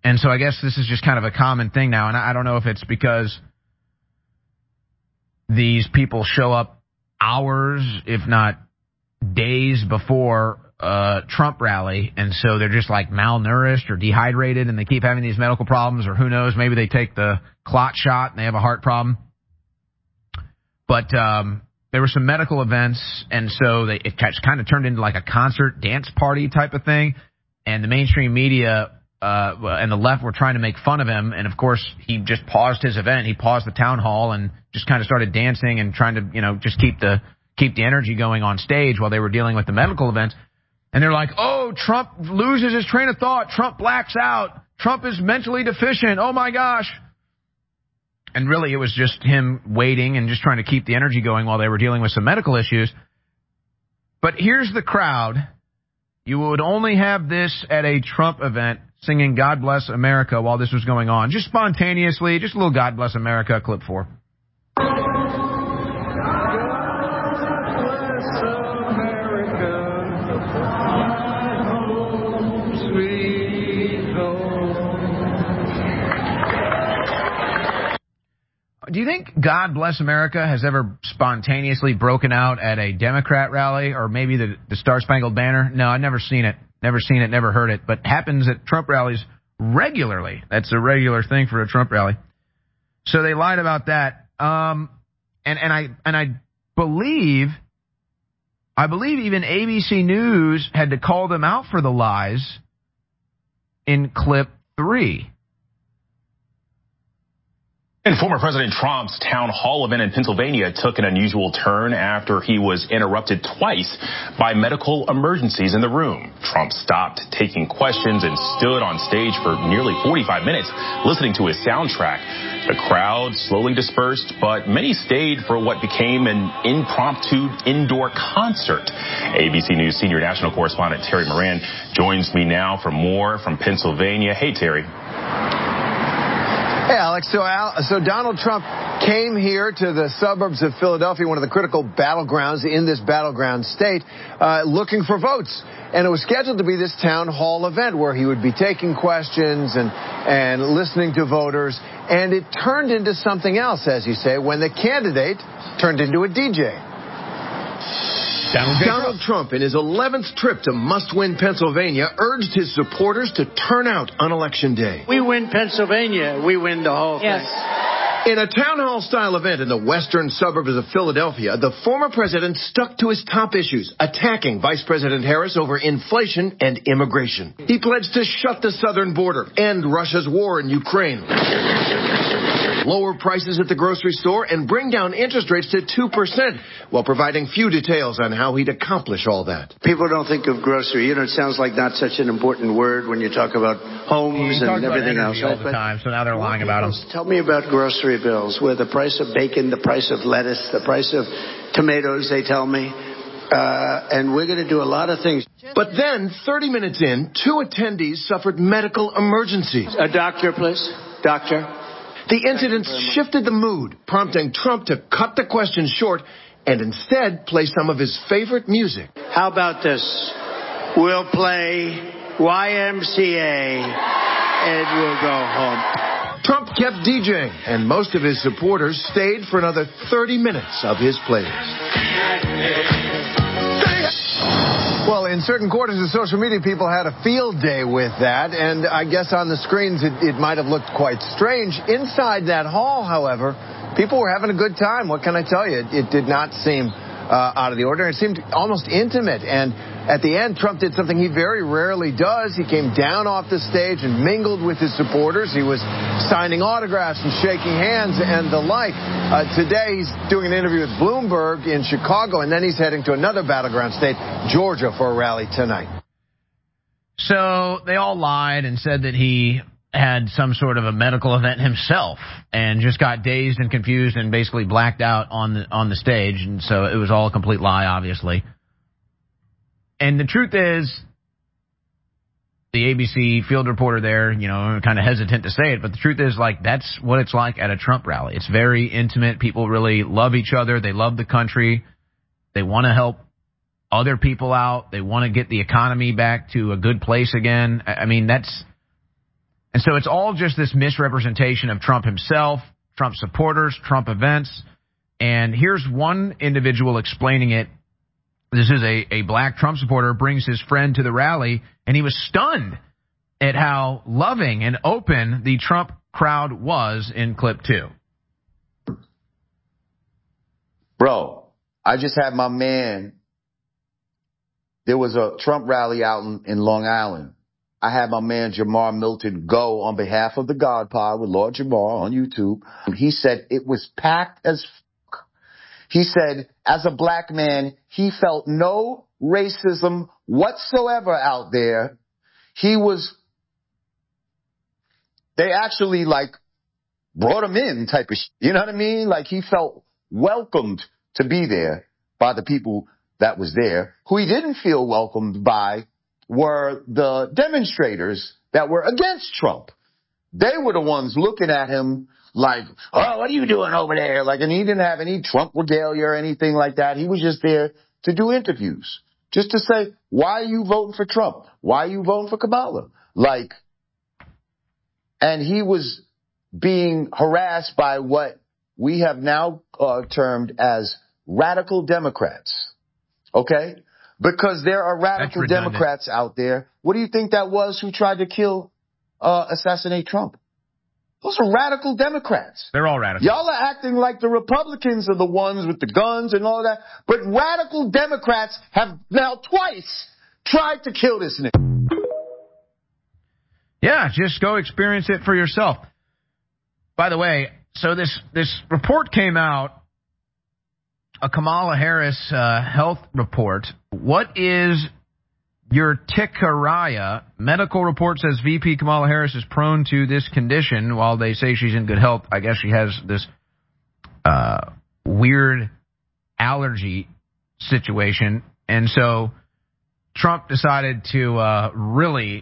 O: And so I guess this is just kind of a common thing now, and I don't know if it's because these people show up hours, if not days before uh Trump rally, and so they're just like malnourished or dehydrated, and they keep having these medical problems, or who knows, maybe they take the clot shot and they have a heart problem. But um there were some medical events, and so they, it kind of turned into like a concert dance party type of thing, and the mainstream media uh and the left were trying to make fun of him, and of course he just paused his event. He paused the town hall and just kind of started dancing and trying to, you know, just keep the keep the energy going on stage while they were dealing with the medical events. And they're like, oh, Trump loses his train of thought. Trump blacks out. Trump is mentally deficient. Oh, my gosh. And really, it was just him waiting and just trying to keep the energy going while they were dealing with some medical issues. But here's the crowd. You would only have this at a Trump event singing God Bless America while this was going on. Just spontaneously, just a little God Bless America, clip four. Do you think God Bless America has ever spontaneously broken out at a Democrat rally, or maybe the, the Star Spangled Banner? No, I've never seen it. Never seen it, never heard it, but happens at Trump rallies regularly. That's a regular thing for a Trump rally. So they lied about that. Um, and, and I and I believe, I believe even A B C News had to call them out for the lies in clip three.
D: And former President Trump's town hall event in Pennsylvania took an unusual turn after he was interrupted twice by medical emergencies in the room. Trump stopped taking questions and stood on stage for nearly forty-five minutes listening to his soundtrack. The crowd slowly dispersed, but many stayed for what became an impromptu indoor concert. A B C News senior national correspondent Terry Moran joins me now for more from Pennsylvania. Hey, Terry.
V: Hey, Alex. So, Al, so Donald Trump came here to the suburbs of Philadelphia, one of the critical battlegrounds in this battleground state, uh, looking for votes. And it was scheduled to be this town hall event where he would be taking questions and, and listening to voters. And it turned into something else, as you say, when the candidate turned into a D J.
W: Donald, Donald Trump, in his eleventh trip to must-win Pennsylvania, urged his supporters to turn out on Election Day.
U: We win Pennsylvania, we win the whole thing.
W: Yes. In a town hall-style event in the western suburbs of Philadelphia, the former president stuck to his top issues, attacking Vice President Harris over inflation and immigration. He pledged to shut the southern border, end Russia's war in Ukraine, lower prices at the grocery store, and bring down interest rates to two percent, while providing few details on how he'd accomplish all that.
U: People don't think of grocery. You know, it sounds like not such an important word when you talk about homes and everything else.
O: All the time, so now they're lying about them.
U: Tell me about grocery bills, where the price of bacon, the price of lettuce, the price of tomatoes, they tell me. Uh, and we're going to do a lot of things.
W: But then, thirty minutes in, two attendees suffered medical emergencies.
U: A doctor, please. Doctor.
W: The incidents shifted the mood, prompting Trump to cut the question short and instead play some of his favorite music.
U: How about this? We'll play Y M C A and we'll go home.
W: Trump kept DJing, and most of his supporters stayed for another thirty minutes of his playlist.
V: Well, in certain quarters of social media, people had a field day with that, and I guess on the screens it, it might have looked quite strange. Inside that hall, however, people were having a good time. What can I tell you? It, it did not seem uh, out of the ordinary. It seemed almost intimate, and at the end, Trump did something he very rarely does. He came down off the stage and mingled with his supporters. He was signing autographs and shaking hands and the like. Uh, today, he's doing an interview with Bloomberg in Chicago, and then he's heading to another battleground state, Georgia, for a rally tonight.
O: So they all lied and said that he had some sort of a medical event himself and just got dazed and confused and basically blacked out on the on the stage. And so it was all a complete lie, obviously. And the truth is, the A B C field reporter there, you know, kind of hesitant to say it, but the truth is, like, that's what it's like at a Trump rally. It's very intimate. People really love each other. They love the country. They want to help other people out. They want to get the economy back to a good place again. I mean, that's And so it's all just this misrepresentation of Trump himself, Trump supporters, Trump events. And here's one individual explaining it. This is a, a black Trump supporter, brings his friend to the rally, and he was stunned at how loving and open the Trump crowd was in clip two.
F: Bro, I just had my man. There was a Trump rally out in, in Long Island. I had my man Jamar Milton go on behalf of the God Pod with Lord Jamar on YouTube. He said it was packed as fuck. He said, as a black man, he felt no racism whatsoever out there. He was, they actually like brought him in type of shit. You know what I mean? Like he felt welcomed to be there by the people that was there. Who he didn't feel welcomed by were the demonstrators that were against Trump. They were the ones looking at him like, oh, what are you doing over there? Like, and he didn't have any Trump regalia or anything like that. He was just there to do interviews, just to say, why are you voting for Trump? Why are you voting for Kamala? Like, and he was being harassed by what we have now uh, termed as radical Democrats. Okay? Because there are radical Democrats out there. What do you think that was who tried to kill, uh, assassinate Trump? Those are radical Democrats.
O: They're all radical.
F: Y'all are acting like the Republicans are the ones with the guns and all that. But radical Democrats have now twice tried to kill this nigga.
O: Yeah, just go experience it for yourself. By the way, so this, this report came out, a Kamala Harris uh, health report. What is urticaria? Medical report says V P Kamala Harris is prone to this condition. While they say she's in good health, I guess she has this uh, weird allergy situation. And so Trump decided to uh, really,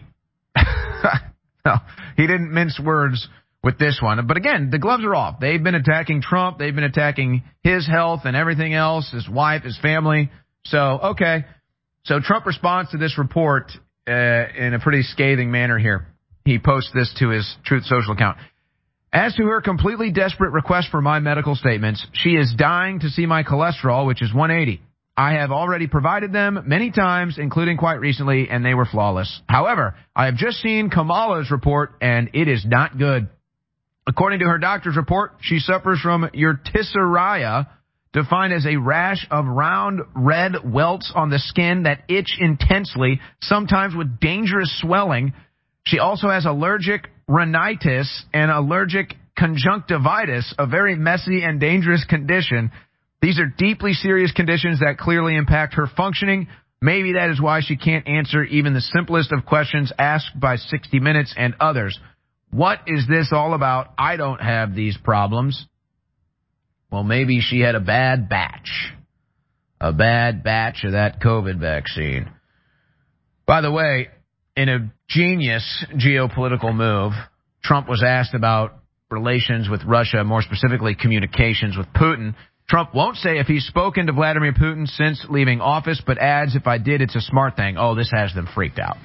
O: no, he didn't mince words with this one. But again, the gloves are off. They've been attacking Trump. They've been attacking his health and everything else, his wife, his family. So, okay. So Trump responds to this report uh, in a pretty scathing manner here. He posts this to his Truth Social account. As to her completely desperate request for my medical statements, she is dying to see my cholesterol, which is one eighty. I have already provided them many times, including quite recently, and they were flawless. However, I have just seen Kamala's report, and it is not good. According to her doctor's report, she suffers from urticaria, defined as a rash of round red welts on the skin that itch intensely, sometimes with dangerous swelling. She also has allergic rhinitis and allergic conjunctivitis, a very messy and dangerous condition. These are deeply serious conditions that clearly impact her functioning. Maybe that is why she can't answer even the simplest of questions asked by sixty minutes and others. What is this all about? I don't have these problems. Well, maybe she had a bad batch. A bad batch of that COVID vaccine. By the way, in a genius geopolitical move, Trump was asked about relations with Russia, more specifically communications with Putin. Trump won't say if he's spoken to Vladimir Putin since leaving office, but adds, if I did, it's a smart thing. Oh, this has them freaked out.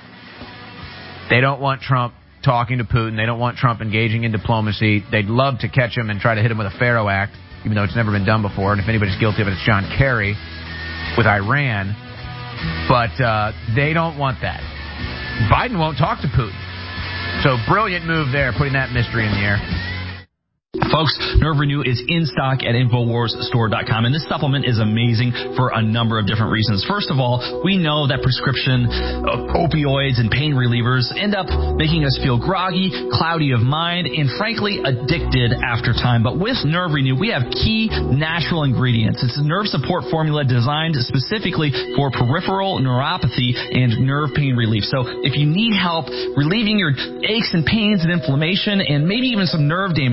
O: They don't want Trump talking to Putin. They don't want Trump engaging in diplomacy. They'd love to catch him and try to hit him with a Pharaoh Act, even though it's never been done before. And if anybody's guilty of it, it's John Kerry with Iran. But uh, they don't want that. Biden won't talk to Putin. So brilliant move there, putting that mystery in the air.
G: Folks, Nerve Renew is in stock at Infowars Store dot com, and this supplement is amazing for a number of different reasons. First of all, we know that prescription opioids and pain relievers end up making us feel groggy, cloudy of mind, and frankly addicted after time. But with Nerve Renew, we have key natural ingredients. It's a nerve support formula designed specifically for peripheral neuropathy and nerve pain relief. So if you need help relieving your aches and pains and inflammation and maybe even some nerve damage that you have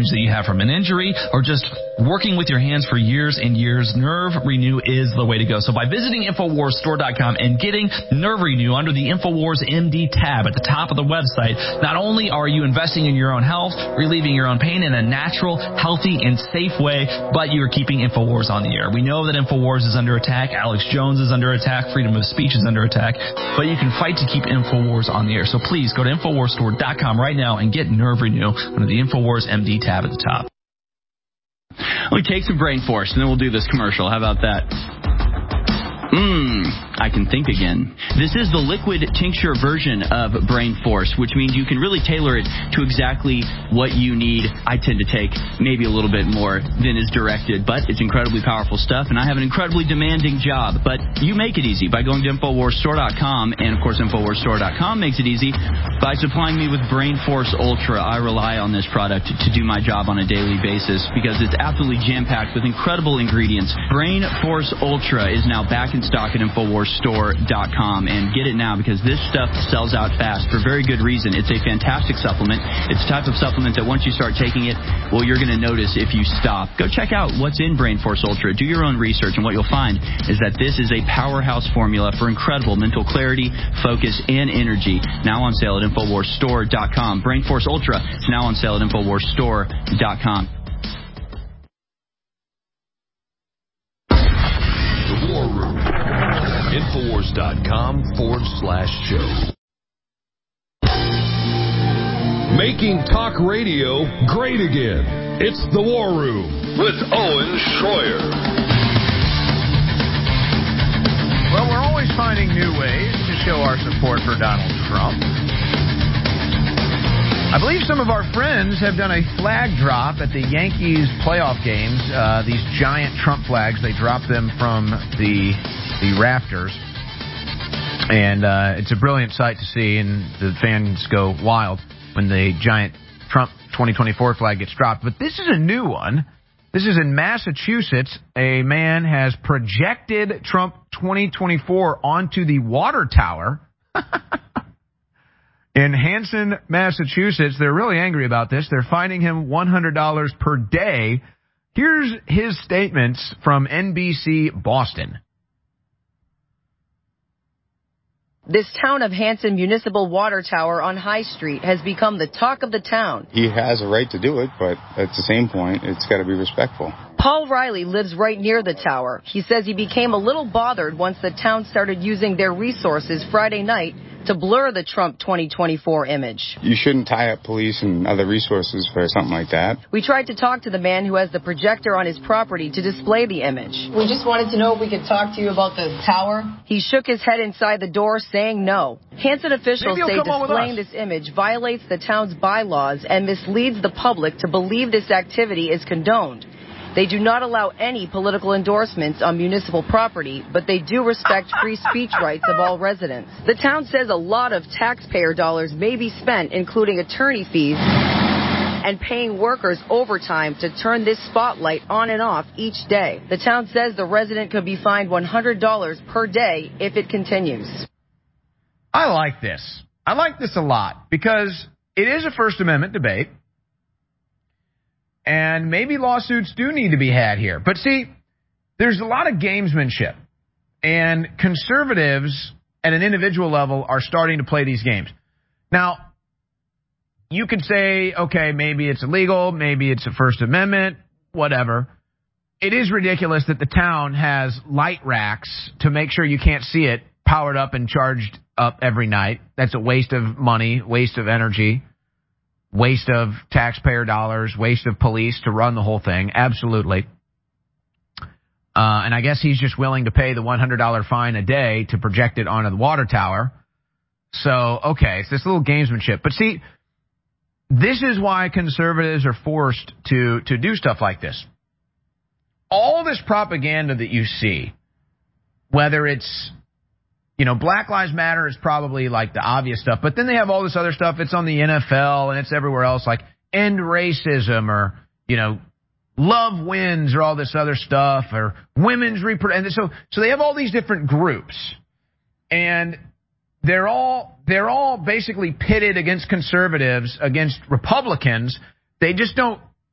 G: rehab from an injury or just working with your hands for years and years, Nerve Renew is the way to go. So by visiting Infowars Store dot com and getting Nerve Renew under the Infowars M D tab at the top of the website, not only are you investing in your own health, relieving your own pain in a natural, healthy, and safe way, but you are keeping Infowars on the air. We know that Infowars is under attack. Alex Jones is under attack. Freedom of speech is under attack. But you can fight to keep Infowars on the air. So please go to Infowars Store dot com right now and get Nerve Renew under the Infowars M D tab at the top.
P: Let me take some Brain Force, and then we'll do this commercial. How about that? Mmm, I can think again. This is the liquid tincture version of Brain Force, which means you can really tailor it to exactly what you need. I tend to take maybe a little bit more than is directed, but it's incredibly powerful stuff, and I have an incredibly demanding job. But you make it easy by going to Infowars Store dot com, and of course Infowars Store dot com makes it easy by supplying me with Brain Force Ultra. I rely on this product to do my job on a daily basis because it's absolutely jam-packed with incredible ingredients. Brain Force Ultra is now back in stock at Infowars Store dot com, and get it now because this stuff sells out fast for very good reason. It's a fantastic supplement. It's the type of supplement that once you start taking it, well, you're going to notice if you stop. Go check out what's in Brain Force Ultra. Do your own research, and what you'll find is that this is a powerhouse formula for incredible mental clarity, focus, and energy. Now on sale at Infowars Store dot com. Brain Force Ultra is now on sale at Infowars Store dot com.
A: The War Room. Infowars dot com forward slash show.
R: Making talk radio great again. It's The War Room with Owen Schroyer.
O: Well, we're always finding new ways to show our support for Donald Trump. I believe some of our friends have done a flag drop at the Yankees playoff games. Uh, these giant Trump flags, they drop them from the the rafters. And uh, it's a brilliant sight to see, and the fans go wild when the giant Trump twenty twenty-four flag gets dropped. But this is a new one. This is in Massachusetts. A man has projected Trump twenty twenty-four onto the water tower. In Hanson, Massachusetts, they're really angry about this. They're fining him one hundred dollars per day. Here's his statements from N B C Boston.
B: This town of Hanson Municipal Water Tower on High Street has become the talk of the town.
K: He has a right to do it, but at the same point, it's got to be respectful.
B: Paul Riley lives right near the tower. He says he became a little bothered once the town started using their resources Friday night to blur the Trump twenty twenty-four image.
K: You shouldn't tie up police and other resources for something like that.
B: We tried to talk to the man who has the projector on his property to display the image.
L: We just wanted to know if we could talk to you about the tower.
B: He shook his head inside the door, saying no. Hanson officials say displaying this image violates the town's bylaws and misleads the public to believe this activity is condoned. They do not allow any political endorsements on municipal property, but they do respect free speech rights of all residents. The town says a lot of taxpayer dollars may be spent, including attorney fees and paying workers overtime to turn this spotlight on and off each day. The town says the resident could be fined one hundred dollars per day if it continues.
O: I like this. I like this a lot because it is a First Amendment debate. And maybe lawsuits do need to be had here. But see, there's a lot of gamesmanship. And conservatives at an individual level are starting to play these games. Now, you could say, okay, maybe it's illegal, maybe it's a First Amendment, whatever. It is ridiculous that the town has light racks to make sure you can't see it, powered up and charged up every night. That's a waste of money, waste of energy. Waste of taxpayer dollars, waste of police to run the whole thing. Absolutely. Uh, and I guess he's just willing to pay the one hundred dollars fine a day to project it onto the water tower. So, okay, it's this little gamesmanship. But see, this is why conservatives are forced to, to do stuff like this. All this propaganda that you see, whether it's, you know, Black Lives Matter is probably like the obvious stuff, but then they have all this other stuff. It's on the N F L and it's everywhere else, like end racism or, you know, love wins or all this other stuff or women's reproduction. So, so they have all these different groups and they're all, they're all basically pitted against conservatives, against Republicans. They just don't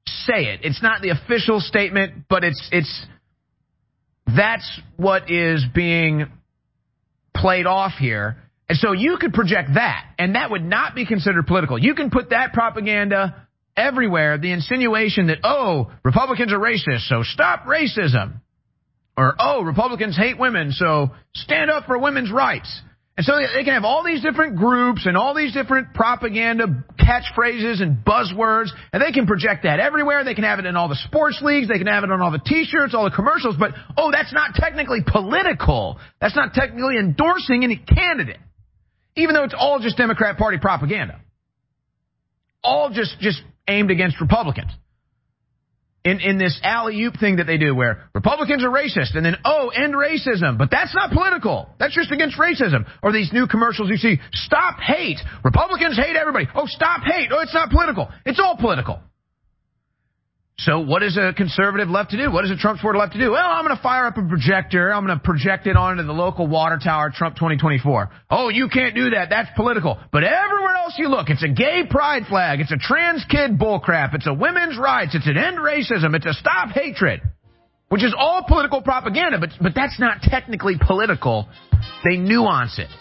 O: say it. It's not the official statement, but it's it's that's what is being played off here. And so you could project that, and that would not be considered political. You can put that propaganda everywhere, the insinuation that, oh, Republicans are racist, so stop racism. Or, oh, Republicans hate women, so stand up for women's rights. And so they can have all these different groups and all these different propaganda catchphrases and buzzwords, and they can project that everywhere. They can have it in all the sports leagues. They can have it on all the T-shirts, all the commercials. But, oh, that's not technically political. That's not technically endorsing any candidate, even though it's all just Democrat Party propaganda. All just, just aimed against Republicans. In in this alley-oop thing that they do where Republicans are racist and then, oh, end racism. But that's not political. That's just against racism. Or these new commercials you see, stop hate. Republicans hate everybody. Oh, stop hate. Oh, it's not political. It's all political. So what is a conservative left to do? What is a Trump supporter left to do? Well, I'm going to fire up a projector. I'm going to project it onto the local water tower, Trump twenty twenty-four. Oh, you can't do that. That's political. But everywhere else you look, it's a gay pride flag. It's a trans kid bullcrap. It's a women's rights. It's an end racism. It's a stop hatred, which is all political propaganda. But, but that's not technically political. They nuance it.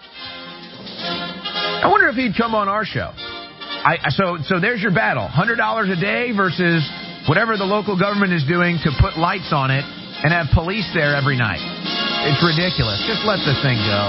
O: I wonder if he'd come on our show. I, so, so there's your battle. one hundred dollars a day versus whatever the local government is doing to put lights on it and have police there every night. It's ridiculous. Just let the thing go.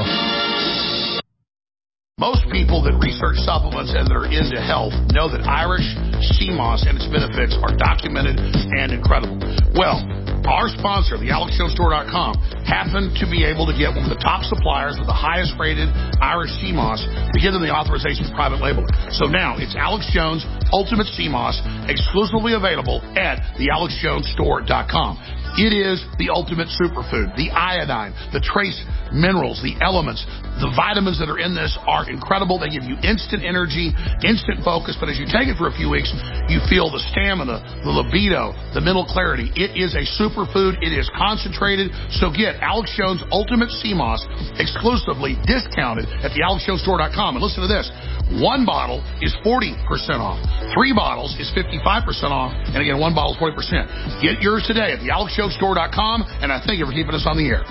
H: Most people that research supplements and that are into health know that Irish sea moss and its benefits are documented and incredible. Well, our sponsor, the alex jones store dot com, happened to be able to get one of the top suppliers with the highest rated Irish sea moss to give them the authorization for private labeling. So now it's Alex Jones Ultimate Sea Moss, exclusively available at the alex jones store dot com. It is the ultimate superfood. The iodine, the trace minerals, the elements, the vitamins that are in this are incredible. They give you instant energy, instant focus. But as you take it for a few weeks, you feel the stamina, the libido, the mental clarity. It is a superfood. It is concentrated. So get Alex Jones Ultimate Sea Moss exclusively discounted at the alex jones store dot com. And listen to this. One bottle is forty percent off. Three bottles is fifty-five percent off. And again, one bottle is forty percent. Get yours today at the alex jones store dot com. And I thank you for keeping us on the air.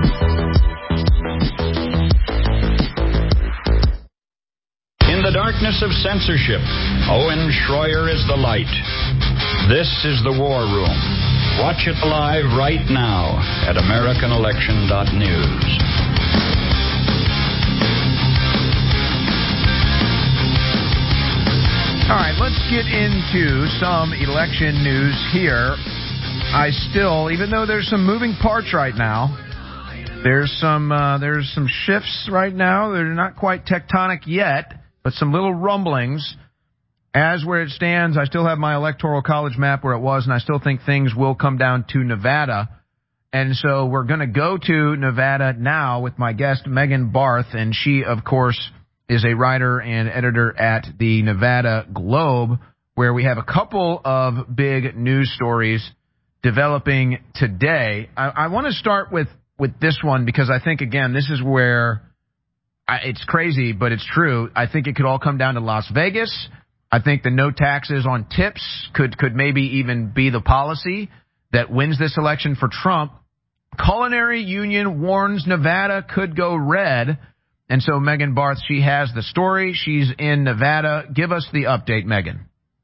M: In the darkness of censorship, Owen Schroyer is the light. This is the War Room. Watch it live right now at american election dot news.
O: All right, let's get into some election news here. I still, even though there's some moving parts right now, there's some uh, there's some shifts right now. They're not quite tectonic yet, but some little rumblings. As where it stands, I still have my electoral college map where it was, and I still think things will come down to Nevada. And so we're going to go to Nevada now with my guest, Megan Barth, and she, of course, is a writer and editor at the Nevada Globe, where we have a couple of big news stories developing today. I, I want to start with, with this one because I think, again, this is where I, it's crazy, but it's true. I think it could all come down to Las Vegas. I think the no taxes on tips could, could maybe even be the policy that wins this election for Trump. Culinary Union warns Nevada could go red. And so Megan Barth, she has the story. She's in Nevada. Give us the update, Megan.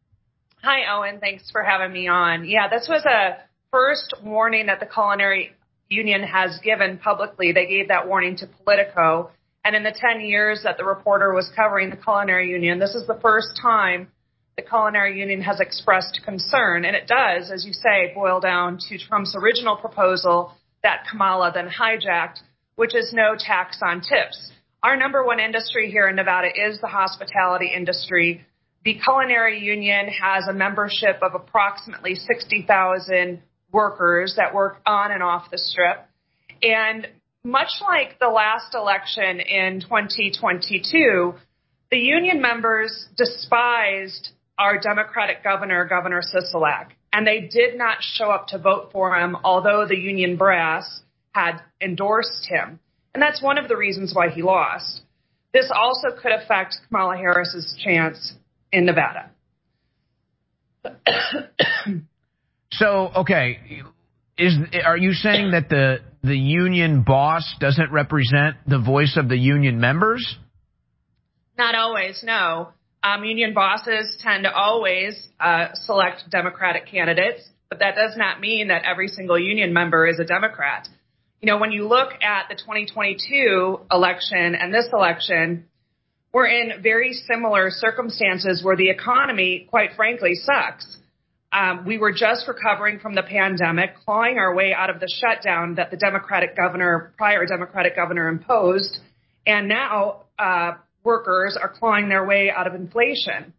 I: Hi, Owen. Thanks for having me on. Yeah, this was a first warning that the Culinary Union has given publicly. They gave that warning to Politico. And in the ten years that the reporter was covering the Culinary Union, this is the first time the Culinary Union has expressed concern. And it does, as you say, boil down to Trump's original proposal that Kamala then hijacked, which is no tax on tips. Our number one industry here in Nevada is the hospitality industry. The Culinary Union has a membership of approximately sixty thousand workers that work on and off the Strip. And much like the last election in twenty twenty-two, the union members despised our Democratic governor, Governor Sisolak, and they did not show up to vote for him, although the union brass had endorsed him. And that's one of the reasons why he lost. This also could affect Kamala Harris's chance in Nevada.
O: So, okay, is are you saying that the the union boss doesn't represent the voice of the union members?
I: Not always, no. Um, union bosses tend to always uh, select Democratic candidates, but that does not mean that every single union member is a Democrat. You know, when you look at the twenty twenty-two election and this election, we're in very similar circumstances where the economy, quite frankly, sucks. Um, we were just recovering from the pandemic, clawing our way out of the shutdown that the Democratic governor, prior Democratic governor imposed, and now uh, workers are clawing their way out of inflation.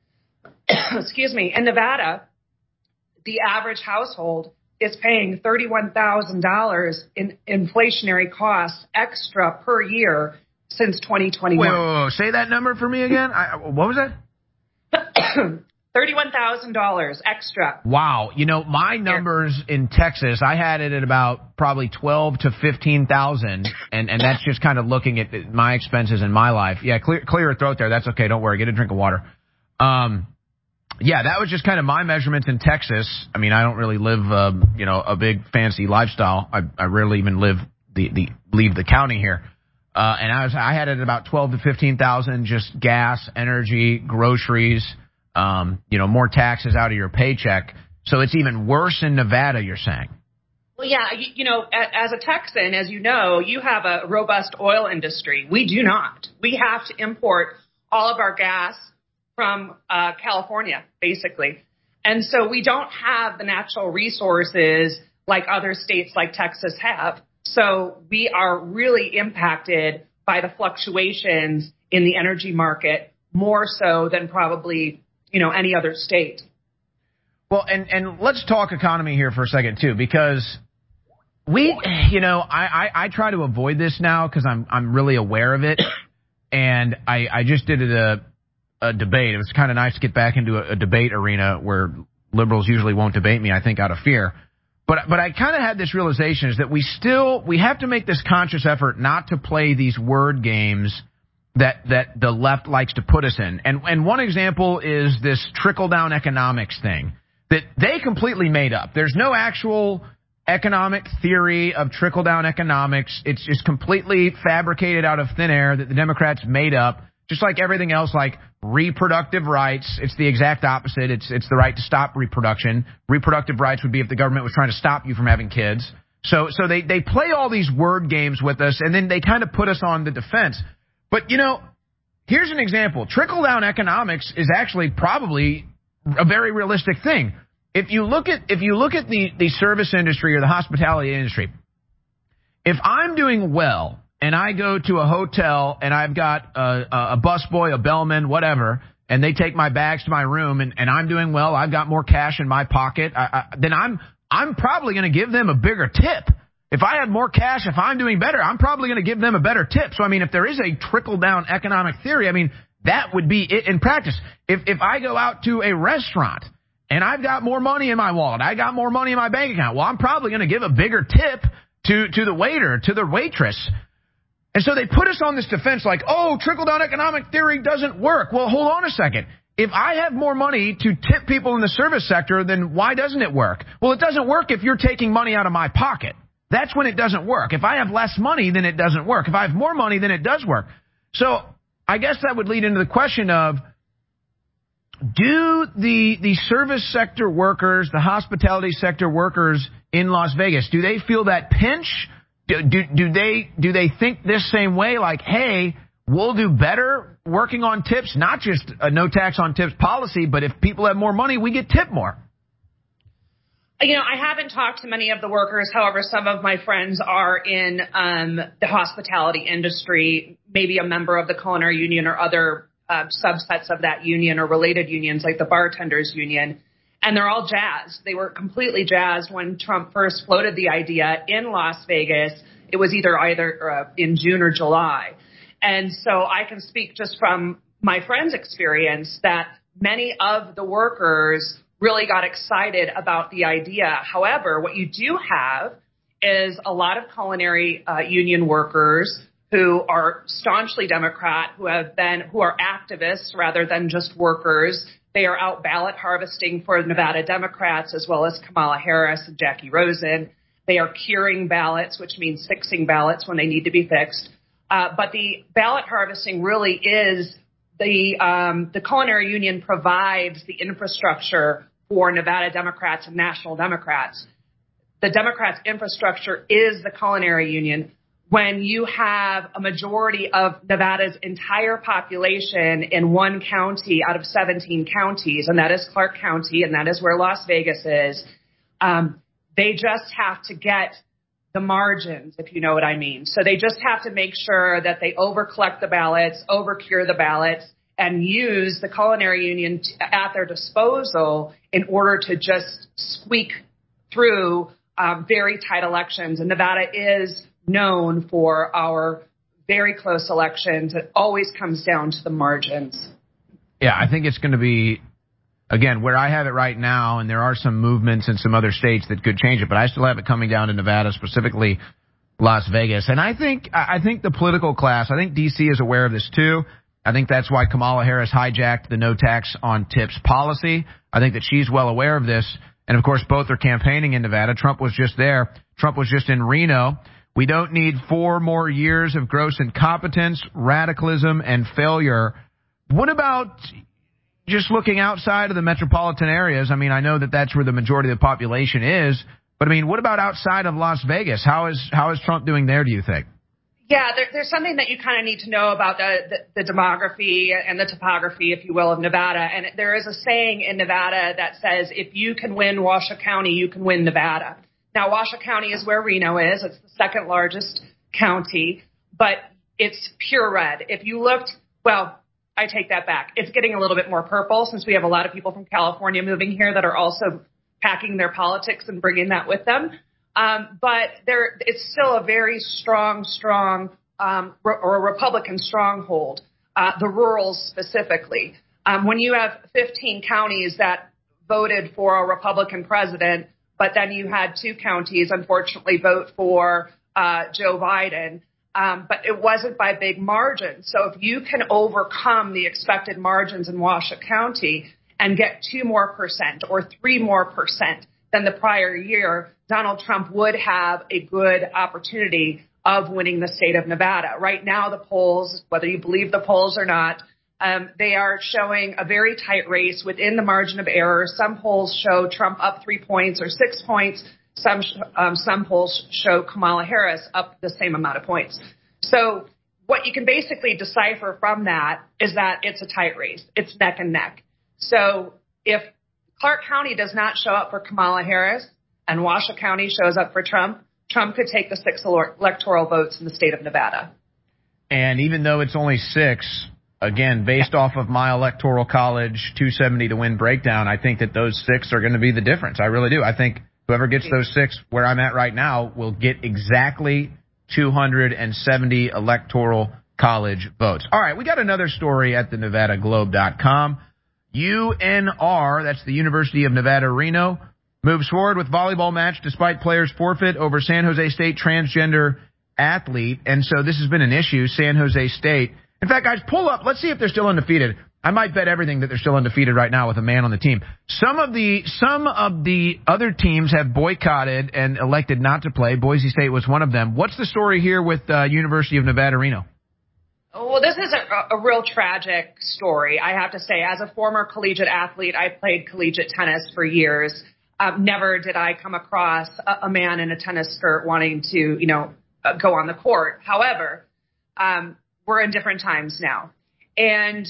I: Excuse me. In Nevada, the average household is paying thirty-one thousand dollars in inflationary costs extra per year since twenty twenty-one.
O: Wait, wait, wait, say that number for me again. I, what was that?
I: thirty-one thousand dollars extra.
O: Wow. You know, my numbers in Texas, I had it at about probably twelve to fifteen thousand, and and that's just kind of looking at my expenses in my life. Yeah, clear clear your throat there. That's okay. Don't worry. Get a drink of water. Um, yeah, that was just kind of my measurements in Texas. I mean, I don't really live, um, you know, a big fancy lifestyle. I I rarely even live the the leave the county here. Uh, and I was I had it at about twelve to fifteen thousand, just gas, energy, groceries. Um, you know, more taxes out of your paycheck. So it's even worse in Nevada, you're saying?
I: Well, yeah, you, you know, as a Texan, as you know, you have a robust oil industry. We do not. We have to import all of our gas from uh, California, basically. And so we don't have the natural resources like other states like Texas have. So we are really impacted by the fluctuations in the energy market more so than probably you know, any other state.
O: Well, and, and let's talk economy here for a second, too, because we, you know, I, I, I try to avoid this now because I'm I'm really aware of it. And I, I just did a, a debate. It was kind of nice to get back into a, a debate arena where liberals usually won't debate me, I think, out of fear. But but I kind of had this realization is that we still, we have to make this conscious effort not to play these word games that that the left likes to put us in. And and one example is this trickle-down economics thing that they completely made up. There's no actual economic theory of trickle-down economics. It's just completely fabricated out of thin air that the Democrats made up, just like everything else, like reproductive rights. It's the exact opposite. It's it's the right to stop reproduction. Reproductive rights would be if the government was trying to stop you from having kids. So so they, they play all these word games with us, and then they kind of put us on the defense. But, you know, here's an example. Trickle-down economics is actually probably a very realistic thing. If you look at if you look at the, the service industry or the hospitality industry, if I'm doing well and I go to a hotel and I've got a, a busboy, a bellman, whatever, and they take my bags to my room and, and I'm doing well, I've got more cash in my pocket, I, I, then I'm I'm probably going to give them a bigger tip. If I had more cash, if I'm doing better, I'm probably going to give them a better tip. So, I mean, if there is a trickle-down economic theory, I mean, that would be it in practice. If if I go out to a restaurant and I've got more money in my wallet, I got more money in my bank account, well, I'm probably going to give a bigger tip to, to the waiter, to the waitress. And so they put us on this defense like, oh, trickle-down economic theory doesn't work. Well, hold on a second. If I have more money to tip people in the service sector, then why doesn't it work? Well, it doesn't work if you're taking money out of my pocket. That's when it doesn't work. If I have less money, then it doesn't work. If I have more money, then it does work. So I guess that would lead into the question of, do the the service sector workers, the hospitality sector workers in Las Vegas, do they feel that pinch? Do, do, do they do they think this same way, like, hey, we'll do better working on tips, not just a no tax on tips policy, but if people have more money, we get tipped more?
I: You know, I haven't talked to many of the workers. However, some of my friends are in um, the hospitality industry, maybe a member of the culinary union or other uh, subsets of that union or related unions like the bartenders union. And they're all jazzed. They were completely jazzed when Trump first floated the idea in Las Vegas. It was either either uh, in June or July. And so I can speak just from my friend's experience that many of the workers really got excited about the idea. However, what you do have is a lot of culinary uh, union workers who are staunchly Democrat, who have been, who are activists rather than just workers. They are out ballot harvesting for Nevada Democrats as well as Kamala Harris and Jackie Rosen. They are curing ballots, which means fixing ballots when they need to be fixed. Uh, but the ballot harvesting really is the um, the Culinary Union provides the infrastructure for Nevada Democrats and national Democrats. The Democrats' infrastructure is the Culinary Union. When you have a majority of Nevada's entire population in one county out of seventeen counties, and that is Clark County, and that is where Las Vegas is, um, they just have to get the margins, if you know what I mean. So they just have to make sure that they over-collect the ballots, over-cure the ballots, and use the Culinary Union t- at their disposal in order to just squeak through um, very tight elections. And Nevada is known for our very close elections. It always comes down to the margins.
O: Yeah, I think it's going to be, again, where I have it right now, and there are some movements in some other states that could change it, but I still have it coming down to Nevada, specifically Las Vegas. And I think I think the political class, I think D C is aware of this too. I think that's why Kamala Harris hijacked the no tax on tips policy. I think that she's well aware of this. And, of course, both are campaigning in Nevada. Trump was just there. Trump was just in Reno. We don't need four more years of gross incompetence, radicalism, and failure. What about just looking outside of the metropolitan areas? I mean, I know that that's where the majority of the population is, but I mean, what about outside of Las Vegas? How is how is Trump doing there, do you think?
I: Yeah, there, there's something that you kind of need to know about the, the, the demography and the topography, if you will, of Nevada. And there is a saying in Nevada that says, if you can win Washoe County, you can win Nevada. Now, Washoe County is where Reno is. It's the second largest county, but it's pure red. If you looked, well, I take that back. It's getting a little bit more purple since we have a lot of people from California moving here that are also packing their politics and bringing that with them. Um, but there, it's still a very strong, strong, um, re- or a Republican stronghold, uh, the rurals specifically. Um, when you have fifteen counties that voted for a Republican president, but then you had two counties, unfortunately, vote for uh, Joe Biden, um, but it wasn't by big margins. So if you can overcome the expected margins in Washoe County and get two more percent or three more percent than the prior year, Donald Trump would have a good opportunity of winning the state of Nevada. Right now, the polls, whether you believe the polls or not, um, they are showing a very tight race within the margin of error. Some polls show Trump up three points or six points. Some um, some polls show Kamala Harris up the same amount of points. So what you can basically decipher from that is that it's a tight race. It's neck and neck. So if Clark County does not show up for Kamala Harris and Washoe County shows up for Trump, Trump could take the six electoral votes in the state of Nevada.
O: And even though it's only six, again, based off of my electoral college two seventy to win breakdown, I think that those six are going to be the difference. I really do. I think whoever gets those six, where I'm at right now, will get exactly two hundred seventy electoral college votes. All right, we got another story at the Nevada Globe dot com. U N R, that's the University of Nevada, Reno, moves forward with volleyball match despite players forfeit over San Jose State transgender athlete. And so this has been an issue, San Jose State. In fact, guys, pull up. Let's see if they're still undefeated. I might bet everything that they're still undefeated right now with a man on the team. Some of the some of the other teams have boycotted and elected not to play. Boise State was one of them. What's the story here with uh, University of Nevada, Reno?
I: Well, this is a, a real tragic story, I have to say. As a former collegiate athlete, I played collegiate tennis for years. Um, never did I come across a, a man in a tennis skirt wanting to, you know, uh, go on the court. However, um, we're in different times now. And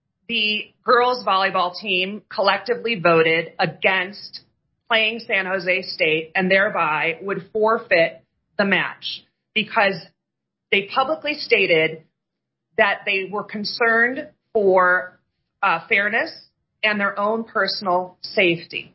I: the girls volleyball team collectively voted against playing San Jose State and thereby would forfeit the match because they publicly stated that they were concerned for uh, fairness and their own personal safety.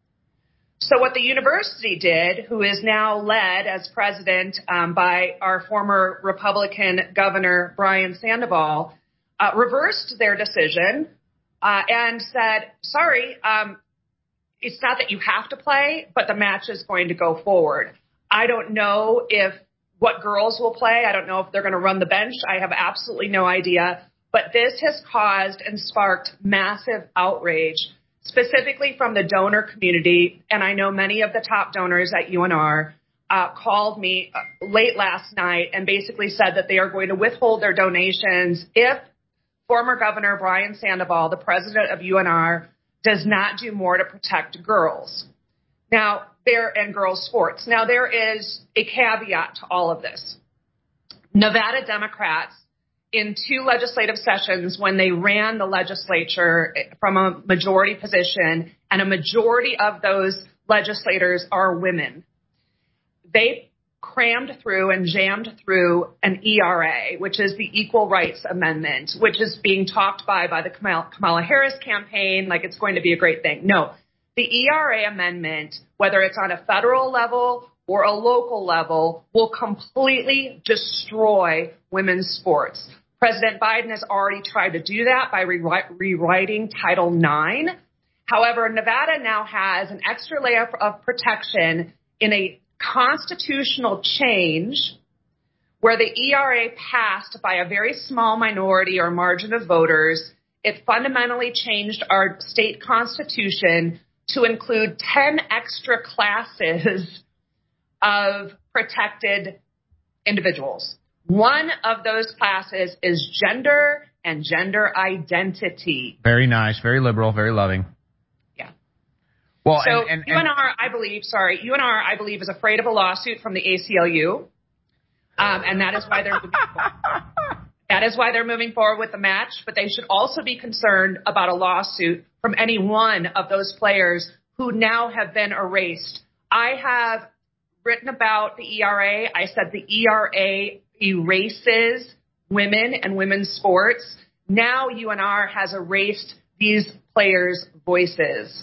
I: So what the university did, who is now led as president um, by our former Republican governor, Brian Sandoval, uh, reversed their decision uh, and said, sorry, um, it's not that you have to play, but the match is going to go forward. I don't know if what girls will play. I don't know if they're going to run the bench. I have absolutely no idea. But this has caused and sparked massive outrage, specifically from the donor community. And I know many of the top donors at U N R uh, called me late last night and basically said that they are going to withhold their donations if former Governor Brian Sandoval, the president of U N R, does not do more to protect girls. Now, there and girls' sports. Now, there is a caveat to all of this. Nevada Democrats, in two legislative sessions when they ran the legislature from a majority position, and a majority of those legislators are women, they crammed through and jammed through an E R A, which is the Equal Rights Amendment, which is being talked by by the Kamala Harris campaign like it's going to be a great thing. No, the E R A amendment, whether it's on a federal level or a local level, will completely destroy women's sports. President Biden has already tried to do that by rewriting Title nine. However, Nevada now has an extra layer of protection in a constitutional change where the E R A passed by a very small minority or margin of voters. It fundamentally changed our state constitution to include ten extra classes of protected individuals. One of those classes is gender and gender identity.
O: Very nice, very liberal, very loving.
I: Yeah.
O: Well,
I: so
O: and, and,
I: U N R, I believe, sorry, U N R, I believe, is afraid of a lawsuit from the A C L U, um, and that is why they're moving forward. That is why they're moving forward with the match. But they should also be concerned about a lawsuit from any one of those players who now have been erased. I have written about the E R A. I said the E R A erases women and women's sports. Now U N R has erased these players' voices.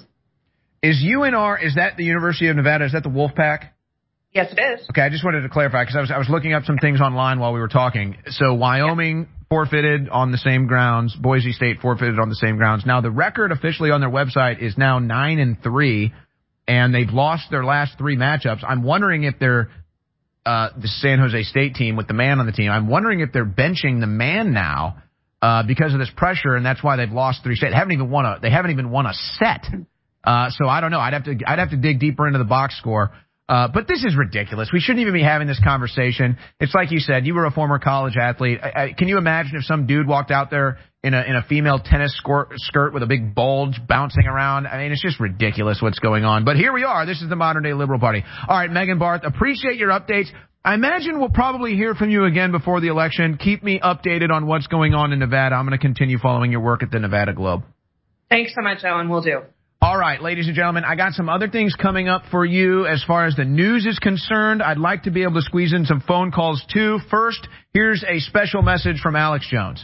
O: Is U N R, is that the University of Nevada? Is that the Wolfpack?
I: Yes, it is.
O: Okay, I just wanted to clarify because I was I was looking up some things online while we were talking. So Wyoming yeah. forfeited on the same grounds. Boise State forfeited on the same grounds. Now the record officially on their website is now nine and three, and they've lost their last three matchups. I'm wondering if they're uh, the San Jose State team with the man on the team. I'm wondering if they're benching the man now uh, because of this pressure, and that's why they've lost three straight. They haven't even won a they haven't even won a set. Uh, so I don't know. I'd have to I'd have to dig deeper into the box score. Uh, but this is ridiculous. We shouldn't even be having this conversation. It's like you said, you were a former college athlete. I, I, can you imagine if some dude walked out there in a, in a female tennis skirt, skirt with a big bulge bouncing around? I mean, it's just ridiculous what's going on. But here we are. This is the modern day Liberal Party. All right, Megan Barth, appreciate your updates. I imagine we'll probably hear from you again before the election. Keep me updated on what's going on in Nevada. I'm going to continue following your work at the Nevada Globe.
I: Thanks so much, Owen. We'll do.
O: All right, ladies and gentlemen, I got some other things coming up for you as far as the news is concerned. I'd like to be able to squeeze in some phone calls, too. First, here's a special message from Alex Jones.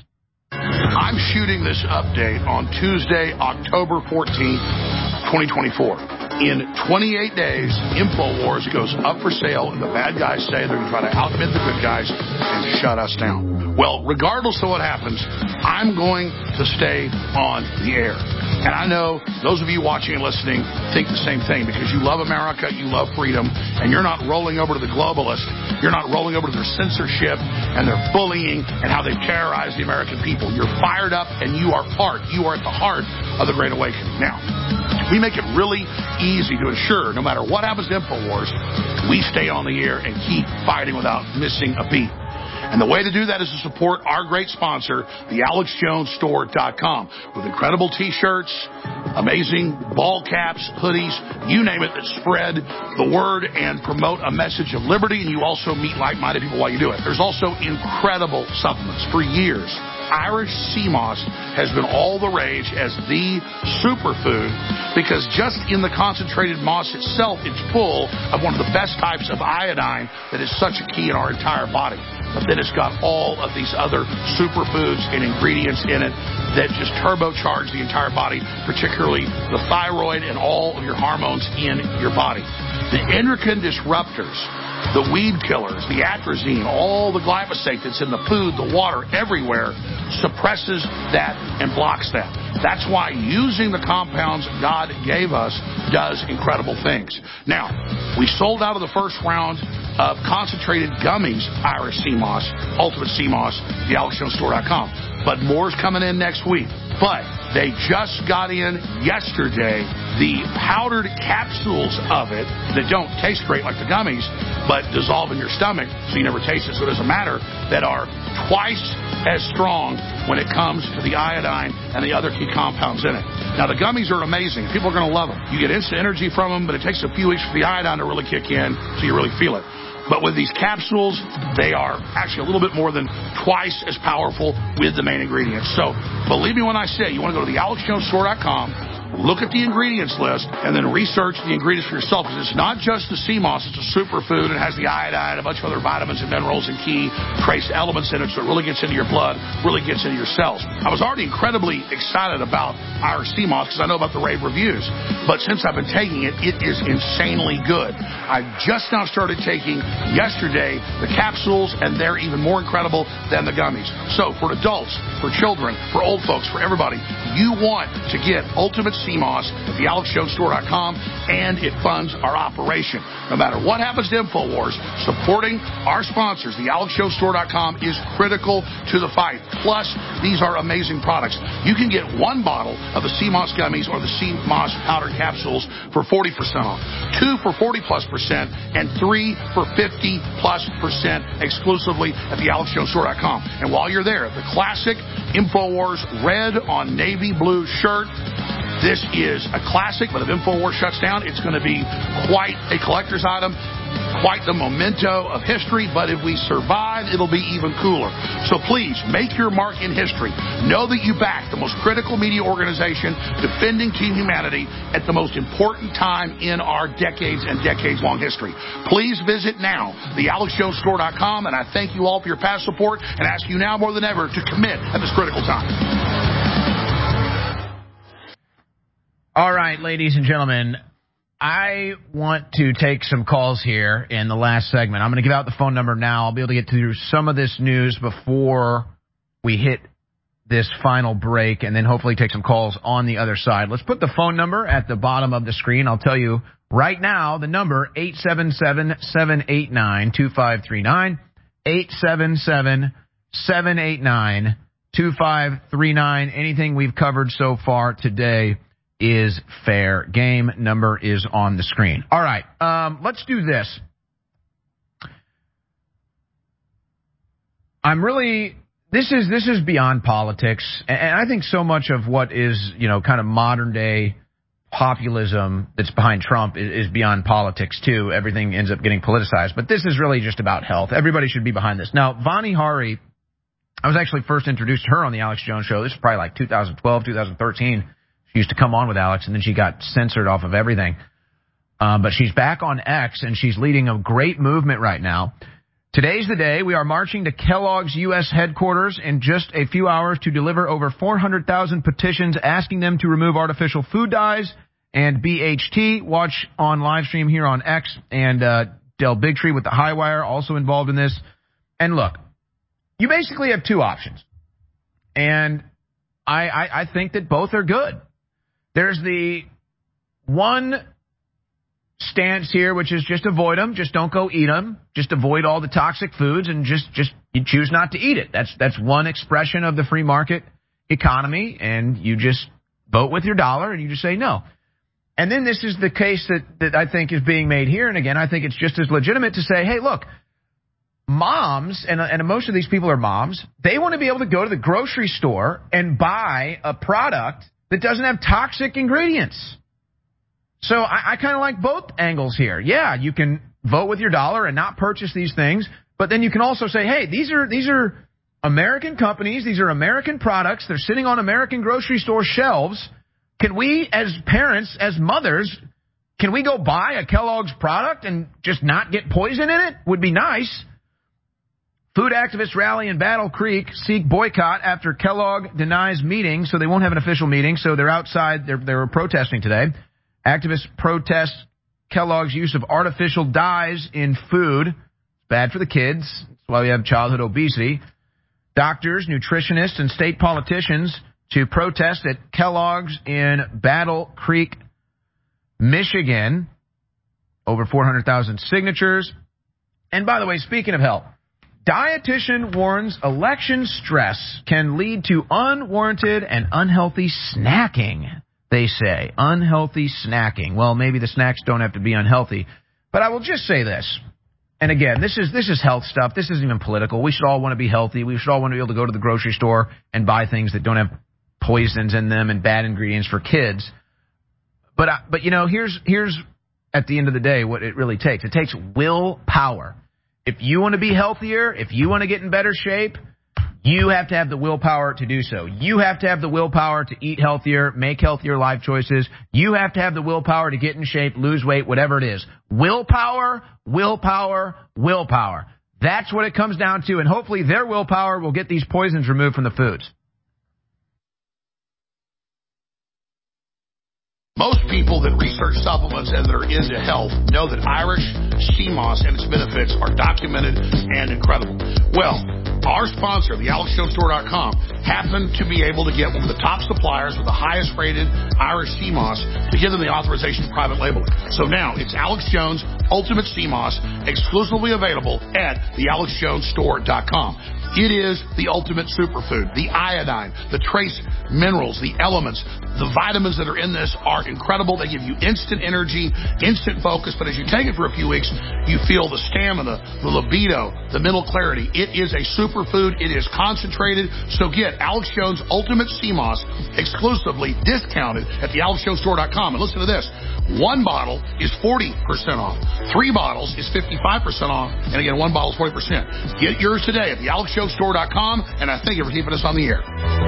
H: I'm shooting this update on Tuesday, October fourteenth, twenty twenty-four. In twenty-eight days, InfoWars goes up for sale, and the bad guys say they're going to try to outbid the good guys and shut us down. Well, regardless of what happens, I'm going to stay on the air. And I know those of you watching and listening think the same thing because you love America, you love freedom, and you're not rolling over to the globalists. You're not rolling over to their censorship and their bullying and how they terrorize the American people. You're fired up, and you are part, you are at the heart of the Great Awakening. Now, we make it really easy to ensure, no matter what happens to InfoWars, we stay on the air and keep fighting without missing a beat. And the way to do that is to support our great sponsor, the Alex Jones Store dot com, with incredible T-shirts, amazing ball caps, hoodies, you name it, that spread the word and promote a message of liberty, and you also meet like-minded people while you do it. There's also incredible supplements. For years, Irish sea moss has been all the rage as the superfood because just in the concentrated moss itself, it's full of one of the best types of iodine that is such a key in our entire body. But then it's got all of these other superfoods and ingredients in it that just turbocharge the entire body, particularly the thyroid and all of your hormones in your body. The endocrine disruptors, the weed killers, the atrazine, all the glyphosate that's in the food, the water, everywhere, suppresses that and blocks that. That's why using the compounds God gave us does incredible things. Now, we sold out of the first round of concentrated gummies, Irish sea moss, Ultimate Sea Moss, the Alex Jones Store dot com. but more's coming in next week. But they just got in yesterday the powdered capsules of it that don't taste great like the gummies, but dissolve in your stomach so you never taste it, so it doesn't matter, that are twice as strong when it comes to the iodine and the other key compounds in it. Now, the gummies are amazing. People are going to love them. You get instant energy from them, but it takes a few weeks for the iodine to really kick in, so you really feel it. But with these capsules, they are actually a little bit more than twice as powerful with the main ingredients. So believe me when I say you want to go to the alex jones store dot com, look at the ingredients list, and then research the ingredients for yourself, because it's not just the sea moss. It's a superfood. It has the iodine, a bunch of other vitamins and minerals and key trace elements in it, so it really gets into your blood, really gets into your cells. I was already incredibly excited about Irish sea moss because I know about the rave reviews, but since I've been taking it, it is insanely good. I just now started taking yesterday the capsules, and they're even more incredible than the gummies. So for adults, for children, for old folks, for everybody, you want to get Ultimate Sea Moss at the alex jones store dot com, and it funds our operation. No matter what happens to InfoWars, supporting our sponsors, the alex jones store dot com, is critical to the fight. Plus, these are amazing products. You can get one bottle of the Sea Moss gummies or the Sea Moss powdered capsules for forty percent off, two for forty plus percent, and three for fifty plus percent exclusively at the alex jones store dot com. And while you're there, the classic InfoWars red on navy blue shirt. This is a classic, but if InfoWars shuts down, it's going to be quite a collector's item, quite the memento of history, but if we survive, it'll be even cooler. So please, make your mark in history. Know that you back the most critical media organization defending Team Humanity at the most important time in our decades and decades-long history. Please visit now, the alex jones store dot com, and I thank you all for your past support and ask you now more than ever to commit at this critical time.
O: All right, ladies and gentlemen, I want to take some calls here in the last segment. I'm going to give out the phone number now. I'll be able to get through some of this news before we hit this final break, and then hopefully take some calls on the other side. Let's put the phone number at the bottom of the screen. I'll tell you right now the number, eight seven seven, seven eight nine, two five three nine, eight seven seven, seven eight nine, two five three nine. Anything we've covered so far today is fair game. Number is on the screen. All right, um, let's do this. I'm really, this is this is beyond politics, and I think so much of what is, you know, kind of modern day populism that's behind Trump is, is beyond politics too. Everything ends up getting politicized, but this is really just about health. Everybody should be behind this. Now, Vani Hari, I was actually first introduced to her on the Alex Jones Show. This is probably like two thousand twelve, two thousand thirteen. She used to come on with Alex, and then she got censored off of everything. Um, but she's back on X, and she's leading a great movement right now. Today's the day. We are marching to Kellogg's U S headquarters in just a few hours to deliver over four hundred thousand petitions asking them to remove artificial food dyes and B H T. Watch on live stream here on X, and uh, Del Bigtree with the High Wire also involved in this. And look, you basically have two options, and I, I, I think that both are good. There's the one stance here, which is just avoid them. Just don't go eat them. Just avoid all the toxic foods and just, just you choose not to eat it. That's, that's one expression of the free market economy, and you just vote with your dollar and you just say no. And then this is the case that, that I think is being made here. And again, I think it's just as legitimate to say, hey, look, moms, and, and most of these people are moms, they want to be able to go to the grocery store and buy a product that doesn't have toxic ingredients. So I, I kind of like both angles here. Yeah, you can vote with your dollar and not purchase these things, but then you can also say, hey, these are these are American companies, these are American products, they're sitting on American grocery store shelves. Can we, as parents, as mothers, can we go buy a Kellogg's product and just not get poison in it? Would be nice. Food activists rally in Battle Creek, seek boycott after Kellogg denies meeting, so they won't have an official meeting, so they're outside, they're, they're protesting today. Activists protest Kellogg's use of artificial dyes in food. It's bad for the kids. That's why we have childhood obesity. Doctors, nutritionists, and state politicians to protest at Kellogg's in Battle Creek, Michigan. Over four hundred thousand signatures. And by the way, speaking of health, Dietitian warns election stress can lead to unwarranted and unhealthy snacking, they say. Unhealthy snacking. Well, maybe the snacks don't have to be unhealthy. But I will just say this. And again, this is this is health stuff. This isn't even political. We should all want to be healthy. We should all want to be able to go to the grocery store and buy things that don't have poisons in them and bad ingredients for kids. But, but you know, here's here's at the end of the day what it really takes. It takes willpower. If you want to be healthier, if you want to get in better shape, you have to have the willpower to do so. You have to have the willpower to eat healthier, make healthier life choices. You have to have the willpower to get in shape, lose weight, whatever it is. Willpower, willpower, willpower. That's what it comes down to, and hopefully their willpower will get these poisons removed from the foods.
H: Most people that research supplements and that are into health know that Irish sea moss and its benefits are documented and incredible. Well, our sponsor, the Alex Jones Store dot com, happened to be able to get one of the top suppliers with the highest rated Irish sea moss to give them the authorization for private labeling. So now it's Alex Jones Ultimate Sea Moss, exclusively available at the Alex Jones Store dot com. It is the ultimate superfood. The iodine, the trace minerals, the elements, the vitamins that are in this are incredible. They give you instant energy, instant focus. But as you take it for a few weeks, you feel the stamina, the libido, the mental clarity. It is a superfood. It is concentrated. So get Alex Jones Ultimate Sea Moss exclusively discounted at the Alex Jones Store dot com. And listen to this. One bottle is forty percent off. Three bottles is fifty-five percent off. And again, one bottle is forty percent. Get yours today at the Alex Jones Store dot com. And I thank you for keeping us on the air.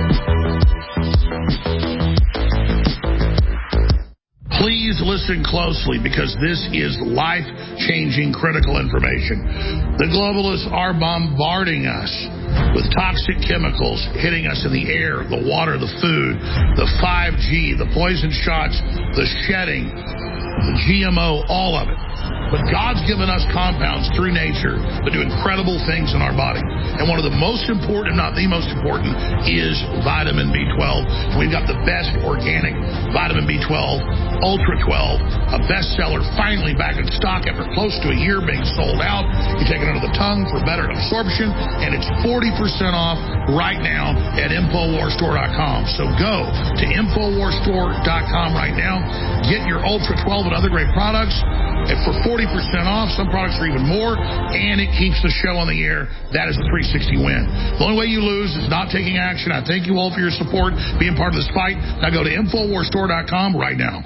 H: Please listen closely because this is life-changing critical information. The globalists are bombarding us with toxic chemicals hitting us in the air, the water, the food, the five G, the poison shots, the shedding, the G M O, all of it. But God's given us compounds through nature that do incredible things in our body. And one of the most important, not the most important, is vitamin B twelve. We've got the best organic vitamin B twelve, Ultra twelve, a bestseller, finally back in stock after close to a year being sold out. You take it under the tongue for better absorption, and it's forty percent off right now at Infowars Store dot com. So go to Infowars Store dot com right now. Get your Ultra twelve and other great products. And for forty percent off, some products are even more, and it keeps the show on the air. That is the three sixty win. The only way you lose is not taking action. I thank you all for your support, being part of this fight. Now go to Infowars Store dot com right now.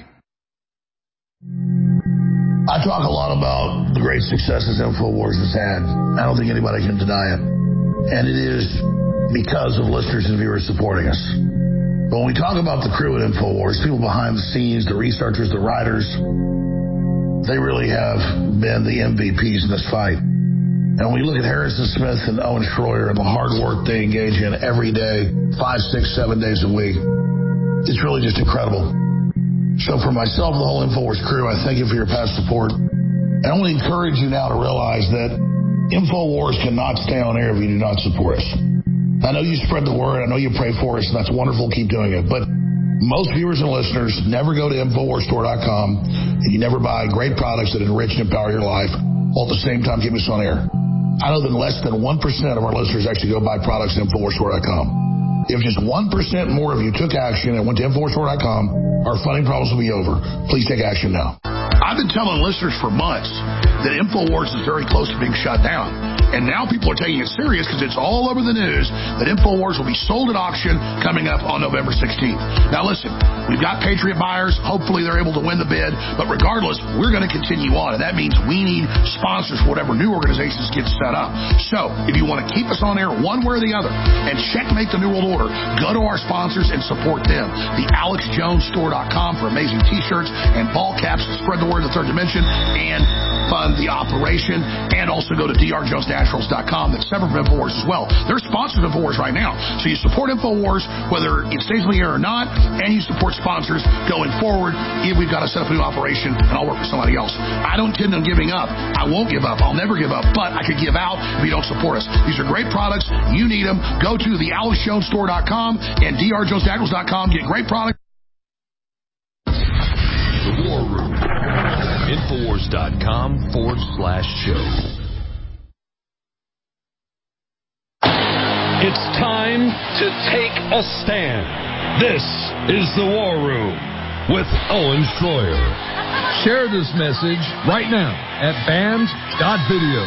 H: I talk a lot about the great successes Infowars has had. I don't think anybody can deny it. And it is because of listeners and viewers supporting us. But when we talk about the crew at Infowars, people behind the scenes, the researchers, the writers, they really have been the M V Ps in this fight. And when we look at Harrison Smith and Owen Schroyer and the hard work they engage in every day, five, six, seven days a week, it's really just incredible. So for myself and the whole Infowars crew, I thank you for your past support. And I want to encourage you now to realize that Infowars cannot stay on air if you do not support us. I know you spread the word. I know you pray for us, and that's wonderful. Keep doing it. But most viewers and listeners never go to Infowars Store dot com, and you never buy great products that enrich and empower your life while at the same time keep us on air. I know that less than one percent of our listeners actually go buy products at Infowars Store dot com. If just one percent more of you took action and went to Infowars Store dot com, our funding problems will be over. Please take action now. I've been telling listeners for months that Infowars is very close to being shut down. And now people are taking it serious because it's all over the news that Infowars will be sold at auction coming up on November sixteenth. Now listen, we've got Patriot buyers. Hopefully they're able to win the bid. But regardless, we're going to continue on. And that means we need sponsors for whatever new organizations get set up. So if you want to keep us on air one way or the other and checkmate the New World Order, go to our sponsors and support them. The Alex Jones Store dot com for amazing t-shirts and ball caps to spread the word of the third dimension and fund the operation. And also go to D R Jones Naturals dot com. That's separate from Infowars as well. They're sponsored Infowars right now. So you support Infowars whether it stays on the air or not, and you support sponsors going forward if we've got to set up a new operation and I'll work with somebody else. I don't intend on giving up. I won't give up. I'll never give up. But I could give out if you don't support us. These are great products. You need them. Go to the Alex Jones Store dot com and D R Jones Naturals dot com. Get great products.
A: The War Room. Infowars dot com forward slash show.
R: It's time to take a stand. This is The War Room with Owen Schroyer. Share this message right now at band dot video.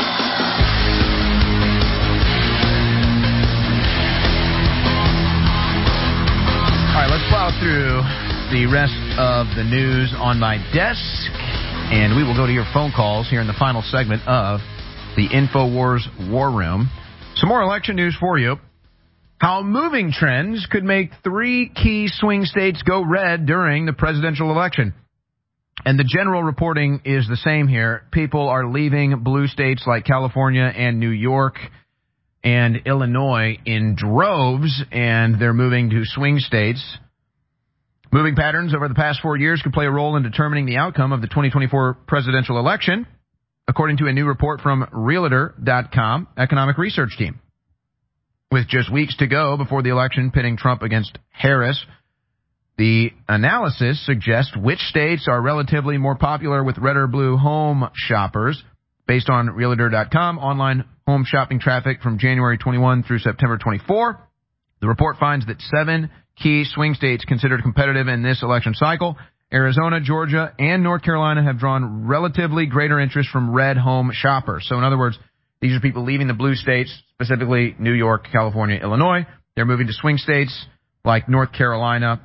O: All right, let's plow through the rest of the news on my desk, and we will go to your phone calls here in the final segment of the InfoWars War Room. Some more election news for you. How moving trends could make three key swing states go red during the presidential election. And the general reporting is the same here. People are leaving blue states like California and New York and Illinois in droves, and they're moving to swing states. Moving patterns over the past four years could play a role in determining the outcome of the twenty twenty-four presidential election, according to a new report from Realtor dot com economic research team. With just weeks to go before the election pitting Trump against Harris, the analysis suggests which states are relatively more popular with red or blue home shoppers. Based on Realtor dot com online home shopping traffic from January twenty-first through September twenty-fourth, the report finds that seven key swing states considered competitive in this election cycle, Arizona, Georgia, and North Carolina, have drawn relatively greater interest from red home shoppers. So in other words, these are people leaving the blue states, specifically New York, California, Illinois. They're moving to swing states like North Carolina,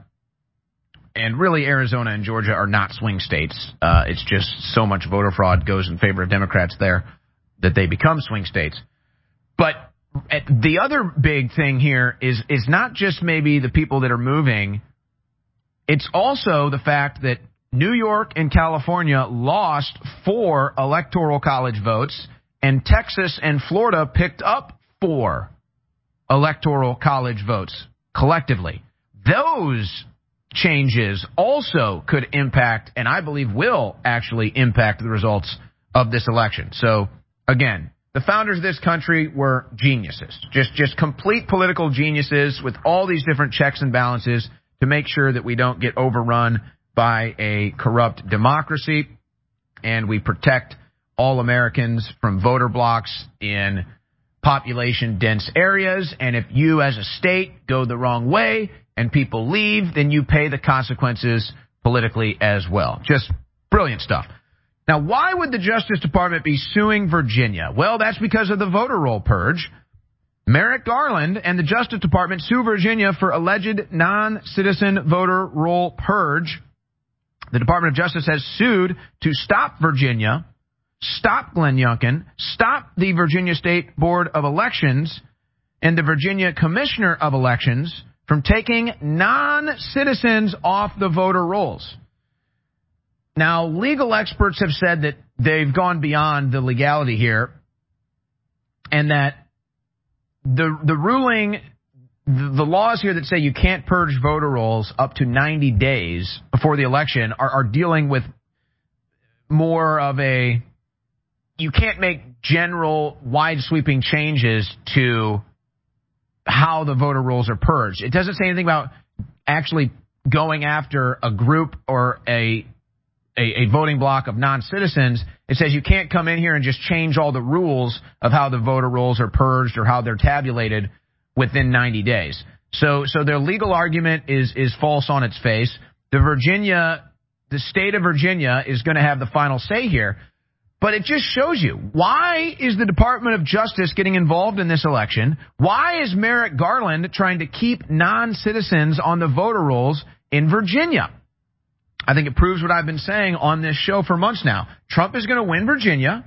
O: and really Arizona and Georgia are not swing states. Uh, it's just so much voter fraud goes in favor of Democrats there that they become swing states. But the other big thing here is is not just maybe the people that are moving. It's also the fact that New York and California lost four electoral college votes, and Texas and Florida picked up four electoral college votes collectively. Those changes also could impact, and I believe will actually impact, the results of this election. So, again, the founders of this country were geniuses, just just complete political geniuses with all these different checks and balances to make sure that we don't get overrun by a corrupt democracy, and we protect all Americans from voter blocks in population-dense areas. And if you as a state go the wrong way and people leave, then you pay the consequences politically as well. Just brilliant stuff. Now, why would the Justice Department be suing Virginia? Well, that's because of the voter roll purge. Merrick Garland and the Justice Department sue Virginia for alleged non-citizen voter roll purge. The Department of Justice has sued to stop Virginia, stop Glenn Youngkin, stop the Virginia State Board of Elections and the Virginia Commissioner of Elections from taking non-citizens off the voter rolls. Now, legal experts have said that they've gone beyond the legality here, and that the the ruling, the, the laws here that say you can't purge voter rolls up to ninety days before the election are, are dealing with more of a, you can't make general, wide-sweeping changes to how the voter rolls are purged. It doesn't say anything about actually going after a group or a A, a voting block of non-citizens. It says you can't come in here and just change all the rules of how the voter rolls are purged or how they're tabulated within ninety days. So, so their legal argument is is false on its face. The Virginia, the state of Virginia is going to have the final say here, but it just shows you, why is the Department of Justice getting involved in this election? Why is Merrick Garland trying to keep non-citizens on the voter rolls in Virginia? I think it proves what I've been saying on this show for months now. Trump is going to win Virginia,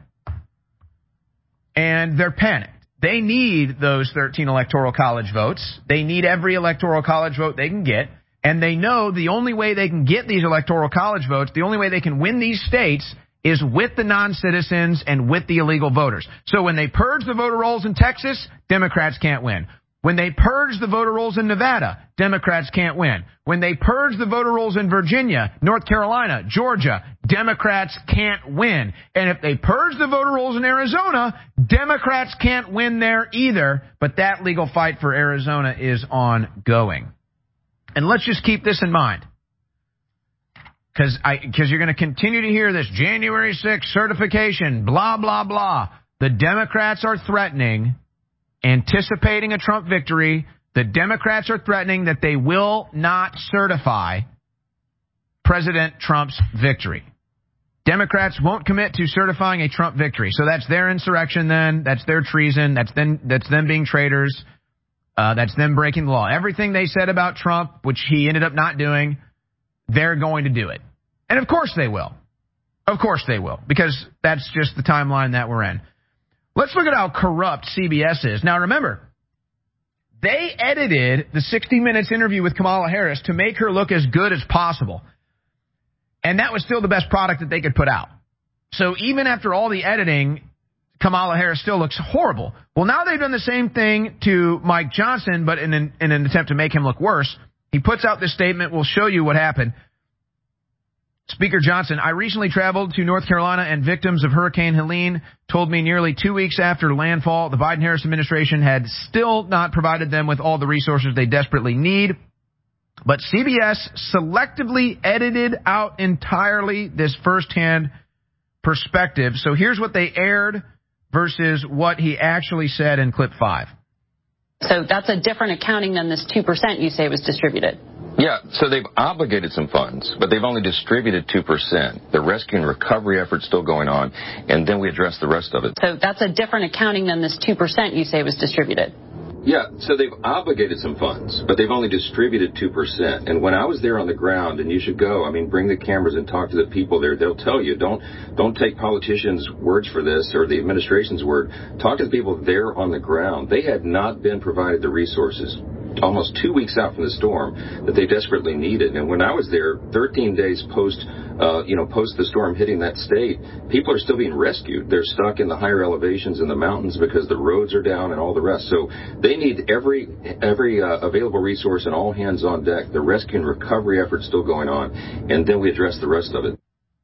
O: and they're panicked. They need those thirteen electoral college votes. They need every electoral college vote they can get, and they know the only way they can get these electoral college votes, the only way they can win these states, is with the non-citizens and with the illegal voters. So when they purge the voter rolls in Texas, Democrats can't win. When they purge the voter rolls in Nevada, Democrats can't win. When they purge the voter rolls in Virginia, North Carolina, Georgia, Democrats can't win. And if they purge the voter rolls in Arizona, Democrats can't win there either. But that legal fight for Arizona is ongoing. And let's just keep this in mind, because I because you're going to continue to hear this January sixth certification, blah, blah, blah. The Democrats are threatening anticipating a Trump victory. The Democrats are threatening that they will not certify President Trump's victory. Democrats won't commit to certifying a Trump victory. So that's their insurrection then. That's their treason. That's them, that's them being traitors. Uh, that's them breaking the law. Everything they said about Trump, which he ended up not doing, they're going to do it. And of course they will. Of course they will, because that's just the timeline that we're in. Let's look at how corrupt C B S is. Now remember, they edited the sixty minutes interview with Kamala Harris to make her look as good as possible. And that was still the best product that they could put out. So even after all the editing, Kamala Harris still looks horrible. Well, now they've done the same thing to Mike Johnson, but in an, in an attempt to make him look worse. He puts out this statement. We'll show you what happened. Speaker Johnson, I recently traveled to North Carolina, and victims of Hurricane Helene told me nearly two weeks after landfall, the Biden-Harris administration had still not provided them with all the resources they desperately need. But C B S selectively edited out entirely this firsthand perspective. So here's what they aired versus what he actually said in clip five.
J: So that's a different accounting than this two percent you say was distributed.
Q: Yeah, so they've obligated some funds, but they've only distributed two percent. The rescue and recovery effort's still going on, and then we address the rest of it.
J: So that's a different accounting than this two percent you say was distributed.
Q: Yeah, so they've obligated some funds, but they've only distributed two percent. And when I was there on the ground, and you should go, I mean, bring the cameras and talk to the people there. They'll tell you, don't don't take politicians' words for this or the administration's word. Talk to the people there on the ground. They had not been provided the resources almost two weeks out from the storm that they desperately needed. And when I was there, thirteen days post, uh, you know, post the storm hitting that state, people are still being rescued. They're stuck in the higher elevations in the mountains because the roads are down and all the rest. So they need every every uh, available resource and all hands on deck. The rescue and recovery effort's still going on, and then we address the rest of it.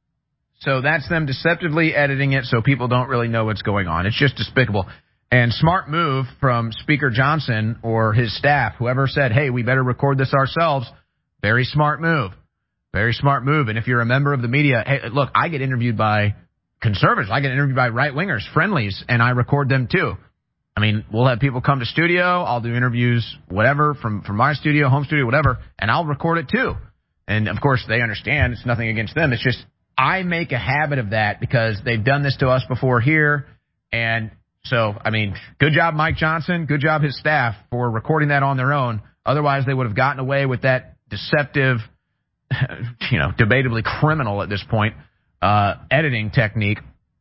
O: So that's them deceptively editing it so people don't really know what's going on. It's just despicable. And smart move from Speaker Johnson or his staff, whoever said, hey, we better record this ourselves. Very smart move. Very smart move. And if you're a member of the media, hey, look, I get interviewed by conservatives. I get interviewed by right-wingers, friendlies, and I record them too. I mean, we'll have people come to studio. I'll do interviews, whatever, from, from my studio, home studio, whatever, and I'll record it too. And, of course, they understand. It's nothing against them. It's just I make a habit of that because they've done this to us before here, and so, I mean, good job, Mike Johnson. Good job, his staff, for recording that on their own. Otherwise, they would have gotten away with that deceptive, you know, debatably criminal at this point, uh, editing technique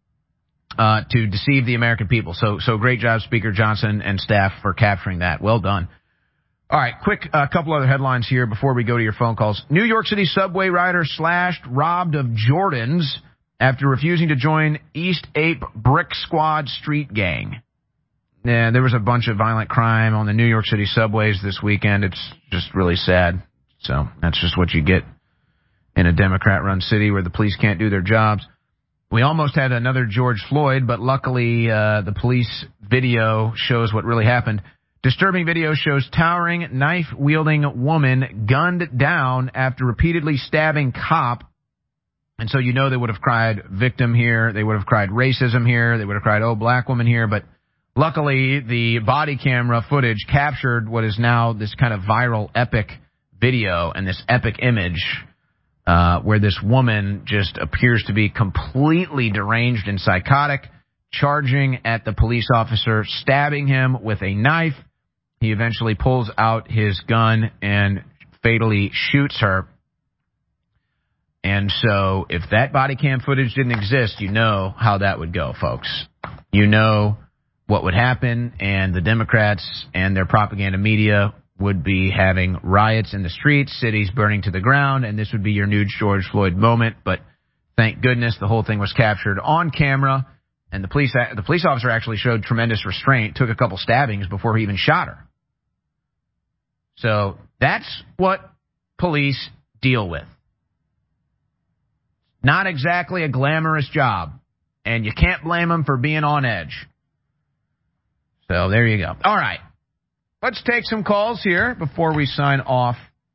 O: uh, to deceive the American people. So, so great job, Speaker Johnson and staff, for capturing that. Well done. All right, quick uh, couple other headlines here before we go to your phone calls. New York City subway rider slashed, robbed of Jordans after refusing to join East Ape Brick Squad street gang. Yeah, there was a bunch of violent crime on the New York City subways this weekend. It's just really sad. So that's just what you get in a Democrat-run city where the police can't do their jobs. We almost had another George Floyd, but luckily uh, the police video shows what really happened. Disturbing video shows towering, knife-wielding woman gunned down after repeatedly stabbing cop. And so you know they would have cried victim here. They would have cried racism here. They would have cried, oh, black woman here. But luckily, the body camera footage captured what is now this kind of viral epic video and this epic image uh, where this woman just appears to be completely deranged and psychotic, charging at the police officer, stabbing him with a knife. He eventually pulls out his gun and fatally shoots her. And so if that body cam footage didn't exist, you know how that would go, folks. You know what would happen, and the Democrats and their propaganda media would be having riots in the streets, cities burning to the ground, and this would be your new George Floyd moment. But thank goodness the whole thing was captured on camera, and the police the police officer actually showed tremendous restraint, took a couple stabbings before he even shot her. So that's what police deal with. Not exactly a glamorous job, and you can't blame them for being on edge. So there you go. All right. Let's take some calls here before we sign off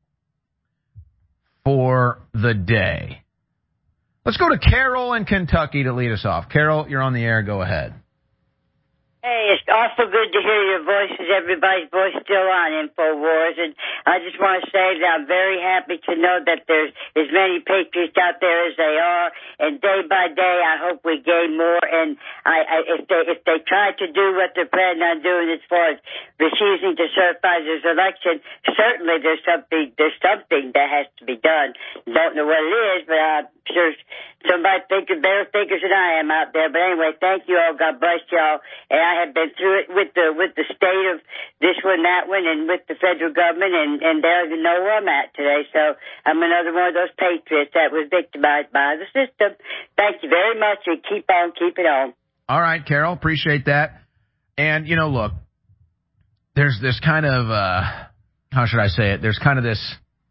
O: for the day. Let's go to Carol in Kentucky to lead us off. Carol, you're on the air. Go ahead.
E: Hey, it's awful good to hear your voices, everybody's voice still on InfoWars, and I just want to say that I'm very happy to know that there's as many patriots out there as they are, and day by day I hope we gain more, and I, I if they if they try to do what they're planning on doing as far as refusing to certify this election, certainly there's something there's something that has to be done. Don't know what it is, but I'm sure somebody thinking better thinkers than I am out there. But anyway, thank you all. God bless y'all. And I have been through it with the with the state of this one, that one, and with the federal government, and, and they don't even know where I'm at today. So I'm another one of those patriots that was victimized by the system. Thank you very much, and keep on keeping on.
O: All right, Carol, appreciate that. And, you know, look, there's this kind of, uh, how should I say it? There's kind of this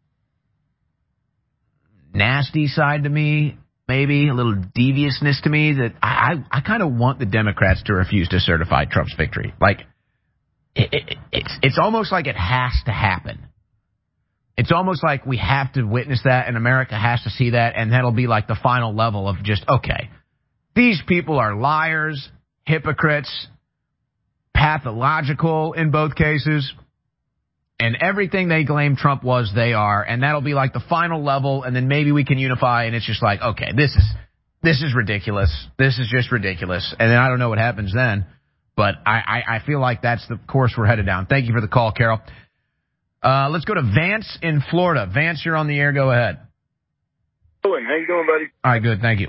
O: nasty side to me, maybe a little deviousness to me, that I, I, I kind of want the Democrats to refuse to certify Trump's victory. Like, it, it, it's it's almost like it has to happen. It's almost like we have to witness that, and America has to see that, and that'll be like the final level of just, okay, these people are liars, hypocrites, pathological in both cases, and everything they claim Trump was, they are, and that'll be like the final level, and then maybe we can unify, and it's just like, okay, this is this is ridiculous. This is just ridiculous. And then I don't know what happens then, but I, I, I feel like that's the course we're headed down. Thank you for the call, Carol. Uh, let's go to Vance in Florida. Vance, you're on the air. Go ahead.
S: How you doing, buddy?
O: All right, good. Thank you.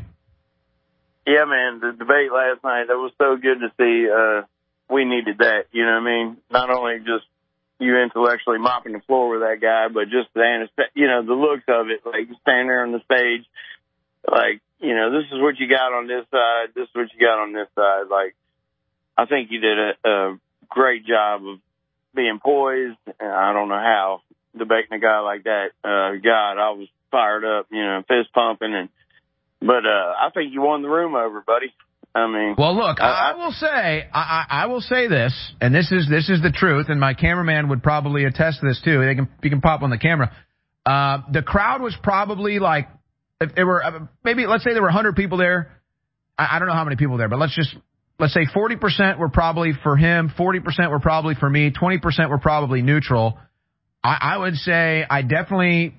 S: Yeah, man, the debate last night, that was so good to see. Uh, we needed that, you know what I mean? Not only just you intellectually mopping the floor with that guy, but just the, you know, the looks of it, like standing there on the stage, like, you know, this is what you got on this side, this is what you got on this side. Like, I think you did a, a great job of being poised, and I don't know how, debating a guy like that. Uh, God, I was fired up, you know, fist pumping, and but uh, I think you won the room over, buddy. I mean,
O: well, look, I,
S: I,
O: I will say, I, I will say this, and this is this is the truth, and my cameraman would probably attest to this too. They can you can pop on the camera. Uh, the crowd was probably like, if there were uh, maybe let's say there were one hundred people there. I, I don't know how many people there, but let's just let's say forty percent were probably for him, forty percent were probably for me, twenty percent were probably neutral. I, I would say I definitely,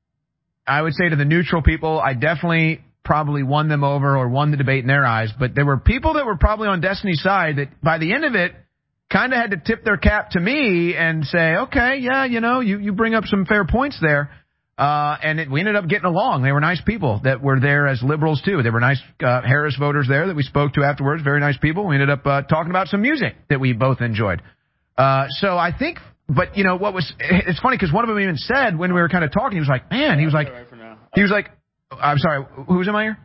O: I would say to the neutral people, I definitely probably won them over or won the debate in their eyes. But there were people that were probably on Destiny's side that by the end of it kind of had to tip their cap to me and say, okay, yeah, you know, you, you bring up some fair points there. Uh, and it, we ended up getting along. They were nice people that were there as liberals, too. There were nice uh, Harris voters there that we spoke to afterwards. Very nice people. We ended up uh, talking about some music that we both enjoyed. Uh, so I think, but, you know, what was, it's funny because one of them even said when we were kind of talking, he was like, man, he was like, he was like, I'm sorry, who's in my ear?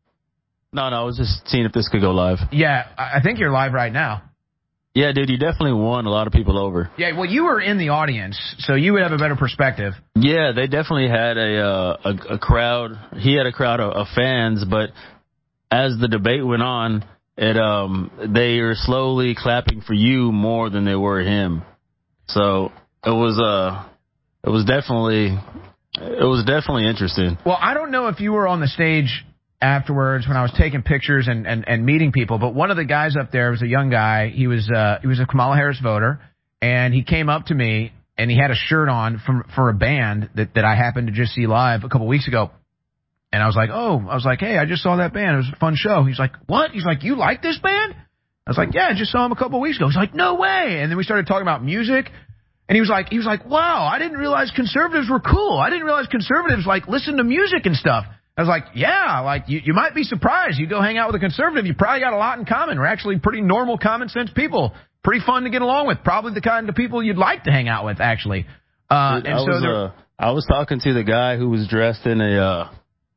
T: No, no, I was just seeing if this could go live.
O: Yeah, I think you're live right now.
T: Yeah, dude, you definitely won a lot of people over.
O: Yeah, well, you were in the audience, so you would have a better perspective.
T: Yeah, they definitely had a uh, a, a crowd. He had a crowd of, of fans, but as the debate went on, it um they were slowly clapping for you more than they were him. So it was uh it was definitely it was definitely interesting.
O: Well, I don't know if you were on the stage afterwards when I was taking pictures and, and, and meeting people, but one of the guys up there was a young guy. He was uh, he was a Kamala Harris voter, and he came up to me, and he had a shirt on from for a band that, that I happened to just see live a couple weeks ago. And I was like, oh, I was like, hey, I just saw that band. It was a fun show. He's like, what? He's like, you like this band? I was like, yeah, I just saw him a couple weeks ago. He's like, no way. And then we started talking about music. And he was like, he was like, wow, I didn't realize conservatives were cool. I didn't realize conservatives like listen to music and stuff. I was like, yeah, like you, you might be surprised. You go hang out with a conservative, you probably got a lot in common. We're actually pretty normal, common sense people. Pretty fun to get along with. Probably the kind of people you'd like to hang out with, actually. Uh,
T: Dude,
O: and
T: I
O: so
T: was,
O: there,
T: uh, I was talking to the guy who was dressed in a uh,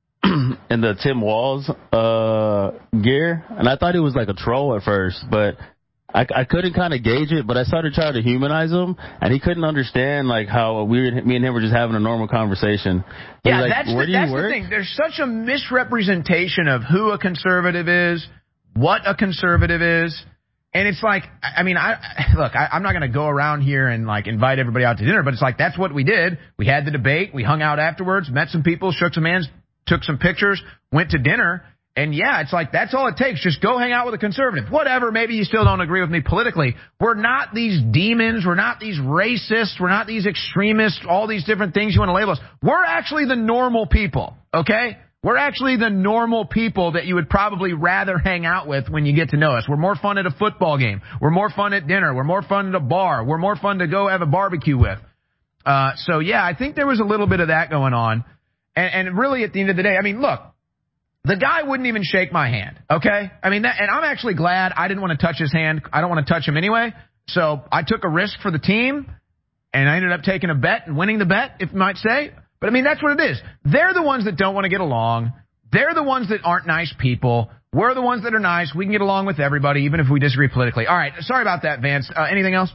T: in the Tim Walz uh, gear, and I thought he was like a troll at first, but I, I couldn't kind of gauge it. But I started trying to humanize him, and he couldn't understand like how we were, me and him were just having a normal conversation. He
O: yeah,
T: was like,
O: that's,
T: Where
O: the,
T: do you
O: that's
T: work?
O: the thing. There's such a misrepresentation of who a conservative is, what a conservative is. And it's like, I mean, I look, I, I'm not going to go around here and like invite everybody out to dinner, but it's like that's what we did. We had the debate, we hung out afterwards, met some people, shook some hands, took some pictures, went to dinner, And, yeah, it's like that's all it takes. Just go hang out with a conservative. Whatever, maybe you still don't agree with me politically. We're not these demons. We're not these racists. We're not these extremists, all these different things you want to label us. We're actually the normal people, okay? We're actually the normal people that you would probably rather hang out with when you get to know us. We're more fun at a football game. We're more fun at dinner. We're more fun at a bar. We're more fun to go have a barbecue with. Uh, so, yeah, I think there was a little bit of that going on. And, and really, at the end of the day, I mean, look, the guy wouldn't even shake my hand, okay? I mean, that, and I'm actually glad I didn't want to touch his hand. I don't want to touch him anyway. So I took a risk for the team, and I ended up taking a bet and winning the bet, if you might say. But, I mean, that's what it is. They're the ones that don't want to get along. They're the ones that aren't nice people. We're the ones that are nice. We can get along with everybody, even if we disagree politically. All right, sorry about that, Vance. Uh, anything else?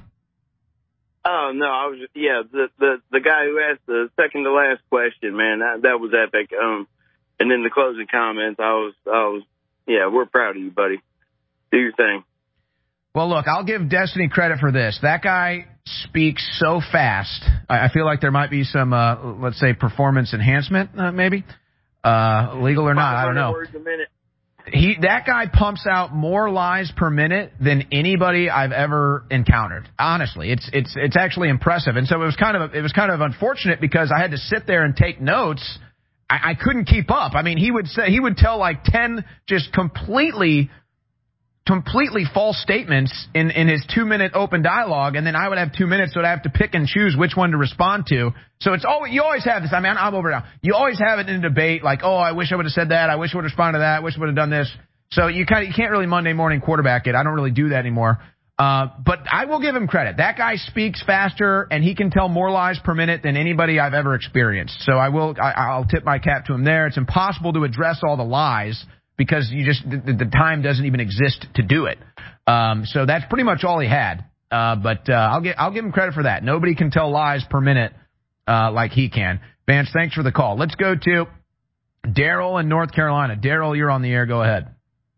S: Oh, no, I was, yeah, the, the, the guy who asked the second to last question, man, that, that was epic. Um, and then the closing comments, I was, I was, yeah, we're proud of you, buddy. Do your thing.
O: Well, look, I'll give Destiny credit for this. That guy speaks so fast. I, I feel like there might be some, uh, let's say, performance enhancement, uh, maybe, uh, legal or not, I don't know.
S: Words a minute.
O: He, that guy pumps out more lies per minute than anybody I've ever encountered. Honestly, it's it's it's actually impressive. And so it was kind of it was kind of unfortunate because I had to sit there and take notes. I, I couldn't keep up. I mean, he would say he would tell like ten just completely completely false statements in in his two minute open dialogue, and then I would have two minutes, so I'd have to pick and choose which one to respond to. So it's always you always have this. I mean, I'm over now. You always have it in a debate, like, oh, I wish I would have said that. I wish I would have responded to that. I wish I would have done this. So you kind of you can't really Monday morning quarterback it. I don't really do that anymore. Uh, but I will give him credit. That guy speaks faster, and he can tell more lies per minute than anybody I've ever experienced. So I will. I, I'll tip my cap to him there. It's impossible to address all the lies, because you just the, the time doesn't even exist to do it. Um, so that's pretty much all he had. Uh, but uh, I'll get I'll give him credit for that. Nobody can tell lies per minute uh, like he can. Vance, thanks for the call. Let's go to Daryl in North Carolina. Daryl, you're on the air. Go ahead.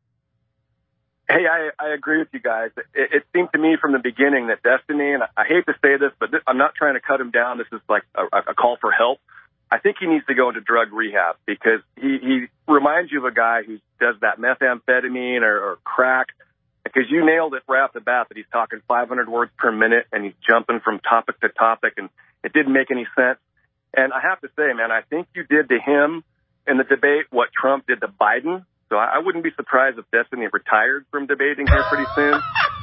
C: Hey, I, I agree with you guys. It, it seemed to me from the beginning that Destiny, and I hate to say this, but this, I'm not trying to cut him down. This is like a, a call for help. I think he needs to go into drug rehab because he, he reminds you of a guy who does that methamphetamine or, or crack, because you nailed it right off the bat that he's talking five hundred words per minute and he's jumping from topic to topic, and it didn't make any sense. And I have to say, man, I think you did to him in the debate what Trump did to Biden. So I wouldn't be surprised if Destiny retired from debating here pretty soon.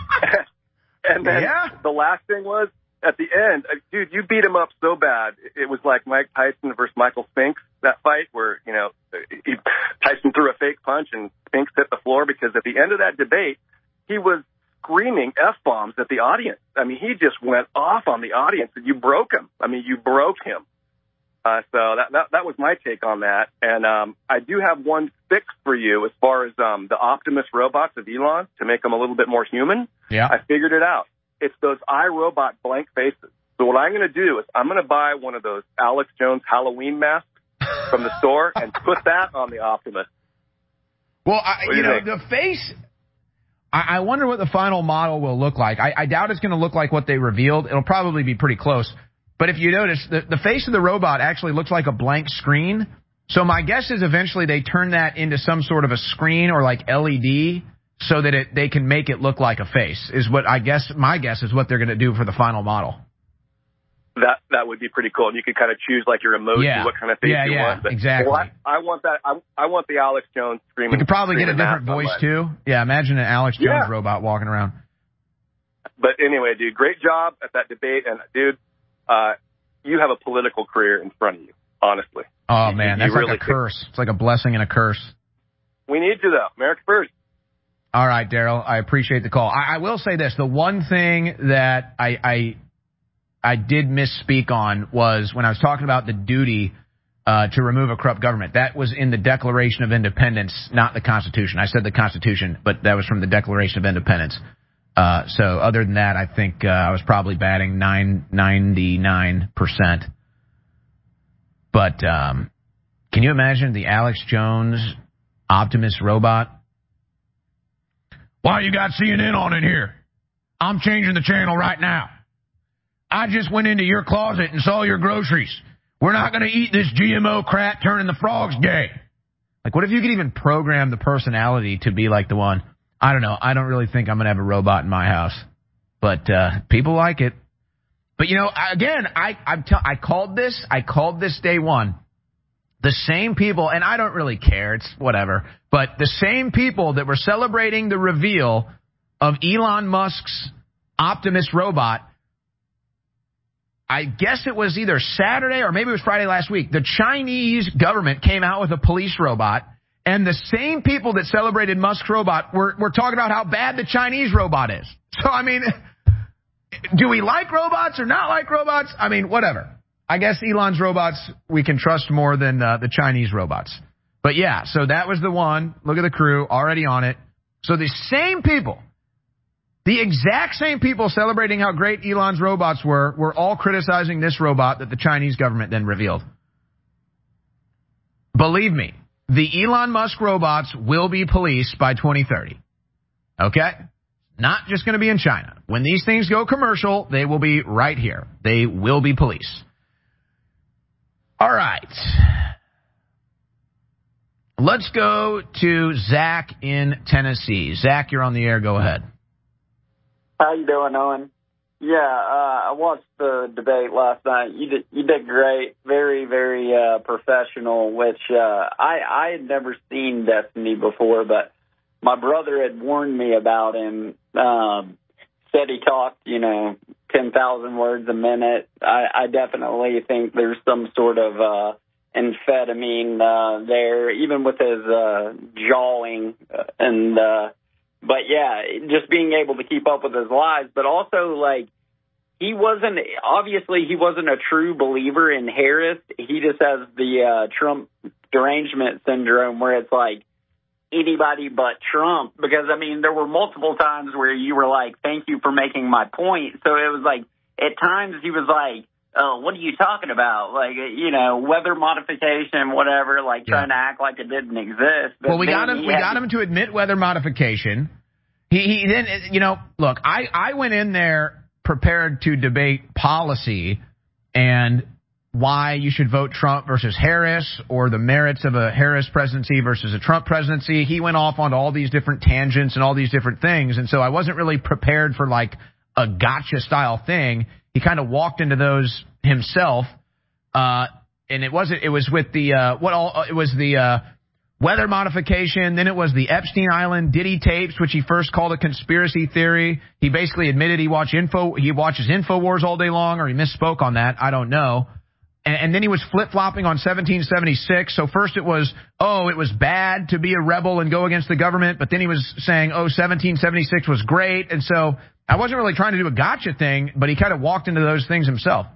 C: And then yeah. the last thing was, at the end, dude, you beat him up so bad. It was like Mike Tyson versus Michael Spinks, that fight where, you know, he, Tyson threw a fake punch and Spinks hit the floor, because at the end of that debate, he was screaming F-bombs at the audience. I mean, he just went off on the audience, and you broke him. I mean, you broke him. Uh, so that, that that was my take on that. And um, I do have one fix for you as far as um, the Optimus robots of Elon to make them a little bit more human.
O: Yeah.
C: I figured it out. It's those iRobot blank faces. So what I'm going to do is I'm going to buy one of those Alex Jones Halloween masks from the store and put that on the Optimus.
O: Well, I, you, you know, the face, I, I wonder what the final model will look like. I, I doubt it's going to look like what they revealed. It'll probably be pretty close. But if you notice, the, the face of the robot actually looks like a blank screen. So my guess is eventually they turn that into some sort of a screen or like L E D so that it, they can make it look like a face, is what I guess, my guess is what they're going to do for the final model.
C: That that would be pretty cool. And you could kind of choose like your emoji,
O: yeah.
C: what kind of face
O: yeah,
C: you
O: yeah,
C: want. But,
O: exactly.
C: Well, I, I want that. I, I want the Alex Jones screaming.
O: You could probably get a different voice too. Yeah, imagine an Alex Jones
C: yeah.
O: robot walking around.
C: But anyway, dude, great job at that debate. And dude, uh, you have a political career in front of you, honestly.
O: Oh,
C: you,
O: man,
C: you
O: that's
C: really
O: like a curse. Could. It's like a blessing and a curse.
C: We need you, though. America first.
O: All right, Daryl, I appreciate the call. I, I will say this. The one thing that I, I I did misspeak on was when I was talking about the duty uh, to remove a corrupt government. That was in the Declaration of Independence, not the Constitution. I said the Constitution, but that was from the Declaration of Independence. Uh, so other than that, I think uh, I was probably batting nine ninety-nine percent. But um, can you imagine the Alex Jones Optimus robot? Why you got C N N on in here? I'm changing the channel right now. I just went into your closet and saw your groceries. We're not going to eat this G M O crap turning the frogs gay. Like, what if you could even program the personality to be like the one? I don't know. I don't really think I'm going to have a robot in my house. But uh, people like it. But, you know, again, I I'm t- I called this. I called this day one. The same people, and I don't really care. It's whatever. But the same people that were celebrating the reveal of Elon Musk's Optimus robot, I guess it was either Saturday or maybe it was Friday last week, the Chinese government came out with a police robot, and the same people that celebrated Musk's robot were, were talking about how bad the Chinese robot is. So, I mean, do we like robots or not like robots? I mean, whatever. I guess Elon's robots we can trust more than uh, the Chinese robots. But, yeah, so that was the one. Look at the crew already on it. So the same people, the exact same people celebrating how great Elon's robots were, were all criticizing this robot that the Chinese government then revealed. Believe me, the Elon Musk robots will be policed by twenty thirty. Okay? Not just going to be in China. When these things go commercial, they will be right here. They will be policed. All right. Let's go to Zach in Tennessee. Zach, you're on the air. Go ahead.
D: How you doing, Owen? Yeah, uh, I watched the debate last night. You did, you did great. Very, very uh, professional, which uh, I, I had never seen Destiny before, but my brother had warned me about him. Um, said he talked, you know, ten thousand words a minute. I, I definitely think there's some sort of uh, amphetamine uh, there, even with his uh, jawing and uh But, yeah, just being able to keep up with his lies, but also, like, he wasn't, obviously he wasn't a true believer in Harris. He just has the uh, Trump derangement syndrome where it's like anybody but Trump. Because, I mean, there were multiple times where you were like, thank you for making my point. So it was like, at times he was like, oh, what are you talking about? Like, you know, weather modification, whatever, like yeah. trying to act like it didn't exist. But
O: well, we got him, we got him to admit weather modification. He, he then, you know, look, I, I went in there prepared to debate policy and why you should vote Trump versus Harris or the merits of a Harris presidency versus a Trump presidency. He went off onto all these different tangents and all these different things. And so I wasn't really prepared for like a gotcha style thing. He kind of walked into those himself. Uh, and it wasn't, it was with the, uh, what all, it was the, uh, weather modification, then it was the Epstein Island Diddy tapes, which he first called a conspiracy theory. He basically admitted he watched info, he watches InfoWars all day long, or he misspoke on that. I don't know. And, and then he was flip-flopping on seventeen seventy-six. So first it was, oh, it was bad to be a rebel and go against the government. But then he was saying, oh, seventeen seventy-six was great. And so I wasn't really trying to do a gotcha thing, but he kind of walked into those things himself.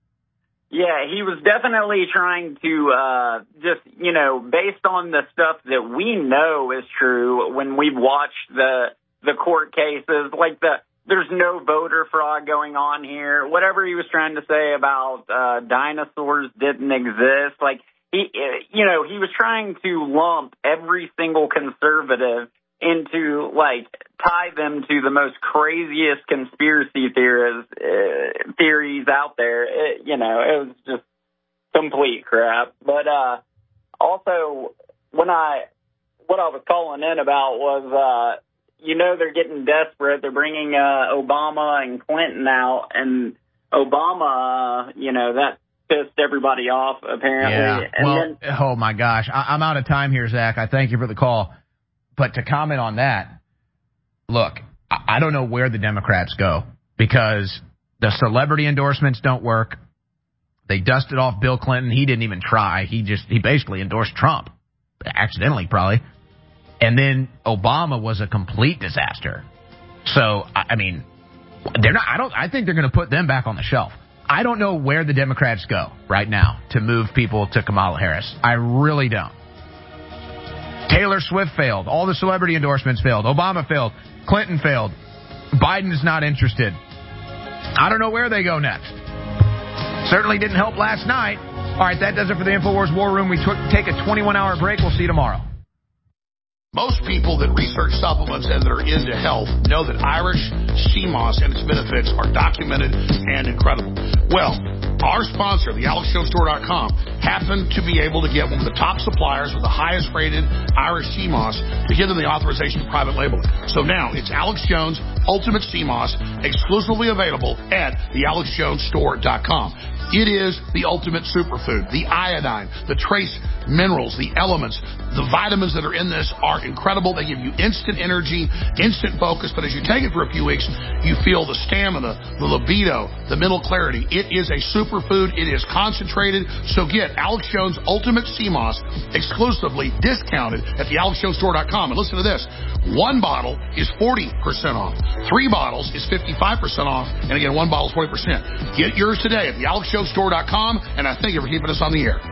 D: Yeah, he was definitely trying to uh, just, you know, based on the stuff that we know is true when we've watched the the court cases, like the there's no voter fraud going on here. Whatever he was trying to say about uh, dinosaurs didn't exist. Like, he, you know, he was trying to lump every single conservative into, like, tie them to the most craziest conspiracy theories, uh, theories out there. It, you know, it was just complete crap. But uh, also, when I, what I was calling in about was, uh, you know, they're getting desperate. They're bringing uh, Obama and Clinton out, and Obama, uh, you know, that pissed everybody off, apparently.
O: Yeah.
D: And
O: well,
D: then,
O: oh, my gosh. I, I'm out of time here, Zach. I thank you for the call. But to comment on that, look, I don't know where the Democrats go because the celebrity endorsements don't work. They dusted off Bill Clinton. He didn't even try. He just he basically endorsed Trump, accidentally probably. And then Obama was a complete disaster. So I mean, they're not. I don't. I think they're going to put them back on the shelf. I don't know where the Democrats go right now to move people to Kamala Harris. I really don't. Taylor Swift failed. All the celebrity endorsements failed. Obama failed. Clinton failed. Biden's not interested. I don't know where they go next. Certainly didn't help last night. All right, that does it for the InfoWars War Room. We took, take a twenty-one hour break. We'll see you tomorrow.
H: Most people that research supplements and that are into health know that Irish sea moss and its benefits are documented and incredible. Well, our sponsor, the alex jones store dot com, happened to be able to get one of the top suppliers with the highest rated Irish sea moss to give them the authorization to private label it. So now it's Alex Jones Ultimate Sea Moss, exclusively available at the alex jones store dot com. It is the ultimate superfood. The iodine, the trace minerals, the elements, the vitamins that are in this are incredible. They give you instant energy, instant focus, but as you take it for a few weeks, you feel the stamina, the libido, the mental clarity. It is a superfood. It is concentrated. So get Alex Jones Ultimate Sea Moss exclusively discounted at the alex jones store dot com. And listen to this. One bottle is forty percent off. Three bottles is fifty-five percent off. And again, one bottle is forty percent. Get yours today at the alex jones store dot com. And I thank you for keeping us on the air.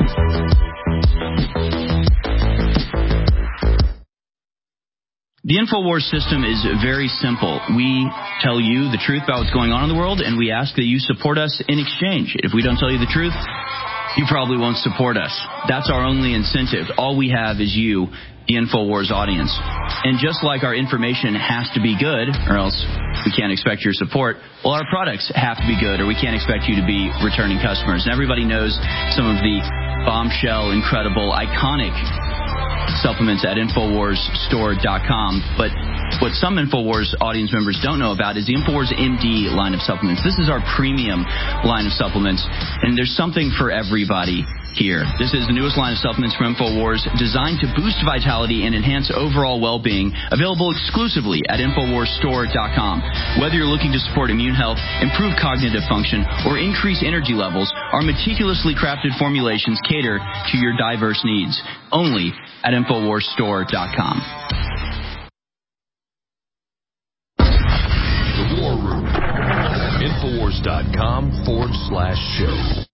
P: The InfoWars system is very simple. We tell you the truth about what's going on in the world, and we ask that you support us in exchange. If we don't tell you the truth, you probably won't support us. That's our only incentive. All we have is you, the InfoWars audience. And just like our information has to be good, or else we can't expect your support, well, our products have to be good, or we can't expect you to be returning customers. And everybody knows some of the bombshell, incredible, iconic supplements at infowars store dot com. But what some InfoWars audience members don't know about is the InfoWars M D line of supplements. This is our premium line of supplements, and there's something for everybody here. This is the newest line of supplements from InfoWars, designed to boost vitality and enhance overall well-being, available exclusively at infowars store dot com. Whether you're looking to support immune health, improve cognitive function, or increase energy levels, our meticulously crafted formulations cater to your diverse needs. Only at infowars store dot com.
A: The War Room. Infowars dot com forward slash show.